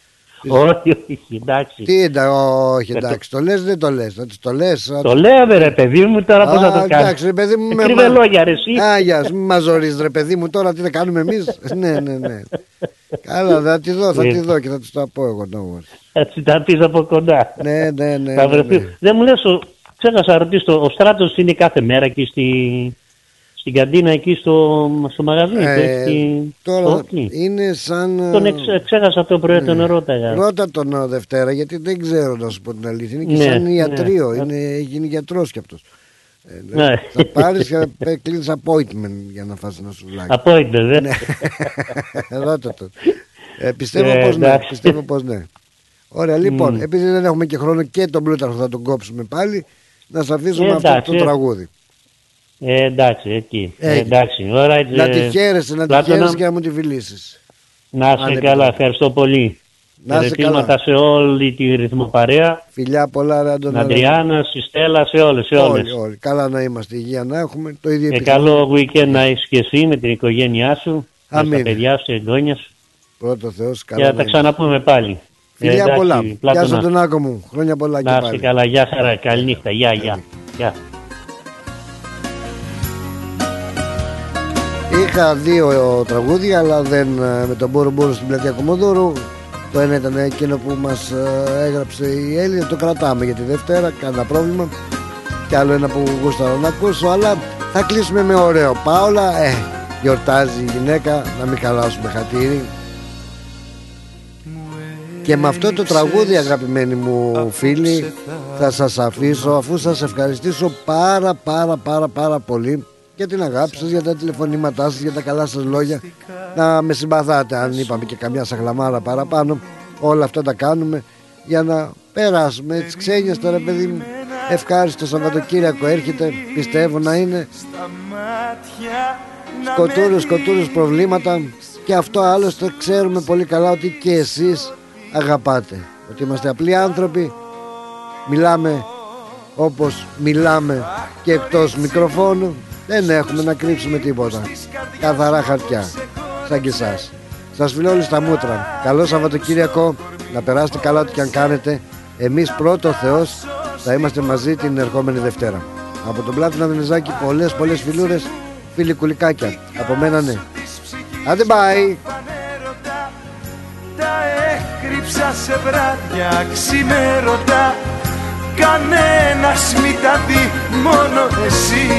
Όχι, εντάξει. Τι όχι, εντάξει, το λες δεν το λες. Να τους το λες. Το λέω ρε παιδί μου, τώρα πώς θα το κάνεις? Εντάξει ρε παιδί μου. Κρύβε λόγια ρε εσύ. Άγια, μην μας ζωρίζεις ρε παιδί μου, τώρα τι θα κάνουμε εμείς? Ναι. Καλά, θα τη δω και θα τους τα πω εγώ. Έτσι τα πεις από κοντά. Ναι. Δεν μου λες, ξέχασα να ρωτήσω, ο Στράτος είναι κάθε μέρα εκεί στην καντίνα εκεί στο μαγαζί. Τώρα είναι σαν... Τον ξέχασα το πρωί, τον ρώταγα. Ρώτα τον Δευτέρα, γιατί δεν ξέρω να σου πω την αλήθεια. Είναι και σαν ιατρείο, έχει γίνει γιατρός κι αυτός. Θα πάρεις και θα κλείνεις appointment για να φας ένα σουβλάκι. Appointment, ναι. Ρώτα τον. Πιστεύω πως ναι. Ωραία, λοιπόν, επειδή δεν έχουμε και χρόνο και τον Πλούταρχο θα τον κόψουμε πάλι, να σας αφήσουμε αυτό το τραγούδι. Εντάξει, εκεί. Εντάξει, right, να τη χαίρεσαι και να μου τη φιλήσεις. Να είσαι καλά, ευχαριστώ πολύ. Χαιρετίσματα σε όλη τη ρυθμοπαρέα. Φιλιά πολλά, ρε Αντωνέλα. Αντριάννα, στη Στέλλα, σε όλες. Όλοι. Καλά να είμαστε, υγεία να έχουμε. Το ίδιο καλό weekend να έχεις και εσύ με την οικογένειά σου, με τα παιδιά σου, εγγόνια σου. Πρώτο Θεός, καλά. Και θα τα ξαναπούμε πάλι. Φιλιά πολλά. Γεια σου τον Άκο μου. Χρόνια πολλά και πάλι. Να είσαι καλά, γεια χαρά, καληνύχτα. Γεια. Είχα δύο τραγούδια, αλλά δεν με τον Μπούρο στην πλατεία Κομοδούρου. Το ένα ήταν εκείνο που μας έγραψε η Έλληνα, το κρατάμε για τη Δευτέρα, κανένα πρόβλημα. Και άλλο ένα που γούσταρα να ακούσω, αλλά θα κλείσουμε με ωραίο. Πάολα, γιορτάζει η γυναίκα, να μην χαλάσουμε χατήρι. Και με αυτό το τραγούδι, αγαπημένοι μου φίλοι, θα σας αφήσω, αφού σας ευχαριστήσω πάρα πολύ για την αγάπη σας, για τα τηλεφωνήματά σας, για τα καλά σας λόγια. Να με συμπαθάτε αν είπαμε και καμιά σαγλαμάρα παραπάνω. Όλα αυτά τα κάνουμε για να περάσουμε τις ξένιες τώρα, παιδί μου. Ευχάριστο Σαββατοκύριακο έρχεται, πιστεύω να είναι. Σκοτούρους προβλήματα. Και αυτό άλλωστε ξέρουμε πολύ καλά ότι και εσείς αγαπάτε. Ότι είμαστε απλοί άνθρωποι. Μιλάμε όπως μιλάμε και εκτός μικροφώνου. Δεν έχουμε να κρύψουμε τίποτα. Καθαρά χαρτιά. Σαν και εσάς. Σας φιλώ όλοι στα μούτρα. Καλό Σαββατοκύριακο. Να περάσετε καλά ό,τι και αν κάνετε. Εμείς πρώτο Θεός θα είμαστε μαζί την ερχόμενη Δευτέρα. Από τον Πλάτωνα Βενιζάκη πολλές φιλούρες. Φίλοι κουλικάκια. Από μένα ναι. Άντε bye. Τα έκρυψα σε βράδια ξημέρωτα. Κανένας μη τα δει, μόνο εσύ.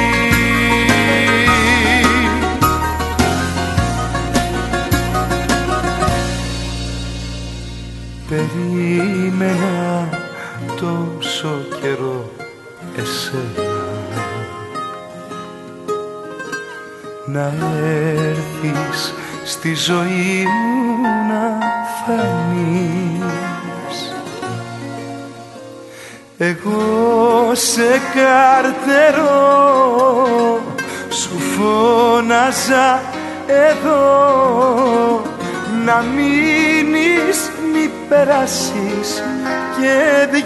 Περίμενα τόσο καιρό εσένα να έρθεις στη ζωή μου να φανείς. Εγώ σε καρτερώ σου φώναζα εδώ να μείνεις, μη περάσεις και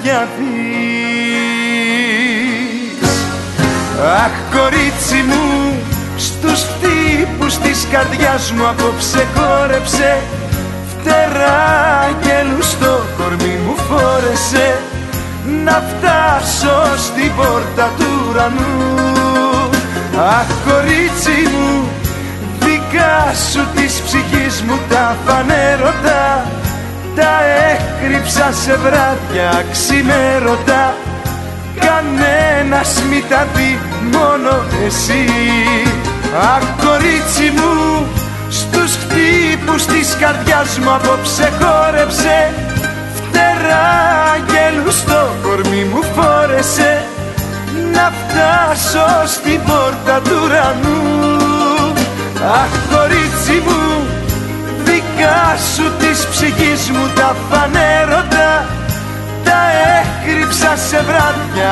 διαβείς. Αχ κορίτσι μου, στους τύπους της καρδιάς μου απόψε χόρεψε. Φτερά και λουστό κορμί μου φόρεσε να φτάσω στην πόρτα του ουρανού. Αχ κορίτσι μου, δικά σου της ψυχής μου τα φανέρωτα. Τα έκρυψα σε βράδια ξημέρωτα. Κανένας μη τα δει, μόνο εσύ. Αχ κορίτσι μου, στους χτύπους της καρδιάς μου απόψε χόρεψε. Φτερά αγγέλου στο κορμί μου φόρεσε, να φτάσω στην πόρτα του ουρανού. Αχ κορίτσι μου, δικά σου της ψυχής μου τα φανέρωτα, τα έκρυψα σε βράδια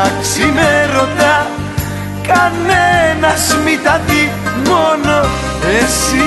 ξημέρωτα. Κανένας μη τα δει, μόνο εσύ.